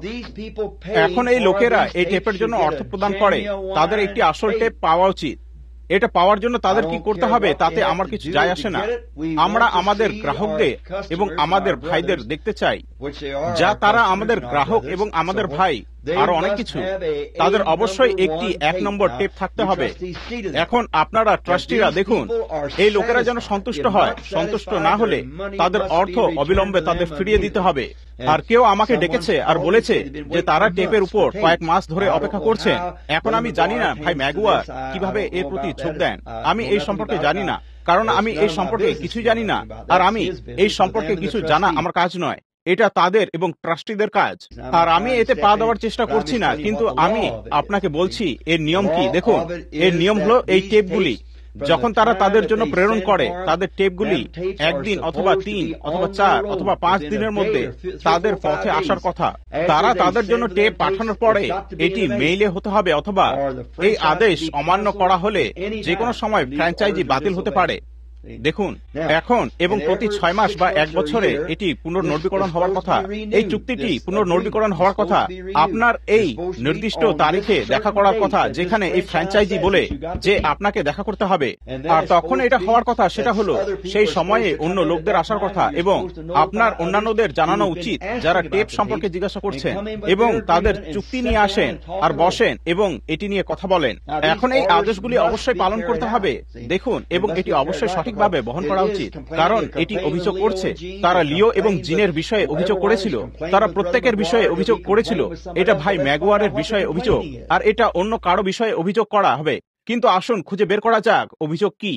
এখন এই লোকেরা এই টেপের জন্য অর্থ প্রদান করে। তাদের একটি আসল টেপ পাওয়া উচিত। এটা পাওয়ার জন্য তাদের কি করতে হবে তাতে আমার কিছু যায় আসে না। আমরা আমাদের গ্রাহকদের এবং আমাদের ভাইদের দেখতে চাই, যা তারা আমাদের গ্রাহক এবং আমাদের ভাই, আরো অনেক কিছু। তাদের অবশ্যই একটি এক নম্বর টেপ থাকতে হবে। এখন আপনারা ট্রাস্টিরা দেখুন, এই লোকেরা যেন সন্তুষ্ট হয়। সন্তুষ্ট না হলে তাদের অর্থ অবিলম্বে তাদের ফিরিয়ে দিতে হবে। আর কেউ আমাকে ডেকেছে আর বলেছে যে তারা টেপের উপর কয়েক মাস ধরে অপেক্ষা করছেন। এখন আমি জানি না ভাই ম্যাগুয়ার কিভাবে এর প্রতি ঝোঁক দেন। আমি এই সম্পর্কে জানি না, কারণ আমি এই সম্পর্কে কিছুই জানি না, আর আমি এই সম্পর্কে কিছু জানা আমার কাজ নয়। এটা তাদের এবং ট্রাস্টিদের কাজ, আর আমি এতে পা দেওয়ার চেষ্টা করছি না। কিন্তু আমি আপনাকে বলছি এর নিয়ম কি। দেখুন, এর নিয়ম হলো এই টেপগুলি যখন তারা তাদের জন্য প্রেরণ করে, তাদের টেপগুলি একদিন অথবা তিন অথবা চার অথবা পাঁচ দিনের মধ্যে তাদের পথে আসার কথা। তারা তাদের জন্য টেপ পাঠানোর পরে এটি মেইলে হতে হবে, অথবা এই আদেশ অমান্য করা হলে যে কোনো সময় ফ্র্যাঞ্চাইজি বাতিল হতে পারে। দেখুন, এখন এবং প্রতি ছয় মাস বা এক বছরে এটি পুনর্নবীকরণ হওয়ার কথা। এই চুক্তিটি পুনর্নবীকরণ হওয়ার কথা আপনার এই নির্দিষ্ট তারিখে দেখা করার কথা, যেখানে এই ফ্র্যাঞ্চাইজি বলে যে আপনাকে দেখা করতে হবে। আর তখন এটা হওয়ার কথা সেটা হলো সেই সময়ে অন্য লোকদের আসার কথা, এবং আপনার অন্যান্যদের জানানো উচিত যারা টেপ সম্পর্কে জিজ্ঞাসা করছেন, এবং তাদের চুক্তি নিয়ে আসেন আর বসেন এবং এটি নিয়ে কথা বলেন। এখন এই আদেশগুলি অবশ্যই পালন করতে হবে। দেখুন, এবং এটি অবশ্যই সঠিক ভাবে বহন করা উচিত, কারণ এটি অভিযোগ করছে। তারা লিও এবং জিনের বিষয়ে অভিযোগ করেছিল, তারা প্রত্যেকের বিষয়ে অভিযোগ করেছিল। এটা ভাই ম্যাগুয়ারের বিষয়ে অভিযোগ, আর এটা অন্য কারো বিষয়ে অভিযোগ করা হবে। কিন্তু আসুন খুঁজে বের করা যাক অভিযোগ কি।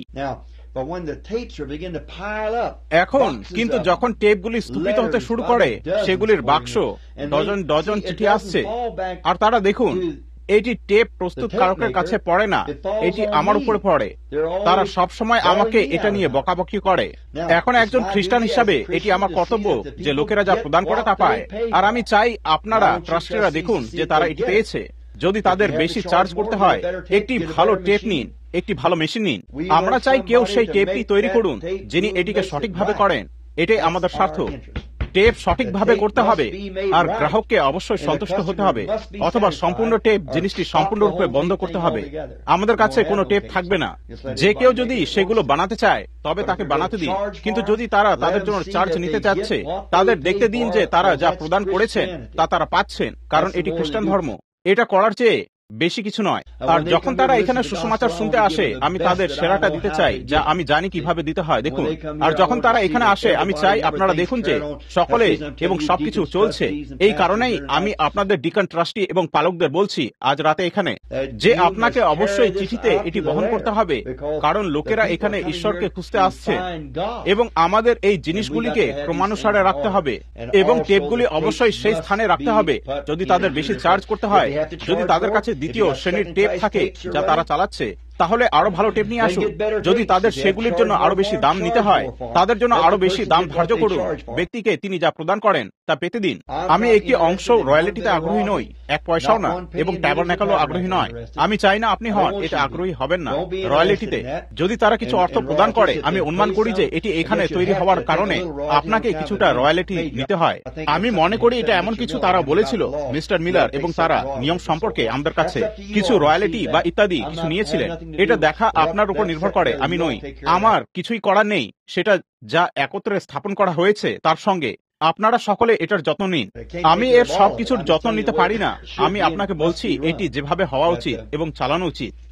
এখন কিন্তু যখন টেপগুলি স্তূপিত হতে শুরু করে, সেগুলির বাক্স, ডজন ডজন চিঠি আসছে, আর তারা দেখুন এটি টেপ প্রস্তুতকারকের কাছে পড়ে না, এটি আমার উপরে পড়ে। তারা সব সময় আমাকে এটা নিয়ে বকাবকি করে। এখন একজন খ্রিস্টান হিসাবে এটি আমার কর্তব্য যে লোকেরা যা প্রদান করে তা পায়, আর আমি চাই আপনারা ট্রাস্টিরা দেখুন যে তারা এটি পেয়েছে। যদি তাদের বেশি চার্জ করতে হয়, একটি ভালো টেপ নিন, একটি ভালো মেশিন নিন। আমরা চাই কেউ সেই টেপটি তৈরি করুন যিনি এটিকে সঠিকভাবে করেন। এটাই আমাদের স্বার্থ। টেপ সঠিকভাবে করতে হবে, আর গ্রাহককে অবশ্যই সন্তুষ্ট হতে হবে, অথবা সম্পূর্ণ টেপ জিনিসটি সম্পূর্ণরূপে বন্ধ করতে হবে। আমাদের কাছে কোনো টেপ থাকবে না। যে কেউ যদি সেগুলো বানাতে চায় তবে তাকে বানাতে দিন, কিন্তু যদি তারা তাদের জন্য চার্জ নিতে চাচ্ছে, তাদের দেখতে দিন যে তারা যা প্রদান করেছেন তা তারা পাচ্ছেন, কারণ এটি খ্রিস্টান ধর্ম। এটা করার চেয়ে বেশি কিছু নয়। আর যখন তারা এখানে সুসমাচার শুনতে আসে, আমি তাদের সেরাটা দিতে চাই, যা আমি জানি কিভাবে দিতে হয়। দেখুন, আর যখন তারা এখানে আসে, আমি চাই আপনারা দেখুন যে সকলে এবং সবকিছু চলছে। এই কারণেই আমি আপনাদের ডিকন, ট্রাস্টি এবং পালকদের বলছি আজ রাতে এখানে যে আপনাকে অবশ্যই চিঠিতে এটি বহন করতে হবে, কারণ লোকেরা এখানে ঈশ্বরকে খুঁজতে আসছে, এবং আমাদের এই জিনিসগুলিকে ক্রমানুসারে রাখতে হবে, এবং টেপগুলি অবশ্যই সেই স্থানে রাখতে হবে। যদি তাদের বেশি চার্জ করতে হয়, যদি তাদের কাছে দ্বিতীয় শ্রেণীর টেপ থাকে যা তারা চালাচ্ছে, তাহলে আরো ভালো টেপ নিয়ে আসুন। যদি তাদের সেগুলির জন্য আরো বেশি দাম নিতে হয়, তাদের জন্য আরো বেশি দাম ধার্য করুন। ব্যক্তিকে তিনি যা প্রদান করেন তা পেতে দিন। আমি একটি অংশ রয়্যালিটিতে আগ্রহী নই, এক পয়সাও না, এবং ট্যাবারনাকলও আগ্রহী নয়। আমি চাই না আপনি হন, এটা আগ্রহী হবেন না রয়্যালিটিতে। যদি তারা কিছু অর্থ প্রদান করে, আমি অনুমান করি যে এটি এখানে তৈরি হওয়ার কারণে আপনাকে কিছুটা রয়্যালিটি নিতে হয়। আমি মনে করি এটা এমন কিছু তারা বলেছিল, মিস্টার মিলার এবং তারা নিয়ম সম্পর্কে আমাদের কাছে কিছু রয়্যালিটি বা ইত্যাদি কিছু নিয়েছিলেন। এটা দেখা আপনার উপর নির্ভর করে, আমি নই। আমার কিছুই করার নেই সেটা যা একত্রে স্থাপন করা হয়েছে তার সঙ্গে। আপনারা সকলে এটার যত্ন নিন। আমি এর সবকিছুর যত্ন নিতে পারি না। আমি আপনাকে বলছি এটি যেভাবে হওয়া উচিত এবং চালানো উচিত।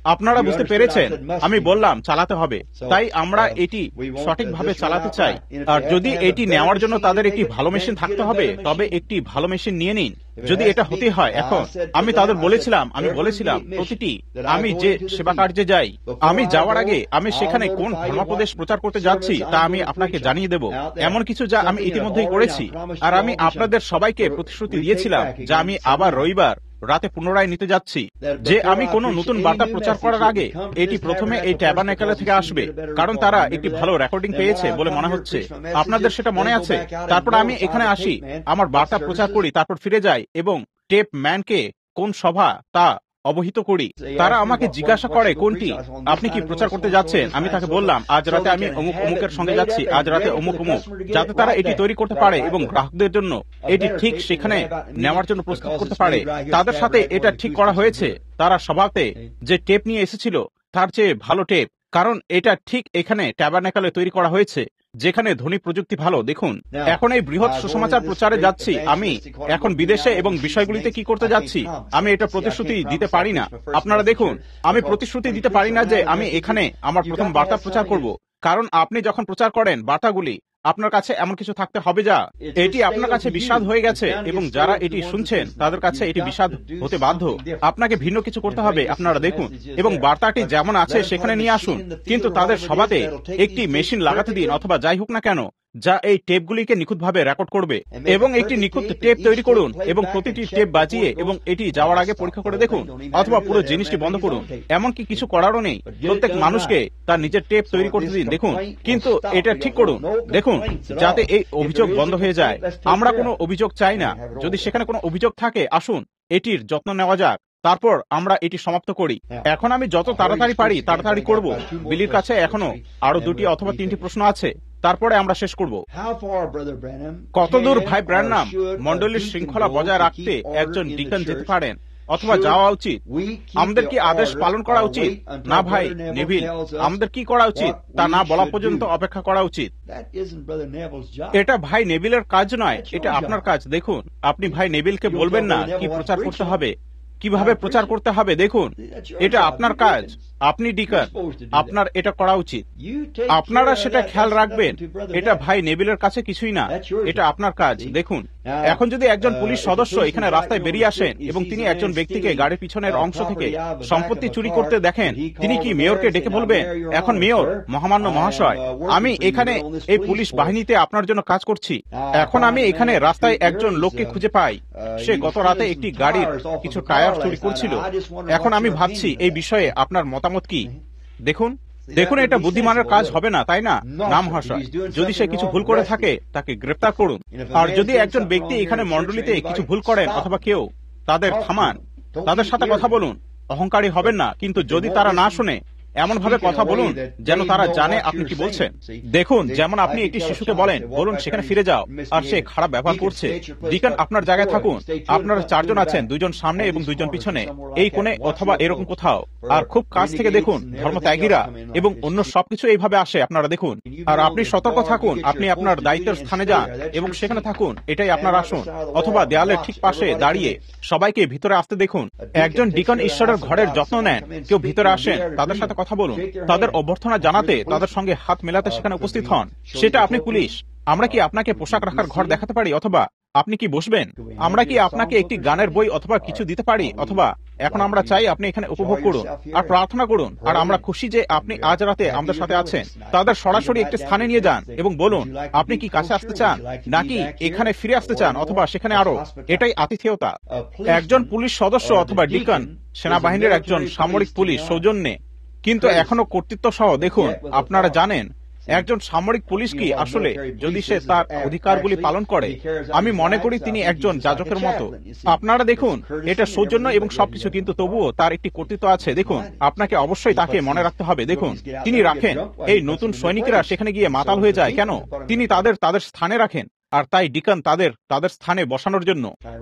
আপনারা বুঝতে পেরেছেন? আমি বললাম চালাতে হবে, তাই আমরা এটি সঠিকভাবে চালাতে চাই। আর যদি এটি নেওয়ার জন্য তাদের একটি ভালো মেশিন থাকতে হবে, তবে একটি ভালো মেশিন নিয়ে নিন। যদি এটা হতে হয়, এখন আমি তাদের বলেছিলাম আমি বলেছিলাম প্রতিটি আমি যে সেবা কার্যে যাই, আমি যাওয়ার আগে আমি সেখানে কোন ধর্মোপদেশ প্রচার করতে যাচ্ছি তা আমি আপনাকে জানিয়ে দেব। এমন কিছু যা আমি ইতিমধ্যেই করেছি, আর আমি আপনাদের সবাইকে প্রতিশ্রুতি দিয়েছিলাম যা আমি আবার রবিবার রাতে পুনরায় নিতে যাচ্ছি, যে আমি কোন নতুন বার্তা প্রচার করার আগে এটি প্রথমে এই ট্যাবারনেকেল থেকে আসবে, কারণ তারা একটি ভালো রেকর্ডিং পেয়েছে বলে মনে হচ্ছে। আপনাদের সেটা মনে আছে? তারপর আমি এখানে আসি, আমার বার্তা প্রচার করি, তারপর ফিরে যাই এবং টেপ ম্যানকে কোন সভা তা অবহিত করি। তারা আমাকে জিজ্ঞাসা করে কোনটি আপনি কি প্রচার করতে যাচ্ছেন। আমি তাকে বললাম আজ রাতে আমি অমুক অমুকের সঙ্গে যাচ্ছি, আজ রাতে অমুক অমুক, যাতে তারা এটি তৈরি করতে পারে এবং গ্রাহকদের জন্য এটি ঠিক সেখানে নেওয়ার জন্য প্রস্তুত করতে পারে। তাদের সাথে এটা ঠিক করা হয়েছে। তারা সভাতে যে টেপ নিয়ে এসেছিল তার চেয়ে ভালো টেপ, কারণ এটা ঠিক এখানে ট্যাবারনেকেলে তৈরি করা হয়েছে, যেখানে ধ্বনি প্রযুক্তি ভালো। দেখুন, এখন এই বৃহৎ সুসমাচার প্রচারে যাচ্ছি আমি, এখন বিদেশে এবং বিষয়গুলিতে কি করতে যাচ্ছি আমি এটা প্রতিশ্রুতি দিতে পারি না। আপনারা দেখুন, আমি প্রতিশ্রুতি দিতে পারি না যে আমি এখানে আমার প্রথম বার্তা প্রচার করব, কারণ আপনি যখন প্রচার করেন বার্তাগুলি আপনার কাছে এমন কিছু থাকতে হবে যা এটি আপনার কাছে বিষাদ হয়ে গেছে, এবং যারা এটি শুনছেন তাদের কাছে এটি বিষাদ হতে বাধ্য। আপনাকে ভিন্ন কিছু করতে হবে। আপনারা দেখুন, এবং বার্তাটি যেমন আছে সেখানে নিয়ে আসুন, কিন্তু তাদের সভাতে একটি মেশিন লাগাতে দিন, অথবা যাই হোক না কেন, যা এই টেপগুলিকে নিখুঁতভাবে রেকর্ড করবে, এবং একটি নিখুঁত টেপ তৈরি করুন এবং প্রতিটি টেপ বাজিয়ে এবং এটি যাওয়ার আগে পরীক্ষা করে দেখুন, অথবা পুরো জিনিসটি বন্ধ করুন। এমনকি কিছু করারও নেই, প্রত্যেক মানুষকে তার নিজের টেপ তৈরি করতে দিন। দেখুন, কিন্তু এটা ঠিক করুন, দেখুন, যাতে এই অভিযোগ বন্ধ হয়ে যায়। আমরা কোনো অভিযোগ চাই না। যদি সেখানে কোনো অভিযোগ থাকে, আসুন এটির যত্ন নেওয়া যাক, তারপর আমরা এটি সমাপ্ত করি। এখন আমি যত তাড়াতাড়ি পারি তাড়াতাড়ি করব। বিলির কাছে এখনো আরো দুটি অথবা তিনটি প্রশ্ন আছে, তারপরে আমরা শেষ করব। কতদূর ভাই ব্র্যানহাম মণ্ডলীর শৃঙ্খলা বজায় রাখতে একজন ডিকন যেতে পারেন অথবা যাওয়া উচিত? আমাদের কি আদেশ পালন করা উচিত? না ভাই নেভিল, আমাদের কি করা উচিত তা না বলা পর্যন্ত অপেক্ষা করা উচিত। এটা ভাই নেভিলের কাজ নয়, এটা আপনার কাজ। দেখুন, আপনি ভাই নেভিলকে বলবেন না কি প্রচার করতে হবে, কিভাবে প্রচার করতে হবে। দেখুন, এটা আপনার কাজ, আপনি ডিকন, আপনার এটা করা উচিত। আপনারা সেটা খেয়াল রাখবেন। এটা ভাই নেভিলের কাছে কিছুই না, এটা আপনার কাজ। দেখুন, এখন যদি একজন পুলিশ সদস্য এখানে রাস্তায় বেরিয়ে আসেন এবং তিনি একজন ব্যক্তিকে গাড়ির পিছনের অংশ থেকে সম্পত্তি চুরি করতে দেখেন, তিনি কি মেয়রকে ডেকে বলবেন, এখন মেয়র মহামান্য মহাশয়, আমি এখানে এই পুলিশ বাহিনীতে আপনার জন্য কাজ করছি। এখন আমি এখানে রাস্তায় একজন লোককে খুঁজে পাই, সে গত রাতে একটি গাড়ির কিছু টায়ার চুরি করছিল। এখন আমি ভাবছি এই বিষয়ে আপনার মতামত কি? দেখুন দেখুন এটা বুদ্ধিমানের কাজ হবে না, তাই না? না মহাশয়, যদি সে কিছু ভুল করে থাকে তাকে গ্রেফতার করুন। আর যদি একজন ব্যক্তি এখানে মণ্ডলীতে কিছু ভুল করেন অথবা কেউ, তাদের থামান, তাদের সাথে কথা বলুন, অহংকারী হবেন না। কিন্তু যদি তারা না শুনে, এমন ভাবে কথা বলুন যেন তারা জানে আপনি কি বলছেন। দেখুন, যেমন আপনি একটি শিশুকে বলেন, বলুন সেখানে ফিরে যাও, আর সে খারাপ ব্যবহার করছে। ডিকন আপনার জায়গায় থাকুন, আপনারা চারজন আছেন, দুইজন সামনে এবং দুইজন পিছনে, এই কোণে অথবা এরকম কোথাও, আর খুব কাছ থেকে দেখুন ধর্মত্যাগীরা এবং অন্য সবকিছু এইভাবে আসে, আপনারা দেখুন। আর আপনি সতর্ক থাকুন, আপনি আপনার দায়িত্বের স্থানে যান এবং সেখানে থাকুন, এটাই আপনার আসন, অথবা দেয়ালের ঠিক পাশে দাঁড়িয়ে সবাইকে ভিতরে আসতে দেখুন। একজন ডিকন ঈশ্বরের ঘরের যত্ন নেন, কেউ ভিতরে আসেন, তাদের সাথে কথা বলুন, তাদের অভ্যর্থনা জানাতে, তাদের সঙ্গে হাত মেলাতে সেখানে উপস্থিত হন। সেটা আপনি পুলিশ। আমরা কি আপনাকে পোশাক রাখার ঘর দেখাতে পারি, অথবা আপনি কি বসবেন? আমরা কি আপনাকে একটি গানের বই অথবা কিছু দিতে পারি, অথবা এখন আমরা চাই আপনি এখানে উপভোগ করুন আর প্রার্থনা করুন, আর আমরা খুশি যে আপনি আজ রাতে আমাদের সাথে আছেন। তাদের সরাসরি একটি স্থানে নিয়ে যান এবং বলুন আপনি কি কাছে আসতে চান, নাকি এখানে ফিরে আসতে চান, অথবা সেখানে আরো। এটাই আতিথেয়তা। একজন পুলিশ সদস্য অথবা ডিকন সেনাবাহিনীর একজন সামরিক পুলিশ সৌজন্যে, কিন্তু এখনো কর্তৃত্ব সহ। দেখুন, আপনারা জানেন একজন সামরিক পুলিশ কি আসলে, যদি সে তার অধিকারগুলি পালন করে, আমি মনে করি তিনি একজন যাজকের মতো। আপনারা দেখুন, এটা সৌজন্য এবং সবকিছু, কিন্তু তবুও তার একটি কর্তৃত্ব আছে। দেখুন, আপনাকে অবশ্যই তাকে মনে রাখতে হবে। দেখুন, তিনি রাখেন, এই নতুন সৈনিকরা সেখানে গিয়ে মাতাল হয়ে যায় কেন? তিনি তাদের তাদের স্থানে রাখেন, আর তাই ডিকন তাদের তাদের স্থানে বসানোর জন্য।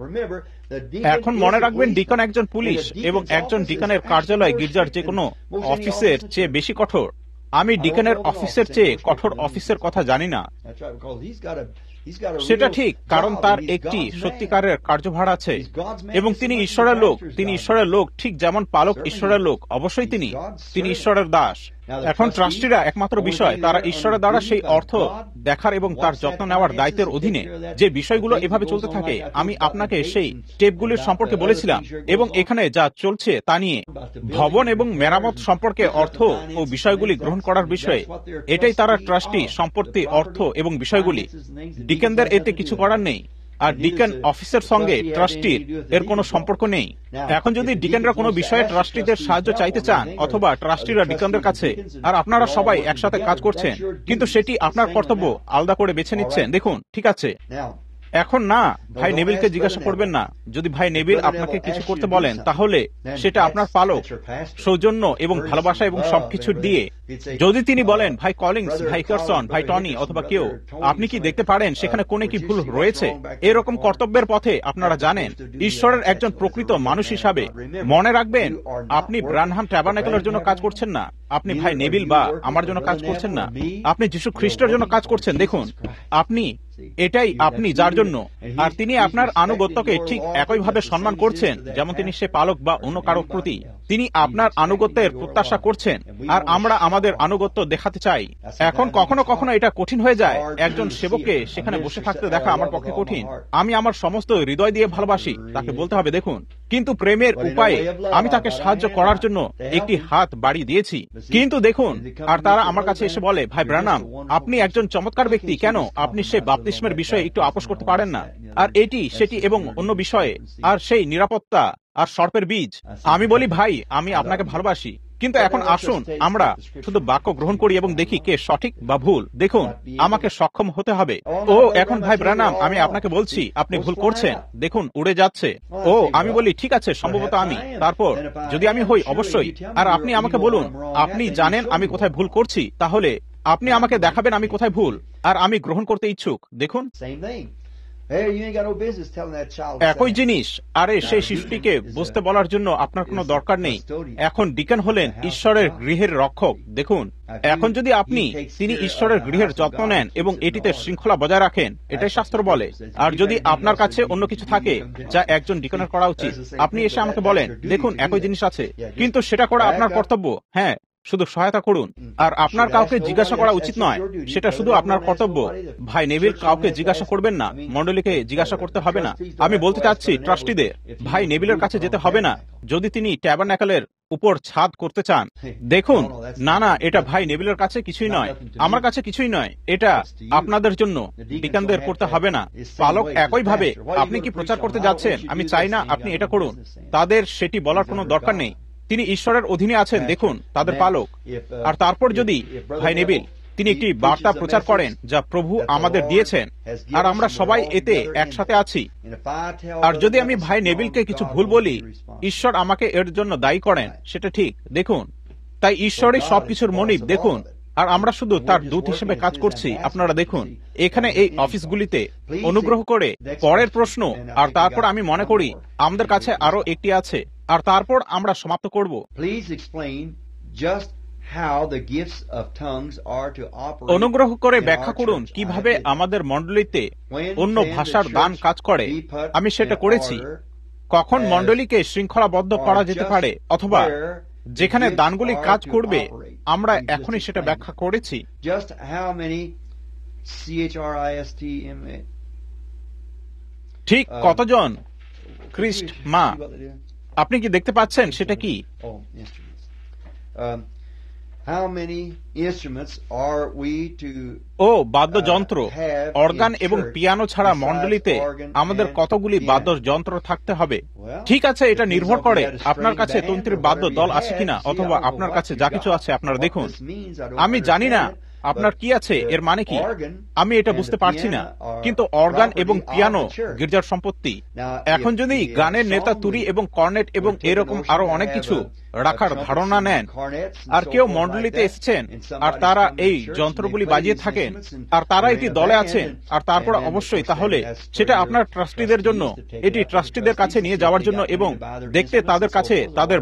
এখন মনে রাখবেন, ডিকন একজন পুলিশ, এবং একজন ডিকনের কার্যালয় গির্জার যে কোনো অফিসের চেয়ে বেশি কঠোর। আমি ডিকনের অফিসের চেয়ে কঠোর অফিসের কথা জানি না। সেটা ঠিক, কারণ তার একটি সত্যিকারের কার্যভার আছে এবং তিনি ঈশ্বরের লোক। তিনি ঈশ্বরের লোক, ঠিক যেমন পালক ঈশ্বরের লোক। অবশ্যই তিনি তিনি ঈশ্বরের দাস। এখন ট্রাস্টিরা একমাত্র বিষয়, তারা ঈশ্বরের দ্বারা সেই অর্থ দেখার এবং তার যত্ন নেওয়ার দায়িত্বের অধীনে যে বিষয়গুলো এভাবে চলতে থাকে। আমি আপনাকে সেই টেপগুলির সম্পর্কে বলেছিলাম এবং এখানে যা চলছে তা নিয়ে ভবন এবং মেরামত সম্পর্কে অর্থ ও বিষয়গুলি গ্রহণ করার বিষয়ে, এটাই তারা ট্রাস্টি, সম্পত্তি, অর্থ এবং বিষয়গুলি। ডিকেনদের এতে কিছু করার নেই, আর ডিকেন অফিসের সঙ্গে ট্রাস্টির এর কোনো সম্পর্ক নেই। এখন যদি ডিকেনরা কোনো বিষয়ে ট্রাস্টিদের সাহায্য চাইতে চান, অথবা ট্রাস্টিরা ডিকেনদের কাছে, আর আপনারা সবাই একসাথে কাজ করছেন, কিন্তু সেটি আপনার কর্তব্য আলাদা করে বেছে নিচ্ছেন, দেখুন, ঠিক আছে। এখন না, ভাই নেভিলকে জিজ্ঞাসা করবেন না। যদি ভাই নেভিল আপনাকে কিছু করতে বলেন, তাহলে সেটা আপনার পালক, সৌজন্য এবং ভালোবাসা এবং সবকিছু দিয়ে। যদি তিনি বলেন, ভাই কলিংস, ভাই কারসন, ভাই টনি অথবা কেউ, আপনি কি দেখতে পারেন সেখানে কোনে কি ভুল রয়েছে, এরকম কর্তব্যের পথে আপনারা জানেন, ঈশ্বরের একজন প্রকৃত মানুষ হিসাবে মনে রাখবেন, আপনি ব্রানহাম ট্যাবারনাকেলের জন্য কাজ করছেন না, আপনি ভাই নেভিল বা আমার জন্য কাজ করছেন না, আপনি যীশু খ্রিস্টের জন্য কাজ করছেন। দেখুন, আপনি এটাই আপনি যার জন্য, আর তিনি আপনার আনুগত্যকে ঠিক একইভাবে সম্মান করছেন যেমন তিনি সে পালক বা অন্য কারো প্রতি। তিনি আপনার আনুগত্যের প্রত্যাশা করছেন, আর আমরা আমাদের আনুগত্য দেখাতে চাই। এখন কখনো কখনো এটা কঠিন হয়ে যায়, একজন সেবককে সেখানে বসে থাকতে দেখা আমার পক্ষে কঠিন। আমি আমার সমস্ত হৃদয় দিয়ে ভালোবাসি, তাকে বলতে হবে, দেখুন, কিন্তু প্রেমের উপায়ে আমি তাকে সাহায্য করার জন্য একটি হাত বাড়িয়ে দিয়েছি। কিন্তু দেখুন, আর তারা আমার কাছে এসে বলে, ভাই ব্রানাম, আপনি একজন চমৎকার ব্যক্তি, কেন আপনি সে বাপ্তিস্মের বিষয়ে একটু আপোষ করতে পারেন না, আর এটি সেটি এবং অন্য বিষয়ে, আর সেই নিরাপত্তা আর সর্পের বীজ। আমি বলি, ভাই, আমি আপনাকে ভালোবাসি, কিন্তু এখন আসুন আমরা শুধু বাক্য গ্রহণ করি এবং দেখি কে সঠিক বা ভুল। দেখুন, আমাকে সক্ষম হতে হবে। ও এখন ভাই ব্রানাম, আমি আপনাকে বলছি আপনি ভুল করছেন, দেখুন উড়ে যাচ্ছে। ও আমি বলি, ঠিক আছে, সম্ভবত আমি, তারপর যদি আমি হই, অবশ্যই, আর আপনি আমাকে বলুন, আপনি জানেন আমি কোথায় ভুল করছি, তাহলে আপনি আমাকে দেখাবেন আমি কোথায় ভুল, আর আমি গ্রহণ করতে ইচ্ছুক। দেখুন, একই জিনিস। আরে সেই শিশুটিকে বুঝতে বলার জন্য আপনার কোনো দরকার নেই। এখন ডিকেন হলেন ঈশ্বরের গৃহের রক্ষক। দেখুন, এখন যদি আপনি তিনি ঈশ্বরের গৃহের যত্ন নেন এবং এটিতে শৃঙ্খলা বজায় রাখেন, এটাই শাস্ত্র বলে। আর যদি আপনার কাছে অন্য কিছু থাকে যা একজন ডিকেনের করা উচিত, আপনি এসে আমাকে বলেন, দেখুন একই জিনিস আছে, কিন্তু সেটা করা আপনার কর্তব্য। হ্যাঁ, শুধু সহায়তা করুন, আর আপনার কাউকে জিজ্ঞাসা করা উচিত নয়, সেটা শুধু আপনার কর্তব্য। ভাই নেভিল কাউকে জিজ্ঞাসা করবেন না, মন্ডলীকে জিজ্ঞাসা করতে হবে না। আমি বলতে চাচ্ছি ট্রাস্টিদের, ভাই নেভিলের কাছে যেতে হবে না যদি তিনি ট্যাবারনাকেলের উপর ছাদ করতে চান। দেখুন, না না, এটা ভাই নেভিলের কাছে কিছুই নয়, আমার কাছে কিছুই নয়, এটা আপনাদের জন্য, ডিকানদের করতে হবে না। পালক একইভাবে, আপনি কি প্রচার করতে যাচ্ছেন, আমি চাই না আপনি এটা করুন, তাদের সেটি বলার কোনো দরকার নেই। তিনি ঈশ্বরের অধীনে আছেন, দেখুন, তাদের পালক। আর তারপর যদি ভাই নেভিল তিনি একটি বার্তা প্রচার করেন যা প্রভু আমাদের দিয়েছেন, আর আমরা সবাই এতে একসাথে আছি, আর যদি আমি ভাই নেভিলকে কিছু ভুল বলি, ঈশ্বর আমাকে এর জন্য দায়ী করেন, সেটা ঠিক। দেখুন, তাই ঈশ্বরই সবকিছুর মনিব। দেখুন, আর আমরা শুধু তার দূত হিসেবে কাজ করছি। আপনারা দেখুন, এখানে এই অফিসগুলিতে অনুগ্রহ করে পরের প্রশ্ন, আর তারপর আমি মনে করি আমাদের কাছে আরো একটি আছে, আর তারপর আমরা সমাপ্ত করব। অনুগ্রহ করে ব্যাখ্যা করুন কিভাবে আমাদের মণ্ডলীতে অন্য ভাষার দান কাজ করে। আমি সেটা করেছি। কখন মণ্ডলীকে শৃঙ্খলাবদ্ধ করা যেতে পারে, অথবা যেখানে দানগুলি কাজ করবে, আমরা এখনই সেটা ব্যাখ্যা করেছি। ঠিক কতজন খ্রিস্ট মা আপনি কি দেখতে পাচ্ছেন সেটা কি? ও বাদ্যযন্ত্র, অর্গান এবং পিয়ানো ছাড়া মণ্ডলীতে আমাদের কতগুলি বাদ্যযন্ত্র থাকতে হবে? ঠিক আছে, এটা নির্ভর করে আপনার কাছে তন্ত্রীর বাদ্য দল আছে কিনা, অথবা আপনার কাছে যা কিছু আছে আপনারা দেখুন। আমি জানি না আপনার কি আছে, এর মানে কি আমি এটা বুঝতে পারছি না, কিন্তু অর্গান এবং পিয়ানো গির্জার সম্পত্তি। এখন যদি গানের নেতা তুরি এবং কর্নেট এবং এরকম আরো অনেক কিছু রাখার ধারণা নেন, আর কেউ মণ্ডলীতে এসেছেন আর তারা এই যন্ত্রগুলি বাজিয়ে থাকেন, আর তারা এটি দলে আছেন, আর তারপর অবশ্যই তাহলে সেটা আপনার ট্রাস্টিদের জন্য, এটি ট্রাস্টিদের কাছে নিয়ে যাওয়ার জন্য এবং দেখতে তাদের কাছে তাদের বাদ্যযন্ত্র ইত্যাদি কেনার জন্য টাকা আছে কিনা, অথবা এরকম কিছু। আমি অনুমান করি এটাই তাদের প্রশ্ন। কিন্তু যদি আপনি একজন খ্রিস্ট মা হন,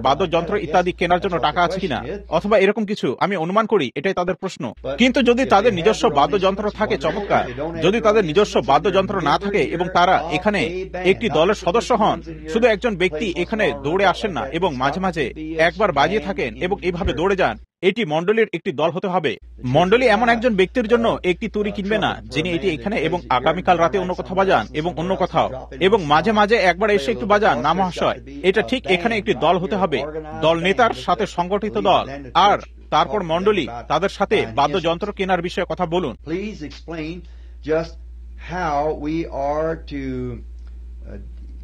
কিন্তু যদি তাদের নিজস্ব বাদ্যযন্ত্র থাকে, চমৎকার। যদি তাদের নিজস্ব বাদ্যযন্ত্র না থাকে এবং তারা এখানে একটি দলের সদস্য হন, শুধু একজন ব্যক্তি এখানে দৌড়ে আসেন না এবং মাঝে মাঝে একবার বাজিয়ে থাকেন এবং এইভাবে দৌড়ে যান, এটি মণ্ডলীর একটি দল হতে হবে। মণ্ডলী এমন একজন ব্যক্তির জন্য একটি তুরি কিনবে না যিনি এটি এখানে এবং আগামীকাল রাতে অন্য কোথাও বাজান এবং অন্য কোথাও এবং মাঝে মাঝে একবার এসে একটু বাজান। না মহাশয়, এটা ঠিক এখানে একটি দল হতে হবে, দল নেতার সাথে সংগঠিত দল। আর তারপর মণ্ডলী তাদের সাথে বাদ্যযন্ত্র কেনার বিষয়ে কথা বলুন। Please explain just how we are to uh,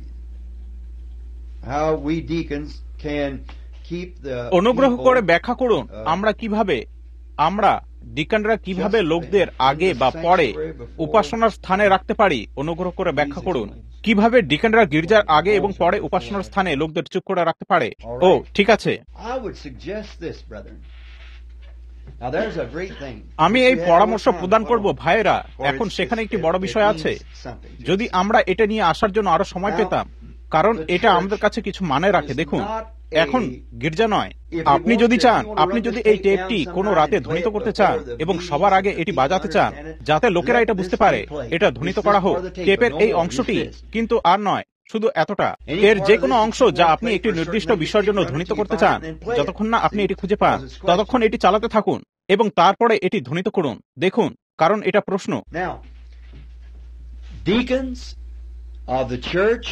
how we deacons can keep the অনুগ্রহ করে ব্যাখ্যা করুন আমরা কিভাবে আমরা ডিকানরা কিভাবে লোকদের আগে বা পরে উপাসনার স্থানে রাখতে পারি। অনুগ্রহ করে ব্যাখ্যা করুন কিভাবে ডিকানরা গির্জার আগে এবং পরে উপাসনার স্থানে লোকদের চুপ করে রাখতে পারে। ও ঠিক আছে, I would suggest this, brethren. Now there's a great thing. আমি এই পরামর্শ প্রদান করব ভাইয়েরা। এখন সেখানে একটি বড় বিষয় আছে। যদি আমরা এটা নিয়ে আসার জন্য আরো সময় পেতাম, কারণ এটা আমাদের কাছে কিছু মানে রাখে। দেখুন, এখন গির্জা নয়। আপনি যদি চান, আপনি যদি এই টেপটি কোনো রাতে ধ্বনিত করতে চান এবং সবার আগে এটি বাজাতে চান যাতে লোকেরা এটা বুঝতে পারে এটা ধ্বনিত করা হোক, টেপের এই অংশটি কিন্তু আর নয় শুধু এতটা, এর যে কোনো অংশ যা আপনি একটি নির্দিষ্ট বিষয়ের জন্য ধ্বনিত করতে চান, যতক্ষণ না আপনি এটি খুঁজে পান ততক্ষণ এটি চালাতে থাকুন এবং তারপরে এটি ধ্বনিত করুন। দেখুন, কারণ এটা প্রশ্ন। Now, deacons of the church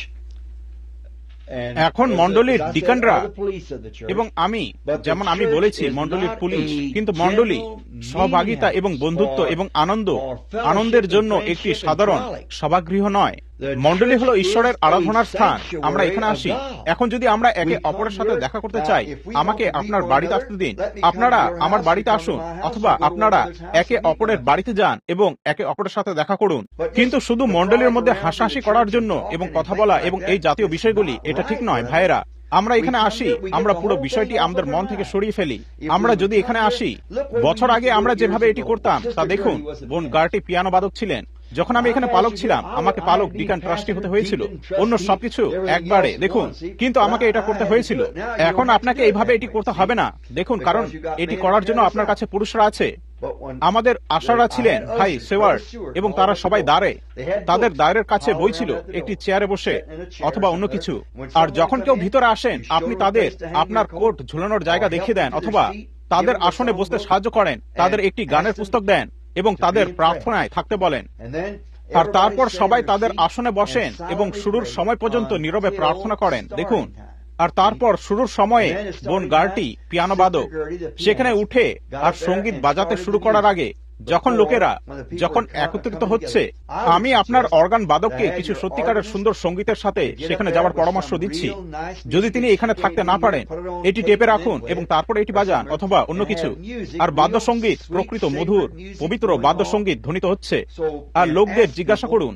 এখন মণ্ডলীর ডিকানরা এবং আমি, যেমন আমি বলেছি মণ্ডলীর পুলিশ, কিন্তু মণ্ডলী সহভাগিতা এবং বন্ধুত্ব এবং আনন্দ আনন্দের জন্য একটি সাধারণ সভাগৃহ নয়। মণ্ডলী হলো ঈশ্বরের আরাধনার স্থান। আমরা এখানে আসি। এখন যদি আমরা একে অপরের সাথে দেখা করতে চাই, আমাকে আপনার বাড়িতে আসতে দিন, আপনারা আমার বাড়িতে আসুন, অথবা আপনারা একে অপরের বাড়িতে যান এবং একে অপরের সাথে দেখা করুন। কিন্তু শুধু মণ্ডলীর মধ্যে হাসাহাসি করার জন্য এবং কথা বলা এবং এই জাতীয় বিষয়গুলি, এটা ঠিক নয় ভাইয়েরা। আমরা এখানে আসি, আমরা পুরো বিষয়টি আমাদের মন থেকে সরিয়ে ফেলি। আমরা যদি এখানে আসি, বছর আগে আমরা যেভাবে এটি করতাম তা দেখুন। বোন গার্টি পিয়ানো বাদক ছিলেন। যখন আমি এখানে পালক ছিলাম, আমাকে পালক, ডিকান, ট্রাস্টি হতে হয়েছিল, অন্য সবকিছু একবারে। দেখুন, কিন্তু আমাকে এটা করতে হয়েছিল। এখন আপনাকে এইভাবে এটি করতে হবে না। দেখুন, কারণ এটি করার জন্য আপনার কাছে পুরুষরা আছে। আমাদের আশারা ছিলেন ভাই সেওয়ার্ড এবং তারা সবাই দাঁড়ে, তাদের দাঁড়ের কাছে বই ছিল, একটি চেয়ারে বসে অথবা অন্য কিছু। আর যখন কেউ ভিতরে আসেন, আপনি তাদের আপনার কোট ঝুলানোর জায়গা দেখিয়ে দেন অথবা তাদের আসনে বসতে সাহায্য করেন, তাদের একটি গানের পুস্তক দেন এবং তাদের প্রার্থনায় থাকতে বলেন। আর তারপর সবাই তাদের আসনে বসেন এবং শুরুর সময় পর্যন্ত নীরবে প্রার্থনা করেন। দেখুন, আর তারপর শুরুর সময়ে বোন গার্টি পিয়ানো বাদক সেখানে উঠে আর সঙ্গীত বাজাতে শুরু করার আগে, যখন লোকেরা যখন একত্রিত হচ্ছে, আমি আপনার অর্গান বাদককে কিছু সত্যিকারের সুন্দর সঙ্গীতের সাথে সেখানে যাওয়ার পরামর্শ দিচ্ছি। যদি তিনি এখানে থাকতে না পারেন, এটি টেপে রাখুন এবং তারপরে এটি বাজান অথবা অন্য কিছু। আর বাদ্যসঙ্গীত, প্রকৃত মধুর পবিত্র বাদ্যসঙ্গীত ধ্বনিত হচ্ছে। আর লোকদের জিজ্ঞাসা করুন।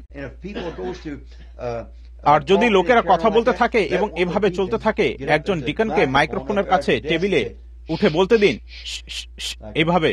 আর যদি লোকেরা কথা বলতে থাকে এবং এভাবে চলতে থাকে, একজন ডিকানকে মাইক্রোফোনের কাছে টেবিলে উঠে বলতে দিন, এভাবে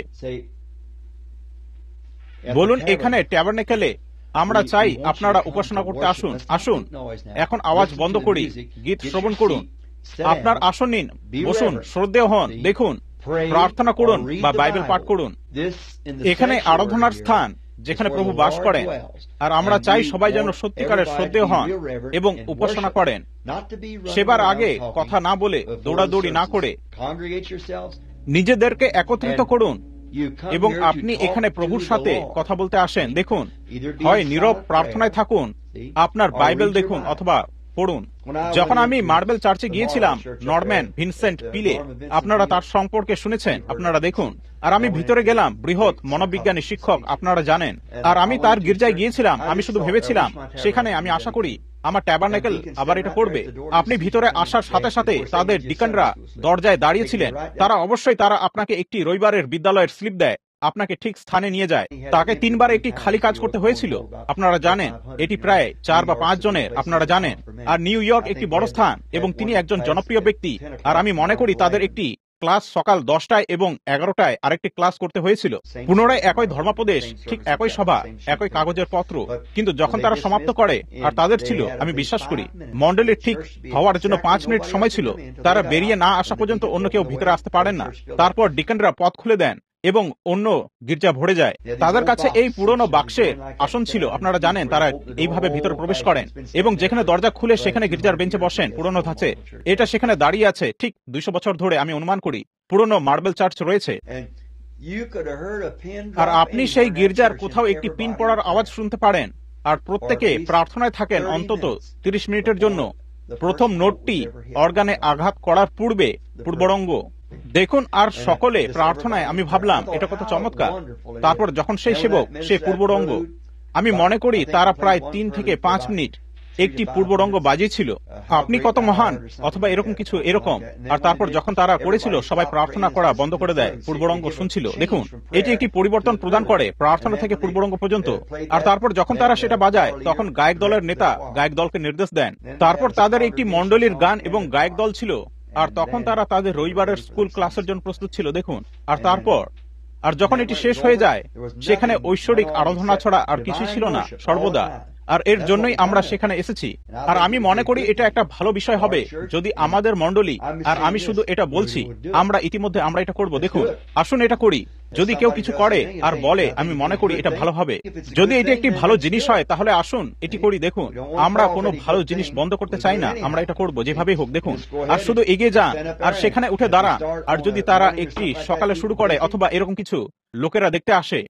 বলুন, এখানে ট্যাবারনেকেলে আমরা চাই আপনারা উপাসনা করতে আসুন। আসুন, এখন আওয়াজ বন্ধ করি, গীত শ্রবণ করুন, আপনার আসন নিন, বসুন, শ্রদ্ধেয় হন, দেখুন, প্রার্থনা করুন বা বাইবেল পাঠ করুন। এখানে আরাধনার স্থান যেখানে প্রভু বাস করেন। আর আমরা চাই সবাই যেন সত্যিকারের শ্রদ্ধেয় হন এবং উপাসনা করেন। সেবার আগে কথা না বলে, দৌড়াদৌড়ি না করে নিজেদেরকে একত্রিত করুন এবং আপনি এখানে প্রভুর সাথে কথা বলতে আসেন। দেখুন, হয় নীরব প্রার্থনায় থাকুন, আপনার বাইবেল দেখুন অথবা পড়ুন। যখন আমি মার্বেল চার্চে গিয়েছিলাম, নরম্যান ভিনসেন্ট পিলে, আপনারা তার সম্পর্কে শুনেছেন, আপনারা দেখুন। আর আমি ভিতরে গেলাম, বৃহৎ মনোবিজ্ঞানী শিক্ষক, আপনারা জানেন। আর আমি তার গির্জায় গিয়েছিলাম। আমি শুধু ভেবেছিলাম সেখানে আমি আশা করি আমার ট্যাবারনেকেল আবার এটা করবে। আপনি ভিতরে আসার সাথে সাথে তাদের ডিকানরা দরজায় দাঁড়িয়েছিলেন। তারা অবশ্যই তারা আপনাকে একটি রবিবারের বিদ্যালয়ের স্লিপ দেয়, আপনাকে ঠিক স্থানে নিয়ে যায়। তাকে তিনবার একটি খালি কাজ করতে হয়েছিল, আপনারা জানেন। এটি প্রায় চার বা পাঁচ জনের, আপনারা জানেন। আর নিউ ইয়র্ক একটি বড় স্থান এবং তিনি একজন জনপ্রিয় ব্যক্তি। আর আমি মনে করি তাদের একটি ক্লাস সকাল দশটায় এবং এগারোটায় আরেকটি ক্লাস করতে হয়েছিল। পুনরায় একই ধর্মোপদেশ, ঠিক একই সভা, একই কাগজের পত্র। কিন্তু যখন তারা সমাপ্ত করে, আর তাদের ছিল, আমি বিশ্বাস করি, মণ্ডলীর ঠিক হওয়ার জন্য পাঁচ মিনিট সময় ছিল। তারা বেরিয়ে না আসা পর্যন্ত অন্য কেউ ভিতরে আসতে পারেন না। তারপর ডিকানরা পথ খুলে দেন এবং অন্য গির্জা ভরে যায়। তাদের কাছে এই পুরনো বাক্সের আসন ছিল, আপনারা জানেন তারা এইভাবে ভিতরে প্রবেশ করেন এবং যেখানে দরজা খুলে সেখানে গির্জার বেঞ্চে বসেন পুরনো ধাঁচে। এটা সেখানে দাঁড়িয়ে আছে ঠিক দুইশো বছর ধরে, আমি অনুমান করি পুরনো মার্বেল চার্চ রয়েছে। আর আপনি সেই গির্জার কোথাও একটি পিন পড়ার আওয়াজ শুনতে পারেন, আর প্রত্যেকে প্রার্থনায় থাকেন অন্তত তিরিশ মিনিটের জন্য। প্রথম নোটটি অর্গানে আঘাত করার পূর্বে পূর্বরঙ্গ দেখুন, আর সকলে প্রার্থনায়। আমি ভাবলাম এটা কত চমৎকার। তারপর যখন সেই সেবক সেই পূর্বরঙ্গ, আমি মনে করি তারা প্রায় তিন থেকে পাঁচ মিনিট একটি পূর্বরঙ্গ বাজিয়েছিল। আপনি কত মহান, অথবা এরকম কিছু এরকম। আর তারপর যখন তারা করেছিল, সবাই প্রার্থনা করা বন্ধ করে দেয়, পূর্বরঙ্গ শুনছিল। দেখুন, এটি একটি পরিবর্তন প্রদান করে প্রার্থনা থেকে পূর্বরঙ্গ পর্যন্ত। আর তারপর যখন তারা সেটা বাজায়, তখন গায়ক দলের নেতা গায়ক দলকে নির্দেশ দেন। তারপর তাদের একটি মণ্ডলীর গান এবং গায়ক দল ছিল, আর তখন তারা তাদের রবিবারের স্কুল ক্লাসের জন্য প্রস্তুত ছিল। দেখুন, আর তারপর আর যখন এটি শেষ হয়ে যায়, সেখানে ঐশ্বরিক আরাধনা ছাড়া আর কিছু ছিল না সর্বদা। আর এর জন্যই আমরা সেখানে এসেছি। আর আমি মনে করি এটা একটা ভালো বিষয় হবে যদি আমাদের মণ্ডলী, আর আমি শুধু এটা বলছি, আমরা ইতিমধ্যে আমরা এটা করব। দেখুন, আসুন এটা করি। যদি কেউ কিছু করে আর বলে, আমি মনে করি এটা ভালো হবে। যদি এটি একটি ভালো জিনিস হয়, তাহলে আসুন এটি করি। দেখুন, আমরা কোনো ভালো জিনিস বন্ধ করতে চাই না, আমরা এটা করব যেভাবেই হোক। দেখুন, আর শুধু এগিয়ে যান আর সেখানে উঠে দাঁড়ান। আর যদি তারা একটি সকালে শুরু করে অথবা এরকম কিছু লোকেরা দেখতে আসে,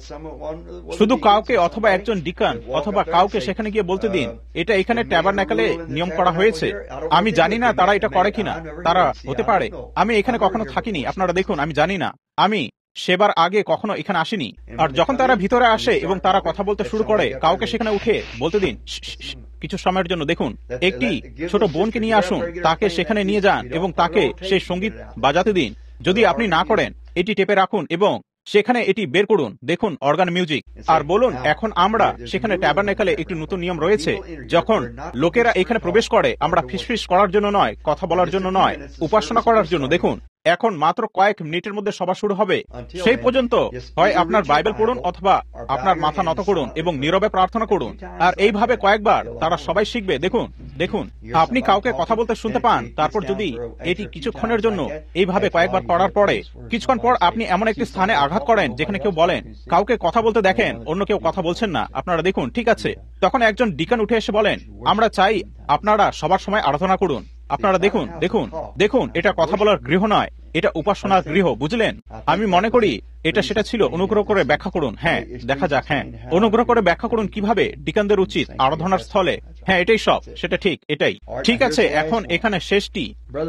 শুধু কাউকে অথবা একজন ডিকান অথবা কাউকে সেখানে গিয়ে বলতে দিন, এটা এখানে ট্যাবারনাকেলে নিয়ম করা হয়েছে। আমি জানি না তারা এটা করে কিনা, তারা হতে পারে। আমি এখানে কখনো থাকিনি, আপনারা দেখুন, আমি জানি না। আমি সেবার আগে কখনো এখানে আসিনি। আর যখন তারা ভিতরে আসে এবং তারা কথা বলতে শুরু করে, কাউকে সেখানে উঠে বলতে দিন কিছু সময়ের জন্য। দেখুন, একটি ছোট বোনকে নিয়ে আসুন, তাকে সেখানে নিয়ে যান এবং তাকে সেই সঙ্গীত বাজাতে দিন। যদি আপনি না করেন, এটি টেপে রাখুন এবং সেখানে এটি বের করুন। দেখুন, অর্গান মিউজিক। আর বলুন, এখন আমরা সেখানে ট্যাবারনাকেলে একটি নতুন নিয়ম রয়েছে। যখন লোকেরা এখানে প্রবেশ করে, আমরা ফিসফিস করার জন্য নয়, কথা বলার জন্য নয়, উপাসনা করার জন্য। দেখুন, এখন মাত্র কয়েক মিনিটের মধ্যে সভা শুরু হবে। সেই পর্যন্ত হয় আপনার বাইবেল পড়ুন অথবা আপনার মাথা নত করুন এবং নীরবে প্রার্থনা করুন। আর এইভাবে কয়েকবার তারা সবাই শিখবে। দেখুন দেখুন আপনি কাউকে কথা বলতে শুনতে পান। তারপর যদি এটি কিছুক্ষণের জন্য এইভাবে কয়েকবার করার পরে কিছুক্ষণ পর আপনি এমন একটি স্থানে আঘাত করেন যেখানে কেউ বলেন, কাউকে কথা বলতে দেখেন, অন্য কেউ কথা বলছেন না, আপনারা দেখুন ঠিক আছে, তখন একজন ডিকান উঠে এসে বলেন, আমরা চাই আপনারা সবার সময় আরাধনা করুন। আপনারা দেখুন দেখুন দেখুন এটা কথা বলার গৃহ নয়, এটা উপাসনার গৃহ, বুঝলেন? আমি মনে করি এটা সেটা ছিল। অনুগ্রহ করে ব্যাখ্যা করুন। হ্যাঁ, দেখা যাক। হ্যাঁ, অনুগ্রহ করে ব্যাখ্যা করুন কিভাবে ডিকানদের উচিত আরাধনার স্থলে। হ্যাঁ, এটাই সব, সেটা ঠিক, এটাই ঠিক আছে। এখন এখানে শেষটি,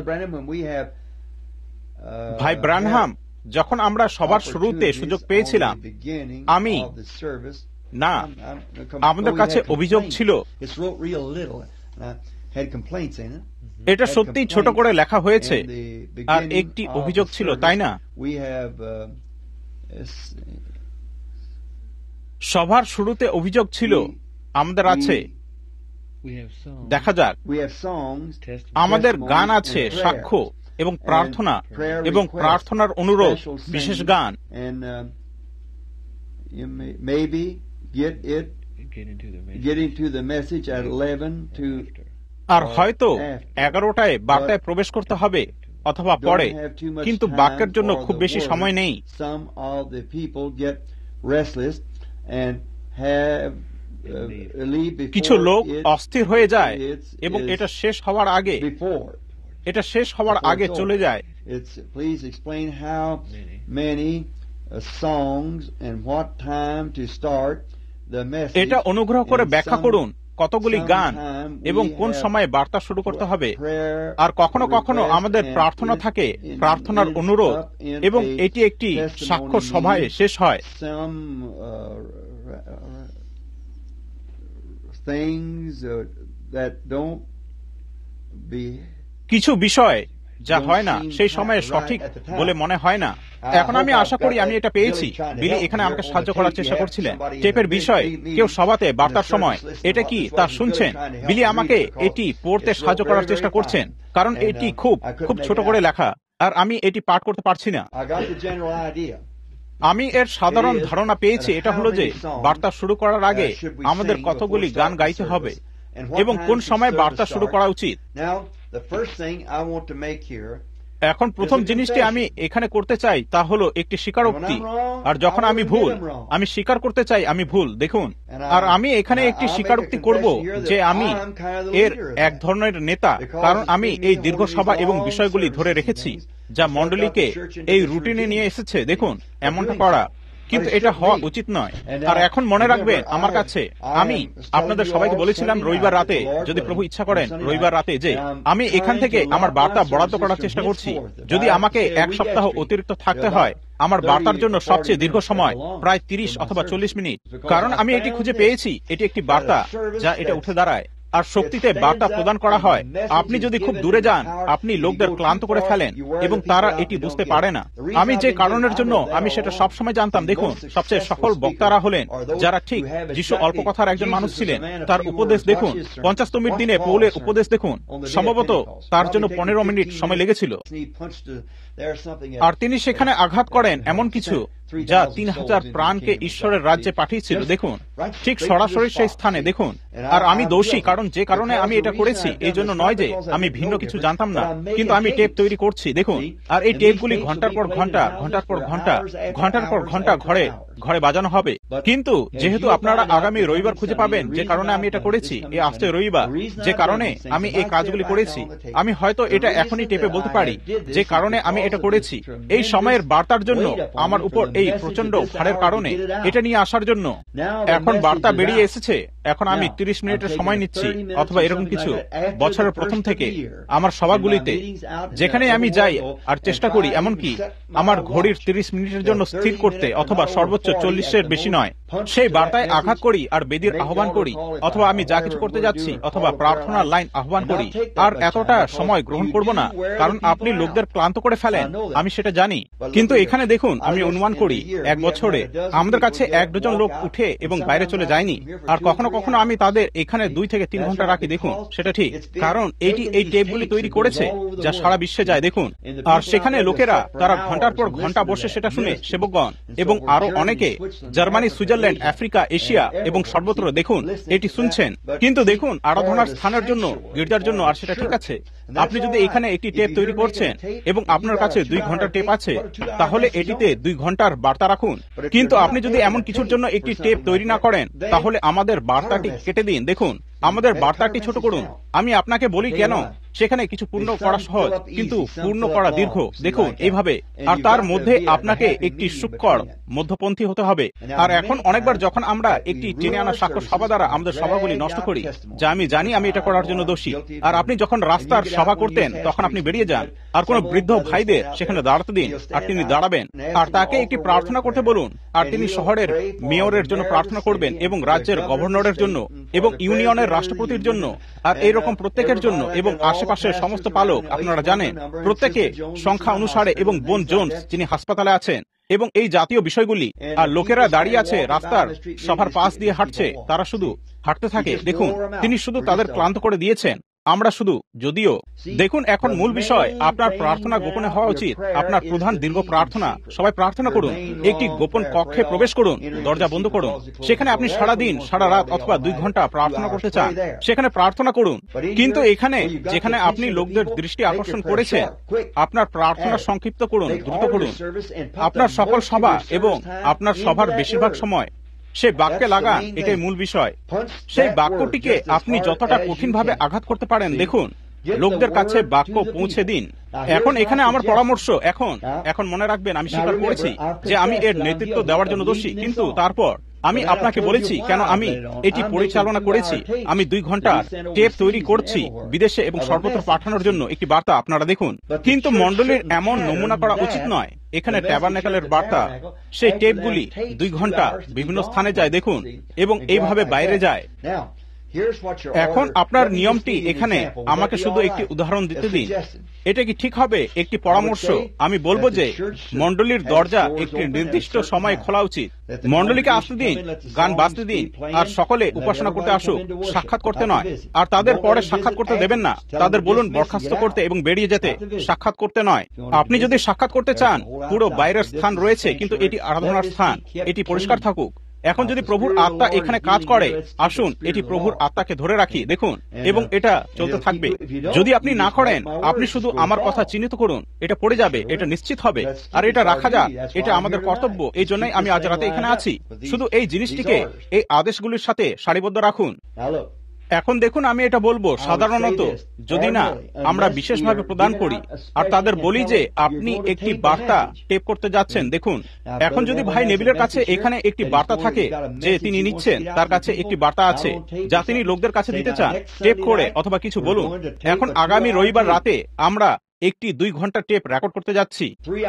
ভাই ব্রানহাম, যখন আমরা সবার শুরুতে সুযোগ পেয়েছিলাম, আমি না, আমাদের কাছে অভিযোগ ছিল। এটা সত্যিই ছোট করে লেখা হয়েছে, আর একটি অভিযোগ ছিল, তাই না? সভার শুরুতে অভিযোগ ছিল আমাদের আছে। দেখা যাক, আমাদের গান আছে, সাক্ষ্য এবং প্রার্থনা এবং প্রার্থনার অনুরোধ, বিশেষ গান। আর হয়তো এগারোটায় বার্তায় প্রবেশ করতে হবে অথবা পরে, কিন্তু বাক্যের জন্য খুব বেশি সময় নেই। কিছু লোক অস্থির হয়ে যায় এবং এটা শেষ হওয়ার আগে এটা শেষ হওয়ার আগে চলে যায়। এটা অনুগ্রহ করে ব্যাখ্যা করুন কতগুলি গান এবং কোন সময়ে বার্তা শুরু করতে হবে। আর কখনো কখনো আমাদের প্রার্থনা থাকে, প্রার্থনার অনুরোধ, এবং এটি একটি সাক্ষ্য সভায় শেষ হয়। কিছু বিষয় যা হয় না সেই সময়ে সঠিক বলে মনে হয় না। এখন আমি আশা করি আমি এটা পেয়েছি। বিলি এখানে আমাকে সাহায্য করার চেষ্টা করছিলেন টেপের বিষয়। কেউ সভাতে বার্তার সময় এটা কি তা শুনছেন, বিলি আমাকে এটি পড়তে সাহায্য করার চেষ্টা করছেন, কারণ এটি খুব খুব ছোট করে লেখা আর আমি এটি পাঠ করতে পারছি না। আমি এর সাধারণ ধারণা পেয়েছি। এটা হলো যে বার্তা শুরু করার আগে আমাদের কতগুলি গান গাইতে হবে এবং কোন সময় বার্তা শুরু করা উচিত। এখন প্রথম জিনিসটি আমি এখানে করতে চাই তা হলো একটি স্বীকারোক্তি। আর যখন আমি ভুল, আমি স্বীকার করতে চাই আমি ভুল। দেখুন, আর আমি এখানে একটি স্বীকারোক্তি করব যে আমি এর এক ধরনের নেতা, কারণ আমি এই দীর্ঘ সভা এবং বিষয়গুলি ধরে রেখেছি যা মণ্ডলীকে এই রুটিনে নিয়ে এসেছে। দেখুন, এমনটা করা কিন্তু এটা হওয়া উচিত নয়। আর এখন মনে রাখবেন, আমার কাছে আমি আপনাদের সবাইকে বলেছিলাম রবিবার রাতে, যদি প্রভু ইচ্ছা করেন রবিবার রাতে, যে আমি এখান থেকে আমার বার্তা বরাদ্দ করার চেষ্টা করছি। যদি আমাকে এক সপ্তাহ অতিরিক্ত থাকতে হয় আমার বার্তার জন্য সবচেয়ে দীর্ঘ সময়, প্রায় তিরিশ অথবা চল্লিশ মিনিট, কারণ আমি এটি খুঁজে পেয়েছি এটি একটি বার্তা যা এটা উঠে দাঁড়ায় আর শক্তিতে বার্তা প্রদান করা হয়। আপনি যদি খুব দূরে যান, আপনি লোকদের ক্লান্ত করে ফেলেন এবং তারা এটি বুঝতে পারে না। আমি যে কারণের জন্য আমি সেটা সবসময় জানতাম। দেখুন, সবচেয়ে সফল বক্তারা হলেন যারা ঠিক যিশু অল্প কথার একজন মানুষ ছিলেন। তার উপদেশ দেখুন, পঞ্চাশতমের দিনে পৌলের উপদেশ দেখুন, সম্ভবত তার জন্য পনেরো মিনিট সময় লেগেছিল। আর তিনি সেখানে আঘাত করেন এমন কিছু যা তিন হাজার প্রাণকে ঈশ্বরের রাজ্যে পাঠিয়েছিল। দেখুন, ঠিক সরাসরি সেই স্থানে। দেখুন, আর আমি দোষী, কারণ যে কারণে আমি এটা করেছি এই জন্য নয় যে আমি ভিন্ন কিছু জানতাম না, কিন্তু আমি টেপ তৈরি করছি। দেখুন, আর এই টেপগুলি ঘন্টার পর ঘন্টা ঘন্টার পর ঘন্টা ঘন্টার পর ঘন্টা ঘরে ঘরে বাজানো হবে। কিন্তু যেহেতু আপনারা আগামী রবিবার খুঁজে পাবেন যে কারণে আমি এটা করেছি, এই আসছে রবিবার, যে কারণে আমি এই কাজগুলি করেছি, আমি হয়তো এটা এখনই টেপে বলতে পারি যে কারণে আমি এটা করেছি। এই সময়ের বার্তার জন্য আমার উপর এই প্রচন্ড ভারের কারণে এটা নিয়ে আসার জন্য এখন বার্তা বেরিয়ে এসেছে। এখন আমি তিরিশ মিনিটের সময় নিচ্ছি অথবা এরকম কিছু বছরের প্রথম থেকে আমার সভাগুলিতে যেখানে আমি যাই আর চেষ্টা করি এমনকি আমার ঘড়ির তিরিশ মিনিটের জন্য স্থির করতে, অথবা সর্বোচ্চ চল্লিশের বেশি নয়, সেই বার্তায় আঘাত করি আর বেদির আহ্বান করি, অথবা আমি যা কিছু করতে যাচ্ছি অথবা প্রার্থনার লাইন আহ্বান করি। আর এতটা সময় গ্রহণ করব না, কারণ আপনি লোকদের ক্লান্ত করে ফেলেন, আমি সেটা জানি। কিন্তু এখানে দেখুন, আমি অনুমান করি এক বছরে আমাদের কাছে এক ডজন লোক উঠে এবং বাইরে চলে যায়নি। আর কখনো কখনো আমি তাদের এখানে দুই থেকে তিন ঘন্টা রাখি। দেখুন, সেটা ঠিক, কারণ এটি এই টেপগুলি তৈরি করেছে যা সারা বিশ্বে যায়। দেখুন, আর সেখানে লোকেরা তারা ঘন্টার পর ঘন্টা বসে সেটা শুনে, সেবকগণ এবং আরো অনেকে জার্মানি, সুইজারল্যান্ড, আফ্রিকা, এশিয়া এবং সর্বত্র দেখুন এটি শুনছেন। কিন্তু দেখুন, আরাধনার স্থানের জন্য, গির্জার জন্য, আর সেটা ঠিক আছে। আপনি যদি এখানে একটি টেপ তৈরি করছেন এবং আপনার কাছে দুই ঘন্টার টেপ আছে, তাহলে এটিতে দুই ঘন্টার বার্তা রাখুন। কিন্তু আপনি যদি এমন কিছুর জন্য একটি টেপ তৈরি না করেন, তাহলে আমাদের বার্তাটি কেটে দিন। দেখুন, আমাদের বার্তাটি ছোট করুন। আমি আপনাকে বলি কেন, সেখানে কিছু পূর্ণ করা সহজ কিন্তু পূর্ণ করা দীর্ঘ। দেখুন, এইভাবে। আর তার মধ্যে আপনাকে একটি সূক্ষ্ম মধ্যপন্থী হতে হবে। আর এখন অনেকবার যখন আমরা একটি টেনে আনা সাক্ষ্য সভা দ্বারা আমাদের সভাগুলি নষ্ট করি, যা আমি জানি আমি এটা করার জন্য দোষী। আর আপনি যখন রাস্তার সভা করতেন তখন আপনি বেরিয়ে যান আর কোন বৃদ্ধ ভাইদের সেখানে দাঁড়াতে দিন, আর তিনি দাঁড়াবেন আর তাকে একটি প্রার্থনা করতে বলুন, আর তিনি শহরের মেয়রের জন্য প্রার্থনা করবেন এবং রাজ্যের গভর্নরের জন্য এবং ইউনিয়নের রাষ্ট্রপতির জন্য আর এইরকম প্রত্যেকের জন্য এবং আশেপাশের সমস্ত পালক, আপনারা জানেন প্রত্যেকে সংখ্যা অনুসারে, এবং বোন জোন্স যিনি হাসপাতালে আছেন, এবং এই জাতীয় বিষয়গুলি। আর লোকেরা দাঁড়িয়ে আছে রাস্তার সভার পাশ দিয়ে হাঁটছে, তারা শুধু হাঁটতে থাকে। দেখুন, তিনি শুধু তাদের ক্লান্ত করে দিয়েছেন। আমরা শুধু, যদিও দেখুন, এখন মূল বিষয় আপনার প্রার্থনা গোপনে হওয়া উচিত। আপনার প্রধান দীর্ঘ প্রার্থনা, সবাই প্রার্থনা করুন, একটি গোপন কক্ষে প্রবেশ করুন, দরজা বন্ধ করুন, সেখানে আপনি সারা দিন, সারা রাত অথবা দুই ঘন্টা প্রার্থনা করতে চান, সেখানে প্রার্থনা করুন। কিন্তু এখানে যেখানে আপনি লোকদের দৃষ্টি আকর্ষণ করেছেন, আপনার প্রার্থনা সংক্ষিপ্ত করুন, দ্রুত করুন। আপনার সকল সভা এবং আপনার সভার বেশিরভাগ সময় সেই বাক্যে লাগান, এটাই মূল বিষয়। সেই বাক্যটিকে আপনি যতটা কঠিনভাবে আঘাত করতে পারেন, দেখুন, লোকদের কাছে বাক্য পৌঁছে দিন। এখন এখানে আমার পরামর্শ, এখন এখন মনে রাখবেন, আমি স্বীকার করেছি যে আমি এর নেতৃত্ব দেওয়ার জন্য দোষী, কিন্তু তারপর আমি আপনাকে বলেছি কেন আমি এটি পরিচালনা করেছি। আমি দুই ঘন্টা টেপ তৈরি করছি বিদেশে এবং সর্বত্র পাঠানোর জন্য একটি বার্তা, আপনারা দেখুন। কিন্তু মণ্ডলীর এমন নমুনা করা উচিত নয়। এখানে ট্যাবারনেকেলের বার্তা, সেই টেপগুলি দুই ঘন্টা বিভিন্ন স্থানে যায়, দেখুন, এবং এইভাবে বাইরে যায়। এখন আপনার নিয়মটি এখানে আমাকে শুধু একটি উদাহরণ দিতে দিন। এটা কি ঠিক হবে? একটি পরামর্শ, আমি বলবো যে মণ্ডলীর দরজা একটি নির্দিষ্ট সময়ে খোলা উচিত। মণ্ডলীকে আসতে দিন, গান বাজতে দিন, আর সকলে উপাসনা করতে আসুক, সাক্ষাৎ করতে নয়। আর তাদের পরে সাক্ষাৎ করতে দেবেন না, তাদের বলুন বরখাস্ত করতে এবং বেরিয়ে যেতে, সাক্ষাৎ করতে নয়। আপনি যদি সাক্ষাৎ করতে চান, পুরো বাইরের স্থান রয়েছে, কিন্তু এটি আরাধনার স্থান, এটি পরিষ্কার থাকুক। এখন যদি প্রভুর আত্মা এখানে কাজ করে, আসুন এটি প্রভুর আত্মাকে ধরে রাখি, দেখুন, এবং এটা চলতে থাকবে। যদি আপনি না করেন, আপনি শুধু আমার কথা চিহ্নিত করুন, এটা পড়ে যাবে, এটা নিশ্চিত হবে, আর এটা রাখা যাক, এটা আমাদের কর্তব্য। এই জন্যই আমি আজ রাতে এখানে আছি। শুধু এই জিনিসটিকে এই আদেশগুলির সাথে সারিবদ্ধ রাখুন। এখন দেখুন, আমি এটা বলবো, সাধারণত যদি না আমরা বিশেষভাবে প্রদান করি আর তাদের বলি যে আপনি একটি বার্তা টেপ করতে যাচ্ছেন, দেখুন, এখন যদি ভাই নেভিলের কাছে এখানে একটি বার্তা থাকে যে তিনি নিচ্ছেন, তার কাছে একটি বার্তা আছে যা তিনি লোকদের কাছে দিতে চান, টেপ করে অথবা কিছু বলুন, এখন আগামী রবিবার রাতে আমরা একটি দুই ঘন্টার টেপ রেকর্ড করতে যাচ্ছি,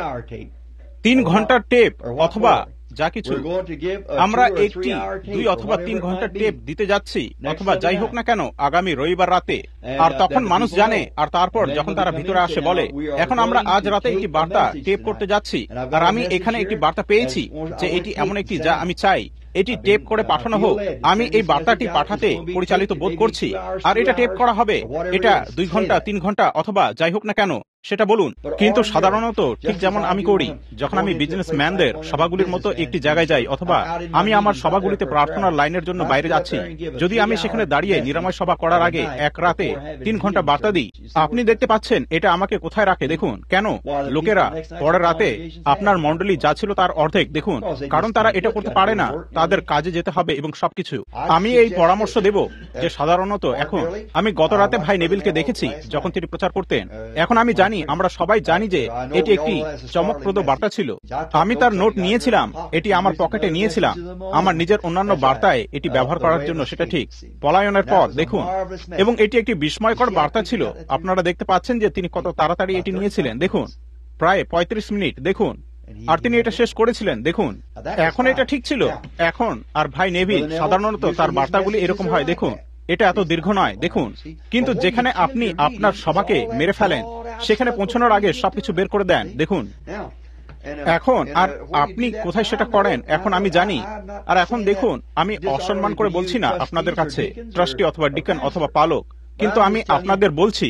তিন ঘন্টার টেপ অথবা যা কিছু, আমরা একটি দুই অথবা তিন ঘন্টার টেপ দিতে যাচ্ছি, অথবা যাই হোক না কেন, আগামী রবিবার রাতে। আর তখন মানুষ জানে, আর তারপর যখন তারা ভিতরে আসে বলে, এখন আমরা আজ রাতে একটি বার্তা টেপ করতে যাচ্ছি, আর আমি এখানে একটি বার্তা পেয়েছি যে এটি এমন একটি যা আমি চাই এটি টেপ করে পাঠানো হোক। আমি এই বার্তাটি পাঠাতে পরিচালিত বোধ করছি, আর এটা টেপ করা হবে, এটা দুই ঘন্টা তিন ঘন্টা অথবা যাই হোক না কেন সেটা বলুন। কিন্তু সাধারণত ঠিক যেমন আমি করি, যখন আমি বিজনেসম্যানদের সভাগুলির মতো একটি জায়গায় যাই, অথবা আমি আমার সভাগুলিতে প্রার্থনার লাইনের জন্য বাইরে যাচ্ছি, যদি আমি সেখানে দাঁড়িয়ে নিরাময় সভা করার আগে এক রাতে তিন ঘন্টা বার্তা দিই, আপনি দেখতে পাচ্ছেন এটা আমাকে কোথায় রাখে। দেখুন কেন লোকেরা পরের রাতে আপনার মণ্ডলী যা ছিল তার অর্ধেক, দেখুন, কারণ তারা এটা করতে পারে না, তাদের কাজে যেতে হবে এবং সবকিছু। আমি এই পরামর্শ দেব যে সাধারণত এখন আমি গত রাতে ভাই নেভিলকে দেখেছি যখন তিনি প্রচার করতেন। এখন আমি জানি, আমরা সবাই জানি যে এটি একটি চমকপ্রদ বার্তা ছিল। আমি তার নোট নিয়েছিলাম, এটি আমার পকেটে নিয়েছিলাম, আমার নিজের অন্যান্য বার্তায় এটি ব্যবহার করার জন্য, সেটা ঠিক পলায়নের পর, দেখুন, এবং এটি একটি বিস্ময়কর বার্তা ছিল। আপনারা দেখতে পাচ্ছেন যে তিনি কত তাড়াতাড়ি এটি নিয়েছিলেন, দেখুন, প্রায় পঁয়ত্রিশ মিনিট, দেখুন, আর তিনি এটা শেষ করেছিলেন, দেখুন। এখন এটা ঠিক ছিল। এখন আর ভাই নেভিল সাধারণত তার বার্তাগুলি এরকম হয়, দেখুন, এটা এত দীর্ঘ নয়, দেখুন, কিন্তু যেখানে আপনি আপনার সভাকে মেরে ফেলেন, সেখানে পৌঁছানোর আগে সবকিছু বের করে দেন, দেখুন। এখন আর আপনি কোথায় সেটা করেন, এখন আমি জানি। আর এখন দেখুন, আমি অসম্মান করে বলছি না আপনাদের কাছে, ট্রাস্টি অথবা ডিকন অথবা পালক, কিন্তু আমি আপনাদের বলছি,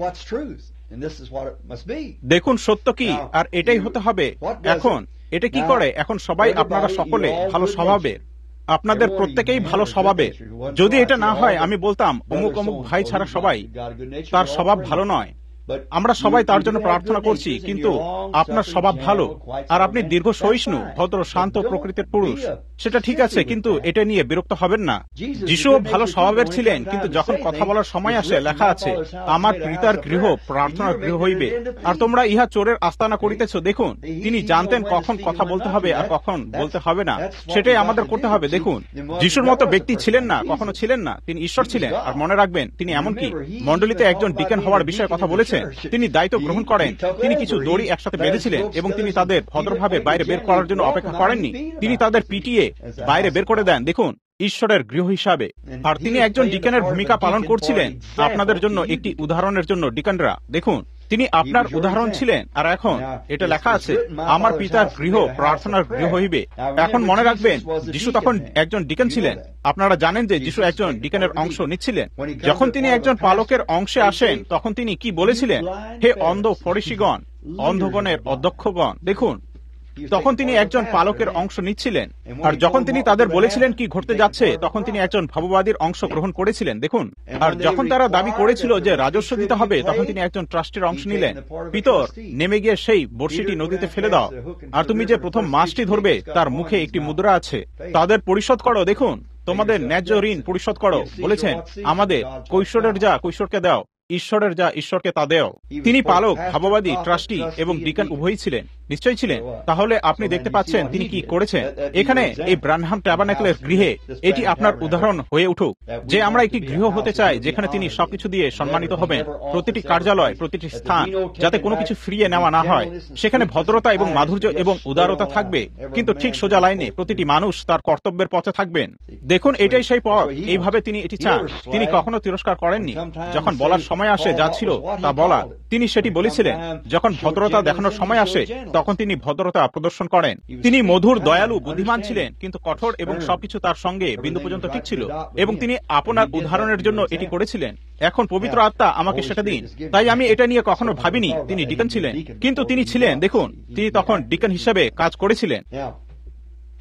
দেখুন সত্য কি, আর এটাই হতে হবে। এখন এটা কি করে, এখন সবাই আপনারা সকলে ভালো স্বভাবের, আপনাদের প্রত্যেকেই ভালো স্বভাবের। যদি এটা না হয়, আমি বলতাম অমুক অমুক ভাই ছাড়া সবাই, তার স্বভাব ভালো নয়। আমরা সবাই তার জন্য প্রার্থনা করছি, কিন্তু আপনার স্বভাব ভালো, আর আপনি দীর্ঘ সহিষ্ণু, ভদ্র, শান্ত প্রকৃতির পুরুষ, সেটা ঠিক আছে, কিন্তু এটা নিয়ে বিরক্ত হবেন না। যিশুও ভালো স্বভাবের ছিলেন, কিন্তু যখন কথা বলার সময় আসে, লেখা আছে, আমার পিতার গৃহ প্রার্থনার গৃহ হইবে, আর তোমরা ইহা চোরের আস্তানা করিতেছ। দেখুন, তিনি জানতেন কখন কথা বলতে হবে আর কখন বলতে হবে না, সেটাই আমাদের করতে হবে। দেখুন, যিশুর মতো ব্যক্তি ছিলেন না, কখনো ছিলেন না, তিনি ঈশ্বর ছিলেন। আর মনে রাখবেন, তিনি এমনকি মণ্ডলীতে একজন ডিকন হওয়ার বিষয়ে কথা বলেছেন, তিনি দায়িত্ব গ্রহণ করেন, তিনি কিছু দড়ি একসাথে বেঁধেছিলেন, এবং তিনি তাদের ভদ্রভাবে বাইরে বের করার জন্য অপেক্ষা করেননি, তিনি তাদের পিটিয়ে বাইরে বের করে দেন, দেখুন, ঈশ্বরের গৃহ হিসাবে। আর তিনি একজন ডিকনের ভূমিকা পালন করছিলেন, আপনাদের জন্য একটি উদাহরণের জন্য ডিকনরা, দেখুন, তিনি আপনার উদাহরণ ছিলেন। আর এখন এটা লেখা আছে, আমার পিতার গৃহ প্রার্থনার গৃহ হইবে। এখন মনে রাখবেন, যিশু তখন একজন ডিকন ছিলেন। আপনারা জানেন যে যিশু একজন ডিকনের অংশ নিচ্ছিলেন। যখন তিনি একজন পালকের অংশে আসেন, তখন তিনি কি বলেছিলেন, হে অন্ধ ফরিসীগণ, অন্ধগণের অধ্যক্ষগণ, দেখুন, তখন তিনি একজন পালকের অংশ নিচ্ছিলেন। আর যখন তিনি তাদের বলেছিলেন কি ঘটতে যাচ্ছে, তখন তিনি একজন ভাববাদীর অংশ গ্রহণ করেছিলেন, দেখুন। আর যখন তারা দাবি করেছিল যে রাজস্ব দিতে হবে, তখন তিনি একজন ট্রাস্টির অংশ নিলেন। পিতর, নেমে গিয়ে সেই বর্ষিটি নদীতে ফেলে দাও, আর তুমি যে প্রথম মাছটি ধরবে তার মুখে একটি মুদ্রা আছে, তাদের পরিশোধ করো, দেখুন, তোমাদের ন্যায্য ঋণ পরিশোধ করো। বলেছেন, আমাদের কৈশোরের যা কৈশোরকে দাও, ঈশ্বরের যা ঈশ্বরকে তা দেও। তিনি পালক, ভাববাদী, ট্রাস্টি এবং ডিকন উভয়ই ছিলেন, নিশ্চয়ই ছিলেন। তাহলে আপনি দেখতে পাচ্ছেন তিনি কি করেছেন এখানে এই ব্রানহাম ট্যাবারনাকলের গৃহে। এটি আপনার উদাহরণ হয়ে উঠুক যে আমরা একটি গৃহ হতে চাই যেখানে তিনি সবকিছু দিয়ে সম্মানিত হবেন। প্রতিটি কার্যালয়, প্রতিটি স্থান, যাতে কোনো কিছু ফিরিয়ে নেওয়া না হয়, সেখানে ভদ্রতা এবং মাধুর্য এবং উদারতা থাকবে, কিন্তু ঠিক সোজা লাইনে প্রতিটি মানুষ তার কর্তব্যের পথে থাকবেন। দেখুন, এটাই সেই পথ, এইভাবে তিনি এটি চান। তিনি কখনো তিরস্কার করেননি। যখন বলার সময় আসে যা ছিল তা বলা, তিনি সেটি বলেছিলেন। যখন ভদ্রতা দেখানোর সময় আসে, তখন তিনি ভদ্রতা প্রদর্শন করেন। তিনি মধুর, দয়ালু, বুদ্ধিমান ছিলেন, কিন্তু কঠোর এবং সবকিছু তার সঙ্গে বিন্দু পর্যন্ত ঠিক ছিল, এবং তিনি আপনার উদাহরণের জন্য এটি করেছিলেন। এখন পবিত্র আত্মা আমাকে সেটা দিন। তাই আমি এটা নিয়ে কখনো ভাবিনি তিনি ডিকন ছিলেন, কিন্তু তিনি ছিলেন। দেখুন, তিনি তখন ডিকন হিসেবে কাজ করেছিলেন।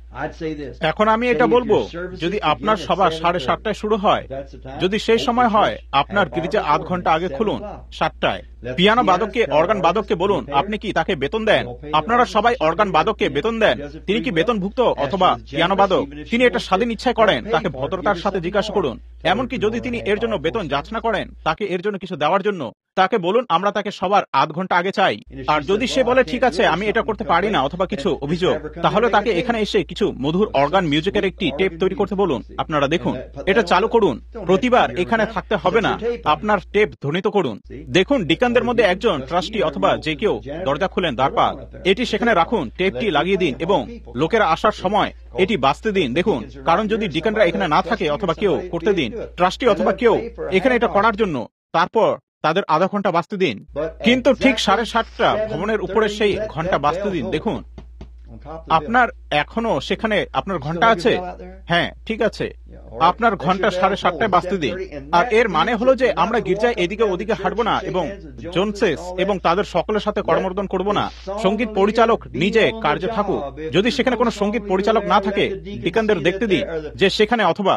এখন আমি এটা বলবো, যদি আপনার সভা সাড়ে সাতটায় শুরু হয়, যদি সেই সময় হয়, আপনার গির্জা আধ ঘন্টা আগে খুলুন, সাতটায়। পিয়ানো বাদককে, অর্গান বাদককে বলুন, আপনি কি তাকে বেতন দেন? আপনারা সবাই অর্গান বাদককে বেতন দেন? তিনি কি বেতনভুক্ত অথবা পিয়ানো বাদক? তিনি এটা স্বাধীন ইচ্ছায় করেন, তাকে ভদ্রতার সাথে জিজ্ঞাসা করুন। এমনকি যদি তিনি এর জন্য বেতন যাচনা করেন, তাকে এর জন্য কিছু দেওয়ার জন্য, তাকে বলুন আমরা তাকে সবার আধ ঘন্টা আগে চাই। আর যদি সে বলে ঠিক আছে আমি এটা করতে পারি না অথবা কিছু অভিযোগ, তাহলে তাকে এখানে এসে কিছু মধুর অর্গান মিউজিকের একটি টেপ তৈরি করতে বলুন। আপনারা দেখুন, এটা চালু করুন। প্রতিবার এখানে থাকতে হবে না, আপনার টেপ ধ্বনিত করুন। দেখুন, ডিকানদের মধ্যে একজন ট্রাস্টি অথবা যে কেউ দরজা খুলেন, দ্বারপাল, এটি সেখানে রাখুন, টেপটি লাগিয়ে দিন এবং লোকেরা আসার সময় এটি বাঁচতে দিন। দেখুন, কারণ যদি ডিকানরা এখানে না থাকে অথবা কেউ করতে দিন, ট্রাস্টি অথবা কেউ এখানে এটা করার জন্য, তারপর তাদের আধা ঘন্টা বাঁচতে দিন। কিন্তু ঠিক সাড়ে সাতটা ভবনের উপরে সেই ঘন্টা বাঁচতে দিন। দেখুন, আপনার এখনো সেখানে আপনার ঘন্টা আছে। হ্যাঁ, ঠিক আছে, আপনার ঘন্টা সাড়ে সাতটায় বাঁচতে দিন। আর এর মানে হলো যে আমরা গির্জায় এদিকে ওদিকে হাঁটবো না এবং জোনসেস এবং তাদের সকলের সাথে করমর্দন করব না। সঙ্গীত পরিচালক নিজে কার্যে থাকুক। যদি সেখানে কোনো সঙ্গীত পরিচালক না থাকে, ডিকানদের দেখতে দিন যে সেখানে, অথবা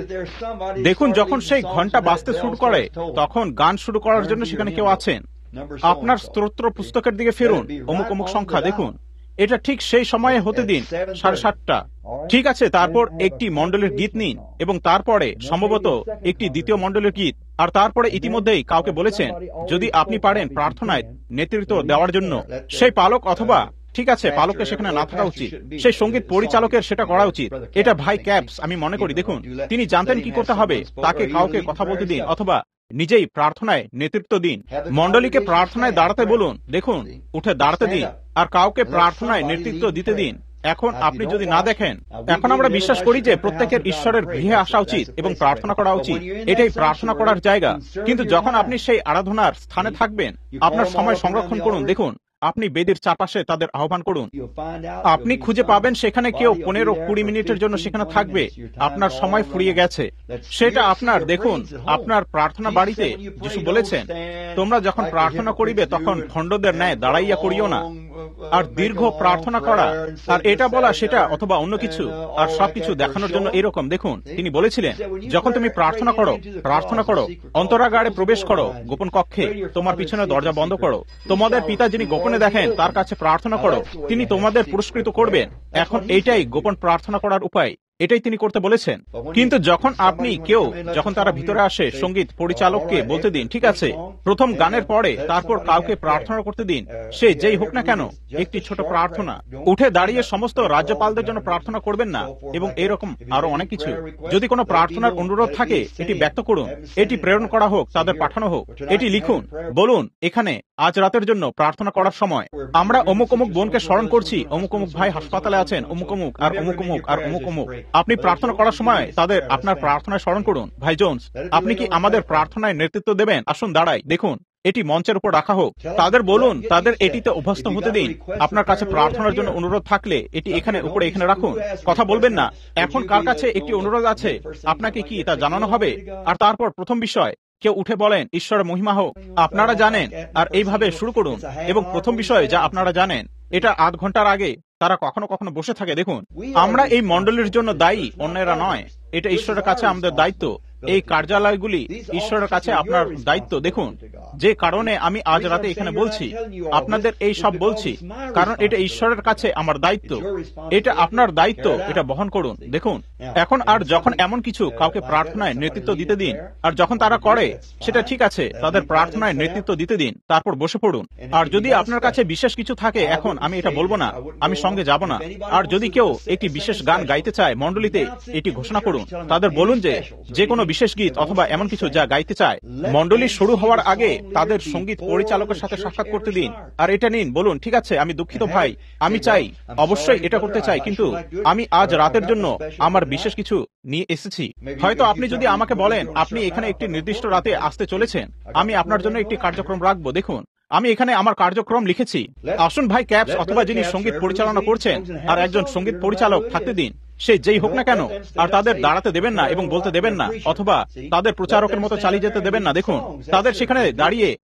দেখুন যখন সেই ঘন্টা বাজতে শুরু করে তখন গান শুরু করার জন্য সেখানে কেউ আছেন। আপনার স্তোত্র পুস্তকের দিকে ফিরুন, অমুক অমুক সংখ্যা, দেখুন এটা ঠিক সেই সময়ে হতে দিন, সাড়ে সাতটা। ঠিক আছে, তারপর একটি মণ্ডলের গীত নিন এবং তারপরে সম্ভবত একটি দ্বিতীয় মণ্ডলের গীত। আর তারপরে ইতিমধ্যেই কাউকে বলেছেন যদি আপনি পারেন প্রার্থনায় নেতৃত্ব দেওয়ার জন্য, সেই পালক অথবা ঠিক আছে পালকের সেখানে না থাকা উচিত, সেই সঙ্গীত পরিচালকের সেটা করা উচিত। এটা ভাই ক্যাপস আমি মনে করি। দেখুন, তিনি জানতেন কি করতে হবে। তাকে কাউকে কথা বলতে দিন অথবা নিজেই প্রার্থনায় নেতৃত্ব দিন। মণ্ডলীকে প্রার্থনায় দাঁড়াতে বলুন। দেখুন, উঠে দাঁড়াতে দিন আর কাউকে প্রার্থনায় নেতৃত্ব দিতে দিন। এখন আপনি যদি না দেখেন, এখন আমরা বিশ্বাস করি যে প্রত্যেকের ঈশ্বরের গৃহে আসা উচিত এবং প্রার্থনা করা উচিত। এটাই প্রার্থনা করার জায়গা। কিন্তু যখন আপনি সেই আরাধনার স্থানে থাকবেন, আপনার সময় সংরক্ষণ করুন। দেখুন, আপনি বেদির চারপাশে তাদের আহ্বান করুন। আপনি খুঁজে পাবেন সেখানে কেউ পনেরো কুড়ি মিনিটের জন্য সেখানে থাকবে। আপনার সময় ফুরিয়ে গেছে, সেটা আপনার। দেখুন, আপনার প্রার্থনা বাড়িতে যিশু বলেছেন তোমরা যখন প্রার্থনা করিবে তখন ভণ্ডদের ন্যায় দাঁড়াইয়া করিও না। আর দীর্ঘ প্রার্থনা করা আর এটা বলা সেটা অথবা অন্য কিছু আর সবকিছু দেখানোর জন্য এরকম। দেখুন, তিনি বলেছিলেন যখন তুমি প্রার্থনা করো, প্রার্থনা করো, অন্তরাগারে প্রবেশ করো, গোপন কক্ষে তোমার পিছনে দরজা বন্ধ করো, তোমাদের পিতা যিনি গোপনে দেখেন তার কাছে প্রার্থনা করো, তিনি তোমাদের পুরস্কৃত করবেন। এখন এইটাই গোপন প্রার্থনা করার উপায়, এটাই তিনি করতে বলেছেন। কিন্তু যখন আপনি কেউ যখন তারা ভিতরে আসে, সঙ্গীত পরিচালককে বলতে দিন ঠিক আছে প্রথম গানের পরে, তারপর কাউকে প্রার্থনা করতে দিন, সে যেই হোক না কেন, একটি ছোট প্রার্থনা। উঠে দাঁড়িয়ে সমস্ত রাজ্যপালদের জন্য প্রার্থনা করবেন না এবং এরকম আরো অনেক কিছু। যদি কোনো প্রার্থনার অনুরোধ থাকে এটি ব্যক্ত করুন, এটি প্রেরণ করা হোক, তাদের পাঠানো হোক, এটি লিখুন, বলুন এখানে আজ রাতের জন্য প্রার্থনা করার সময় আমরা অমুক অমুক বোনকে স্মরণ করছি, অমুক অমুক ভাই হাসপাতালে আছেন, অমুক অমুক আর অমুক অমুক আর অমুক অমুক। আপনি প্রার্থনা করার সময় তাদের আপনার প্রার্থনায় স্মরণ করুন। ভাই জোন্স, আপনি কি আমাদের প্রার্থনায় নেতৃত্ব দেবেন? আসুন দাঁড়াই। দেখুন, এটি মঞ্চের উপর রাখা হোক। তাদের বলুন, তাদের এটিতে অভ্যস্ত হতে দিন। আপনার কাছে প্রার্থনার জন্য অনুরোধ থাকলে এটি এখানে উপরে এখানে রাখুন। কথা বলবেন না। এখন কার কাছে একটি অনুরোধ আছে আপনাকে কি তা জানানো হবে। আর তারপর প্রথম বিষয়, কেউ উঠে বলেন ঈশ্বরের মহিমা হোক, আপনারা জানেন, আর এইভাবে শুরু করুন। এবং প্রথম বিষয় যা আপনারা জানেন, এটা আধ ঘন্টার আগে তারা কখনো কখনো বসে থাকে। দেখুন, আমরা এই মণ্ডলীর জন্য দায়ী, অন্যেরা নয়। এটা ঈশ্বরের কাছে আমাদের দায়িত্ব। এই কার্যালয়গুলি ঈশ্বরের কাছে আপনার দায়িত্ব। দেখুন, যে কারণে আমি আজ রাতে এখানে বলছি, আপনাদের এই সব বলছি, কারণ এটা ঈশ্বরের কাছে আমার দায়িত্ব। এটা আপনার দায়িত্ব, এটা বহন করুন। দেখুন, এখন আর যখন এমন কিছু কাউকে প্রার্থনায় নেতৃত্ব দিতে দিন, আর যখন তারা করে সেটা ঠিক আছে, তাদের প্রার্থনায় নেতৃত্ব দিতে দিন, তারপর বসে পড়ুন। আর যদি আপনার কাছে বিশেষ কিছু থাকে, এখন আমি এটা বলবো না, আমি সঙ্গে যাব না। আর যদি কেউ একটি বিশেষ গান গাইতে চায় মণ্ডলীতে, এটি ঘোষণা করুন। তাদের বলুন যে যে কোনো বিশেষ গীত অথবা এমন কিছু যা গাইতে চায়, মণ্ডলী শুরু হওয়ার আগে তাদের সঙ্গীত পরিচালকের সাথে সাক্ষাৎ করতে দিন। আর এটা নিন, বলুন ঠিক আছে আমি দুঃখিত ভাই, আমি চাই অবশ্যই এটা করতে চাই, কিন্তু আমি আজ রাতের জন্য আমার বিশেষ কিছু নিয়ে এসেছি। হয়তো আপনি যদি আমাকে বলেন আপনি এখানে একটি নির্দিষ্ট রাতে আসতে চলেছেন, আমি আপনার জন্য একটি কার্যক্রম রাখবো। দেখুন, আমি এখানে আমার কার্যক্রম লিখেছি। আসুন ভাই ক্যাপস অথবা যিনি সঙ্গীত পরিচালনা করছেন আর একজন সঙ্গীত পরিচালক থাকতে দিন, সে যেই হোক না কেন। আর তাদের দাঁড়াতে দেবেন না এবং বলতে দেবেন না, অথবা তাদের প্রচারকের মতো চালিয়ে যেতে দেবেন না। দেখুন, তাদের সেখানে দাঁড়িয়ে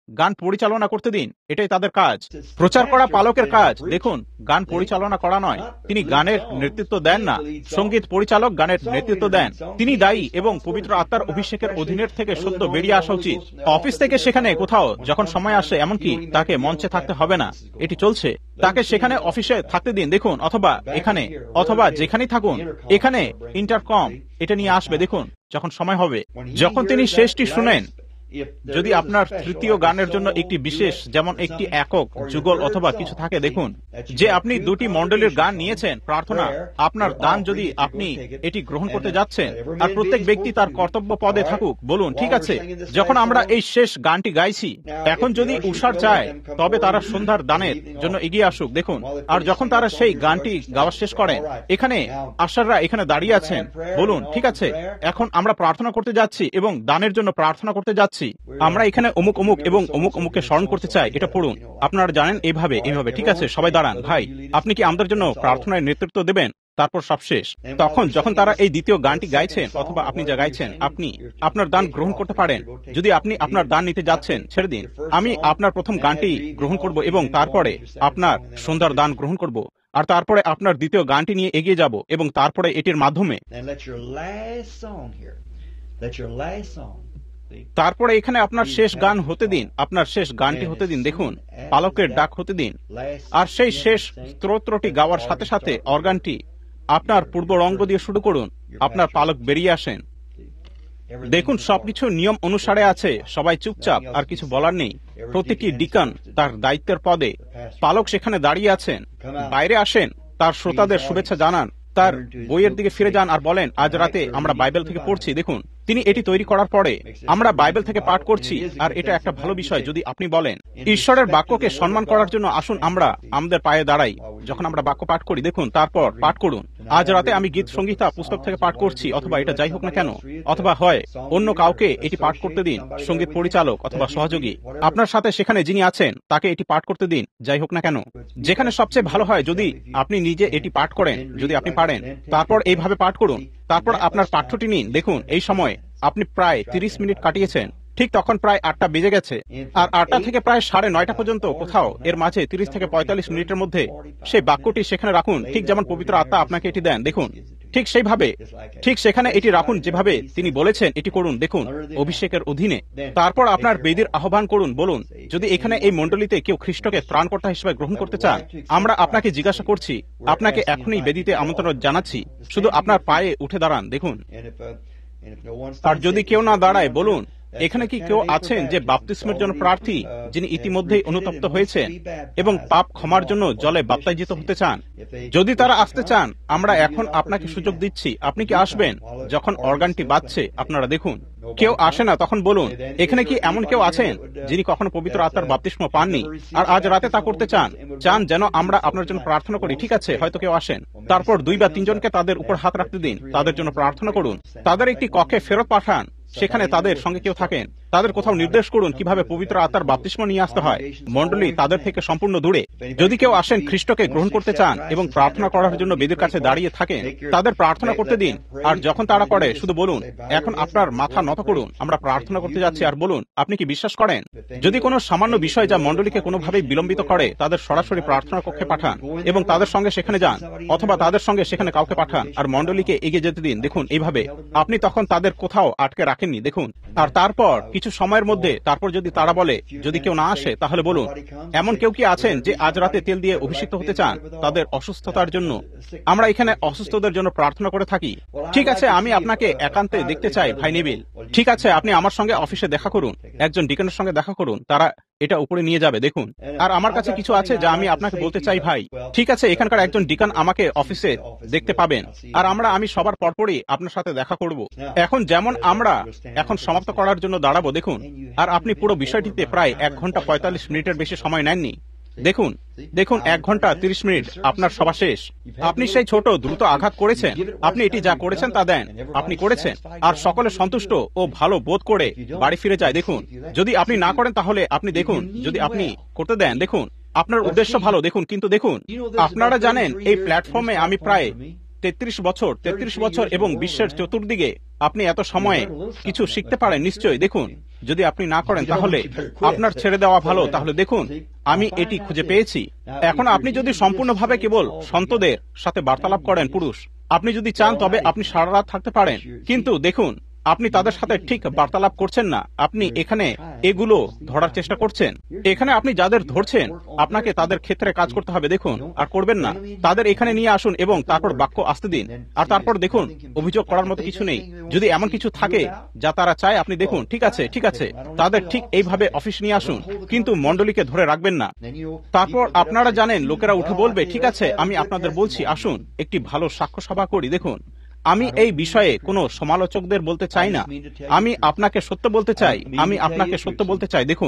গান পরিচালনা করতে দিন, এটাই তাদের কাজ। প্রচার করা পালকের কাজ। দেখুন, গান পরিচালনা করা নয়, তিনি গানের নেতৃত্ব দেন না, সঙ্গীত পরিচালক গানের নেতৃত্ব দেন। তিনি দায়ী এবং পবিত্র আত্মার অভিষেকের অধীনের থেকে সত্য বেরিয়ে আসা উচিত। অফিস থেকে সেখানে কোথাও যখন সময় আসে, এমনকি তাকে মঞ্চে থাকতে হবে না, এটি চলছে, তাকে সেখানে অফিসে থাকতে দিন। দেখুন, অথবা এখানে, অথবা যেখানেই থাকুন, এখানে ইন্টারকম এটা নিয়ে আসবে। দেখুন, যখন সময় হবে, যখন তিনি শেষটি শুনেন, যদি আপনার তৃতীয় গানের জন্য একটি বিশেষ, যেমন একটি একক, যুগল অথবা কিছু থাকে, দেখুন যে আপনি দুটি মণ্ডলীর গান নিয়েছেন, প্রার্থনা, আপনার দান যদি আপনি এটি গ্রহণ করতে যাচ্ছেন, আর প্রত্যেক ব্যক্তি তার কর্তব্য পদে থাকুক, বলুন ঠিক আছে, যখন আমরা এই শেষ গানটি গাইছি, এখন যদি উষার চায় তবে তারা সন্ধ্যার দানের জন্য এগিয়ে আসুক। দেখুন, আর যখন তারা সেই গানটি গাওয়া শেষ করেন, এখানে আশাররা এখানে দাঁড়িয়ে আছেন, বলুন ঠিক আছে, এখন আমরা প্রার্থনা করতে যাচ্ছি এবং দানের জন্য প্রার্থনা করতে যাচ্ছি। আমরা এখানে অমুক অমুক এবং অমুক অমুককে স্মরণ করতে চাই, এটা পড়ুন, আপনারা জানেন এইভাবে এইভাবে। ঠিক আছে, সবাই দাঁড়ান। ভাই, আপনি কি আমাদের জন্য প্রার্থনায় নেতৃত্ব দেবেন? তারপর সব শেষ। তখন যখন তারা এই দ্বিতীয় গানটি গাইছেন, অথবা আপনি যা গাইছেন, আপনি আপনার দান গ্রহণ করতে পারেন। যদি আপনি আপনার দান নিতে যাচ্ছেন, ছেড়ে দিন। আমি আপনার প্রথম গানটি গ্রহণ করব এবং তারপরে আপনার সন্ধ্যার দান গ্রহণ করব, আর তারপরে আপনার দ্বিতীয় গানটি নিয়ে এগিয়ে যাব, এবং তারপরে এটির মাধ্যমে তারপরে এখানে আপনার শেষ গান হতে দিন, আপনার শেষ গানটি হতে দিন। দেখুন, পালকের ডাক হতে দিন, আর সেই শেষ স্তোত্রটি গাওয়ার সাথে সাথে অর্গানটি আপনার পূর্ব রঙ্গ দিয়ে শুরু করুন, আপনার পালক বেরিয়ে আসেন। দেখুন, সবকিছু নিয়ম অনুসারে আছে, সবাই চুপচাপ, আর কিছু বলার নেই। প্রত্যেকটি ডিকান তার দায়িত্বের পদে, পালক সেখানে দাঁড়িয়ে আছেন, বাইরে আসেন, তার শ্রোতাদের শুভেচ্ছা জানান, তার বইয়ের দিকে ফিরে যান আর বলেন, আজ রাতে আমরা বাইবেল থেকে পড়ছি। দেখুন, তিনি এটি তৈরি করার পরে আমরা বাইবেল থেকে পাঠ করছি, আর এটা একটা ভালো বিষয়। যদি আপনি বলেন ঈশ্বরের বাক্যকে সম্মান করার জন্য, আসুন আমরা আমাদের পায়ে দাঁড়াই যখন আমরা বাক্য পাঠ করি। দেখুন, তারপর পাঠ করুন, আজ রাতে আমি গীত সংগীতা পুস্তক থেকে পাঠ করছি, অথবা এটা যাই হোক না কেন, অথবা হয় অন্য কাউকে এটি পাঠ করতে দিন, সঙ্গীত পরিচালক অথবা সহযোগী আপনার সাথে সেখানে যিনি আছেন, তাকে এটি পাঠ করতে দিন, যাই হোক না কেন। যেখানে সবচেয়ে ভালো হয় যদি আপনি নিজে এটি পাঠ করেন, যদি আপনি পারেন, তারপর এইভাবে পাঠ করুন, তারপর আপনার পাঠ্যটি নিন। দেখুন, এই সময় আপনি প্রায় তিরিশ মিনিট কাটিয়েছেন। ঠিক তখন প্রায় আটটা বেজে গেছে, আর আটটা থেকে প্রায় সাড়ে নয়টা পর্যন্ত কোথাও এর মাঝে তিরিশ থেকে পঁয়তাল্লিশ মিনিটের মধ্যে সেই বাক্যটি সেখানে রাখুন, ঠিক যেমন পবিত্র আত্মা আপনাকে এটি দেন। দেখুন, ঠিক সেইভাবে, ঠিক সেখানে এটি রাখুন যেভাবে তিনি বলেছেন এটি করুন। দেখুন, অভিষেকের অধীনে। তারপর আপনার বেদির আহ্বান করুন, বলুন, যদি এখানে এই মণ্ডলীতে কেউ খ্রিস্টকে ত্রাণকর্তা হিসেবে গ্রহণ করতে চান, আমরা আপনাকে জিজ্ঞাসা করছি, আপনাকে এখনই বেদিতে আমন্ত্রণ জানাচ্ছি, শুধু আপনার পায়ে উঠে দাঁড়ান। দেখুন, আর যদি কেউ না দাঁড়ায়, বলুন, এখানে কি কেউ আছেন যে বাপ্তিস্মের জন্য প্রার্থী, যিনি ইতিমধ্যেই অনুতপ্ত হয়েছেন এবং পাপ ক্ষমার জন্য জলে বাপ্তাইজিত হতে চান? যদি তারা আসতে চান, আমরা এখন আপনাকে সুযোগ দিচ্ছি, আপনি কি আসবেন যখন অর্গানটি বাজছে? আপনারা দেখুন, কেউ আসে না, তখন বলুন, এখানে কি এমন কেউ আছেন যিনি কখনো পবিত্র আত্মার বাপ্তিস্ম পাননি, আর আজ রাতে তা করতে চান, চান যেন আমরা আপনার জন্য প্রার্থনা করি? ঠিক আছে, হয়তো কেউ আসেন। তারপর দুই বা তিনজনকে তাদের উপর হাত রাখতে দিন, তাদের জন্য প্রার্থনা করুন, তাদের একটি কক্ষে ফেরত পাঠান, সেখানে তাদের সঙ্গে কেউ থাকেন, তাদের কোথাও নির্দেশ করুন কিভাবে পবিত্র আত্মার বাপ্তিস্ম নিয়ে আসতে হয়। মণ্ডলী তাদের থেকে সম্পূর্ণ দূরে। যদি কেউ আসেন, খ্রিস্টকে গ্রহণ করতে চান এবং প্রার্থনা করার জন্য বেদির কাছে দাঁড়িয়ে থাকেন, তাদের প্রার্থনা করতে দিন, আর যখন তারা করে, শুধু বলুন, এখন আপনার মাথা নত করুন, আমরা প্রার্থনা করতে যাচ্ছি, আর বলুন, আপনি কি বিশ্বাস করেন? যদি কোনো সামান্য বিষয় যা মণ্ডলীকে কোনোভাবেই বিলম্বিত করে, তাদের সরাসরি প্রার্থনা কক্ষে পাঠান এবং তাদের সঙ্গে সেখানে যান, অথবা তাদের সঙ্গে সেখানে কাউকে পাঠান, আর মণ্ডলীকে এগিয়ে যেতে দিন। দেখুন, এইভাবে আপনি তখন তাদের কোথাও আটকে রাখেননি। দেখুন, আর তারপর কিছু সময়ের মধ্যে, তারপর যদি তারা বলে, যদি কেউ না আসে, তাহলে বলুন, এমন কেউ কি আছেন যে আজ রাতে তেল দিয়ে অভিষিক্ত হতে চান তাদের অসুস্থতার জন্য? আমরা এখানে অসুস্থদের জন্য প্রার্থনা করে থাকি। ঠিক আছে, আমি আপনাকে একান্তে দেখতে চাই, ভাই নেভিল। ঠিক আছে, আপনি আমার সঙ্গে অফিসে দেখা করুন, একজন ডিকানের সঙ্গে দেখা করুন, তারা এটা উপরে নিয়ে যাবে। দেখুন, আর আমার কাছে কিছু আছে যা আমি আপনাকে বলতে চাই, ভাই। ঠিক আছে, এখানকার একজন ডিকান আমাকে অফিসে দেখতে পাবেন, আর আমরা আমি সবার পরপরই আপনার সাথে দেখা করব। এখন যেমন আমরা এখন সমাপ্ত করার জন্য দাঁড়াবো, দেখুন, আর আপনি পুরো বিষয়টিতে প্রায় এক ঘন্টা পঁয়তাল্লিশ মিনিটের বেশি সময় নেননি। দেখুন, দেখুন, এক ঘন্টা তিরিশ মিনিট আপনার সভা শেষ। আপনি সেই ছোট দ্রুত আঘাত করেছেন, আপনি এটি যা করেছেন তা দেন, আপনি করেছেন, আর সকলে সন্তুষ্ট ও ভালো বোধ করে বাড়ি ফিরে যায়। দেখুন, যদি আপনি না করেন তাহলে আপনি দেখুন, যদি আপনি করতে দেন, দেখুন, আপনার উদ্দেশ্য ভালো। দেখুন, কিন্তু দেখুন, আপনারা জানেন এই প্ল্যাটফর্মে আমি প্রায় তেত্রিশ বছর তেত্রিশ বছর এবং বিশ্বের চতুর্দিকে আপনি এত সময়ে কিছু শিখতে পারেন নিশ্চয়ই। দেখুন, যদি আপনি না করেন তাহলে আপনার ছেড়ে দেওয়া ভালো। তাহলে দেখুন, আমি এটি খুঁজে পেয়েছি। এখন আপনি যদি সম্পূর্ণভাবে কেবল সন্তদের সাথে বার্তালাপ করেন, পুরুষ, আপনি যদি চান তবে আপনি সারা রাত থাকতে পারেন, কিন্তু দেখুন আপনি তাদের সাথে ঠিক বার্তালাপ করছেন না। আপনি এখানে এগুলো ধরার চেষ্টা করছেন। এখানে আপনি যাদের ধরছেন, আপনাকে তাদের ক্ষেত্রে কাজ করতে হবে। দেখুন, আর করবেন না। তাদের এখানে নিয়ে আসুন এবং তারপর বাক্য আসতে দিন। আর তারপর দেখুন, অভিযোগ করার মতো কিছু নেই। যদি এমন কিছু থাকে যা তারা চায়, আপনি দেখুন, ঠিক আছে, ঠিক আছে, তাদের ঠিক এইভাবে অফিস নিয়ে আসুন, কিন্তু মণ্ডলীকে ধরে রাখবেন না। তারপর আপনারা জানেন, লোকেরা উঠে বলবে, ঠিক আছে, আমি আপনাদের বলছি, আসুন একটি ভালো সাক্ষ্য সভা করি। দেখুন, আমি এই বিষয়ে কোনো সমালোচকদের বলতে চাই না। আমি আপনাকে সত্য বলতে চাই। আমি আপনাকে সত্য বলতে চাই। দেখুন,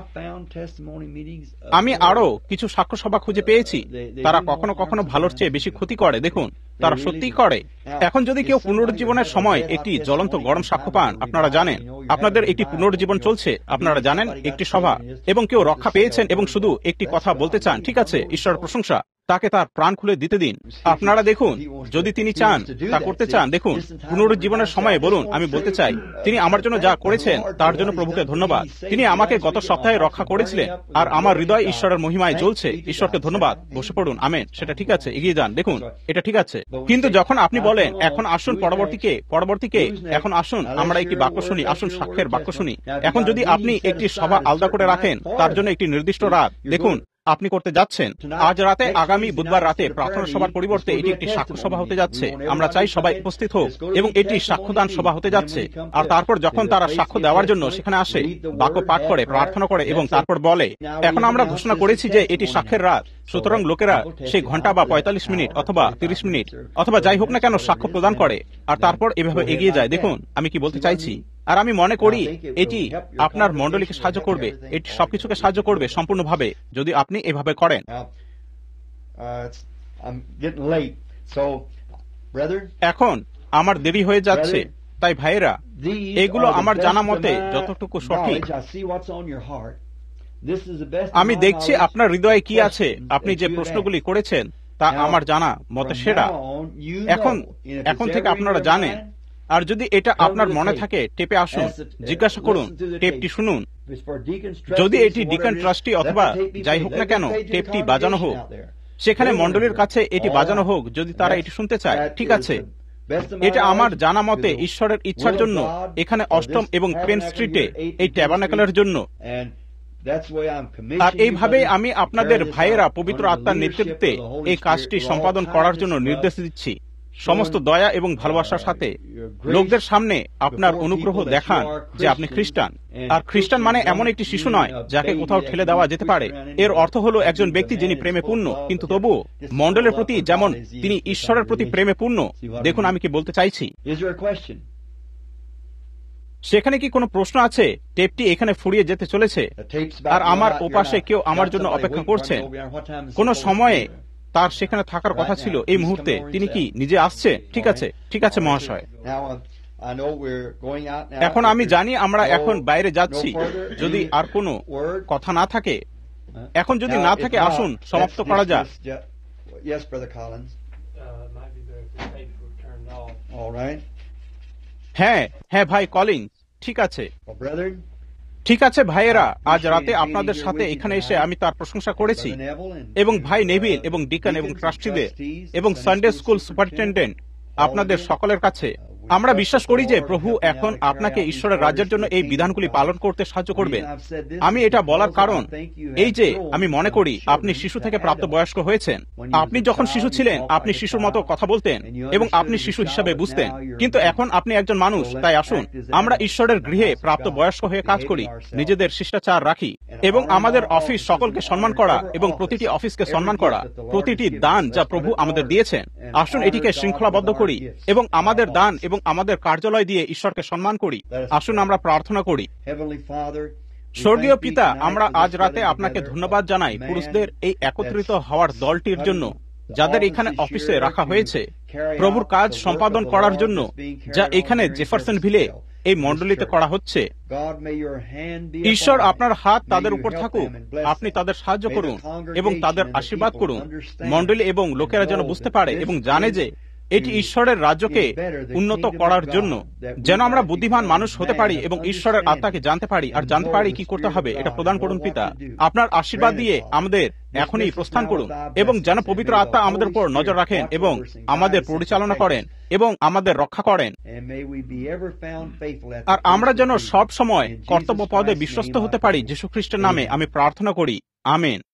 আমি আরো কিছু সাক্ষ্য সভা খুঁজে পেয়েছি। তারা কখনো কখনো ভালোর চেয়ে বেশি ক্ষতি করে। দেখুন, তারা সত্যিই করে। এখন যদি কেউ পুনরুজ্জীবনের সময় একটি জ্বলন্ত গরম সাক্ষ্য পান, আপনারা জানেন আপনাদের একটি পুনরুজ্জীবন চলছে, আপনারা জানেন একটি সভা, এবং কেউ রক্ষা পেয়েছেন এবং শুধু একটি কথা বলতে চান, ঠিক আছে, ঈশ্বরের প্রশংসা, তাকে তার প্রাণ খুলে দিতে দিন। আপনারা দেখুন, যদি তিনি চান, তা করতে চান, দেখুন, পুনরুজ্জীবনের সময়ে বলুন, আমি বলতে চাই, তিনি আমার জন্য যা করেছেন তার জন্য প্রভুকে ধন্যবাদ। তিনি আমাকে গত সপ্তাহে রক্ষা করেছিলেন, আর আমার হৃদয় ঈশ্বরের মহিমায় জ্বলছে। ঈশ্বরকে ধন্যবাদ। বসে পড়ুন। আমেন। সেটা ঠিক আছে, এগিয়ে যান। দেখুন, এটা ঠিক আছে। কিন্তু যখন আপনি বলেন, এখন আসুন পরবর্তীকে, পরবর্তীকে, এখন আসুন আমরা একটি বাক্য শুনি, আসুন সাক্ষ্যের বাক্য শুনি। এখন যদি আপনি একটি সভা আলাদা করে রাখেন, তার জন্য একটি নির্দিষ্ট রাত, দেখুন আপনি করতে যাচ্ছেন। আজ রাতে, আগামী বুধবার রাতে প্রার্থনা সভার পরিবর্তে এটি একটি সাক্ষ্য সভা হতে যাচ্ছে। আমরা চাই সবাই উপস্থিত হোক, এবং এটি সাক্ষ্যদান সভা হতে যাচ্ছে। আর তারপর যখন তারা সাক্ষ্য দেওয়ার জন্য সেখানে আসে, বাক্য পাঠ করে, প্রার্থনা করে এবং তারপর বলে, এখন আমরা ঘোষণা করেছি যে এটি সাক্ষ্যের রাত, সুতরাং লোকেরা সেই ঘন্টা বা পঁয়তাল্লিশ মিনিট অথবা তিরিশ মিনিট অথবা যাই হোক না কেন সাক্ষ্য প্রদান করে, আর তারপর এভাবে এগিয়ে যায়। দেখুন আমি কি বলতে চাইছি। আর আমি মনে করি এটি আপনার মণ্ডলীকে সাহায্য করবে, এটি সবকিছুকে সাহায্য করবে সম্পূর্ণভাবে, যদি আপনি এভাবে করেন। এখন আমার দেরি হয়ে যাচ্ছে, তাই ভাইয়েরা, এগুলো আমার জানা মতে যতটুকু সঠিক। আমি দেখছি আপনার হৃদয়ে কি আছে। আপনি যে প্রশ্নগুলি করেছেন তা আমার জানা মতে সেরা। এখন এখন থেকে আপনারা জানেন। আর যদি এটা আপনার মনে থাকে, টেপে আসুন, জিজ্ঞাসা করুন, টেপটি শুনুন। যদি এটি ডিকন ট্রাস্টি অথবা যাই হোক না কেন, টেপটি বাজানো হোক, সেখানে মণ্ডলীর কাছে এটি বাজানো হোক, যদি তারা এটি শুনতে চায়, ঠিক আছে। এটা আমার জানা মতে ঈশ্বরের ইচ্ছার জন্য এখানে অষ্টম এবং পেন স্ট্রিটে এই ট্যাবারনাকেলের জন্য। আর এইভাবে আমি আপনাদের ভাইয়েরা পবিত্র আত্মার নেতৃত্বে এই কাজটি সম্পাদন করার জন্য নির্দেশ দিচ্ছি। সমস্ত দয়া এবং ভালোবাসার সাথে লোকদের সামনে আপনার অনুগ্রহ দেখান যে আপনি খ্রিস্টান। আর খ্রিস্টান মানে এমন একটি শিশু নয় যাকে কোথাও ঠেলে দেওয়া যেতে পারে। এর অর্থ হলো একজন ব্যক্তি যিনি প্রেমে পূর্ণ, কিন্তু তবুও মণ্ডলের প্রতি যেমন তিনি ঈশ্বরের প্রতি প্রেমে পূর্ণ। দেখুন আমি কি বলতে চাইছি। সেখানে কি কোনো প্রশ্ন আছে? টেপটি এখানে ফুরিয়ে যেতে চলেছে, আর আমার ওপাশে কেউ আমার জন্য অপেক্ষা করছেন। কোন সময়ে তার সেখানে থাকার কথা ছিল, এই মুহূর্তে তিনি কি নিজে আসছে? ঠিক আছে, ঠিক আছে মহাশয়। এখন আমি জানি আমরা এখন বাইরে যাচ্ছি। যদি আর কোনো কথা না থাকে, এখন যদি না থাকে, আসুন সমাপ্ত করা যাক। হ্যাঁ হ্যাঁ ভাই কলিন, ঠিক আছে, ঠিক আছে ভাইয়েরা, আজ রাতে আপনাদের সাথে এখানে এসে আমি তার প্রশংসা করেছি, এবং ভাই নেভিল এবং ডিকন এবং ট্রাস্টিদের এবং সানডে স্কুল সুপারিনটেন্ডেন্ট, আপনাদের সকলের কাছে আমরা বিশ্বাস করি যে প্রভু এখন আপনাকে ঈশ্বরের রাজ্যের জন্য এই বিধানগুলি পালন করতে সাহায্য করবেন। আমি এটা বলার কারণ এই যে আমি মনে করি আপনি শিশু থেকে প্রাপ্তবয়স্ক হয়েছেন। আপনি যখন শিশু ছিলেন আপনি শিশুর মতো কথা বলতেন এবং আপনি শিশু হিসাবে বুঝতেন, কিন্তু এখন আপনি একজন মানুষ। তাই আসুন আমরা ঈশ্বরের গৃহে প্রাপ্তবয়স্ক হয়ে কাজ করি, নিজেদের শিষ্টাচার রাখি এবং আমাদের অফিস সকলকে সম্মান করা এবং প্রতিটি অফিসকে সম্মান করা, প্রতিটি দান যা প্রভু আমাদের দিয়েছেন, আসুন এটিকে শৃঙ্খলাবদ্ধ করি এবং আমাদের দান এবং আমাদের কার্যালয় দিয়ে ঈশ্বরকে সম্মান করি। আসুন আমরা প্রার্থনা করি। স্বর্গীয় পিতা, আমরা আজ রাতে আপনাকে ধন্যবাদ জানাই পুরুষদের এই একত্রিত হওয়ার দলটির জন্য, যাদের এখানে অফিসে রাখা হয়েছে প্রভুর কাজ সম্পাদন করার জন্য, যা এখানে জেফারসনভিলে এই মণ্ডলীতে করা হচ্ছে। ঈশ্বর আপনার হাত তাদের উপর থাকুক, আপনি তাদের সাহায্য করুন এবং তাদের আশীর্বাদ করুন। মণ্ডলী এবং লোকেরা যেন বুঝতে পারে এবং জানে যে এটি ঈশ্বরের রাজ্যকে উন্নত করার জন্য, যেন আমরা বুদ্ধিমান মানুষ হতে পারি এবং ঈশ্বরের আত্মাকে জানতে পারি আর জানতে পারি কি করতে হবে। এটা প্রদান করুন পিতা, আপনার আশীর্বাদ দিয়ে আমাদের এখনই প্রস্থান করুন এবং যেন পবিত্র আত্মা আমাদের উপর নজর রাখেন এবং আমাদের পরিচালনা করেন এবং আমাদের রক্ষা করেন। আর আমরা যেন সব সময় কর্তব্য পদে বিশ্বস্ত হতে পারি। যীশু খ্রিস্টের নামে আমি প্রার্থনা করি, আমেন।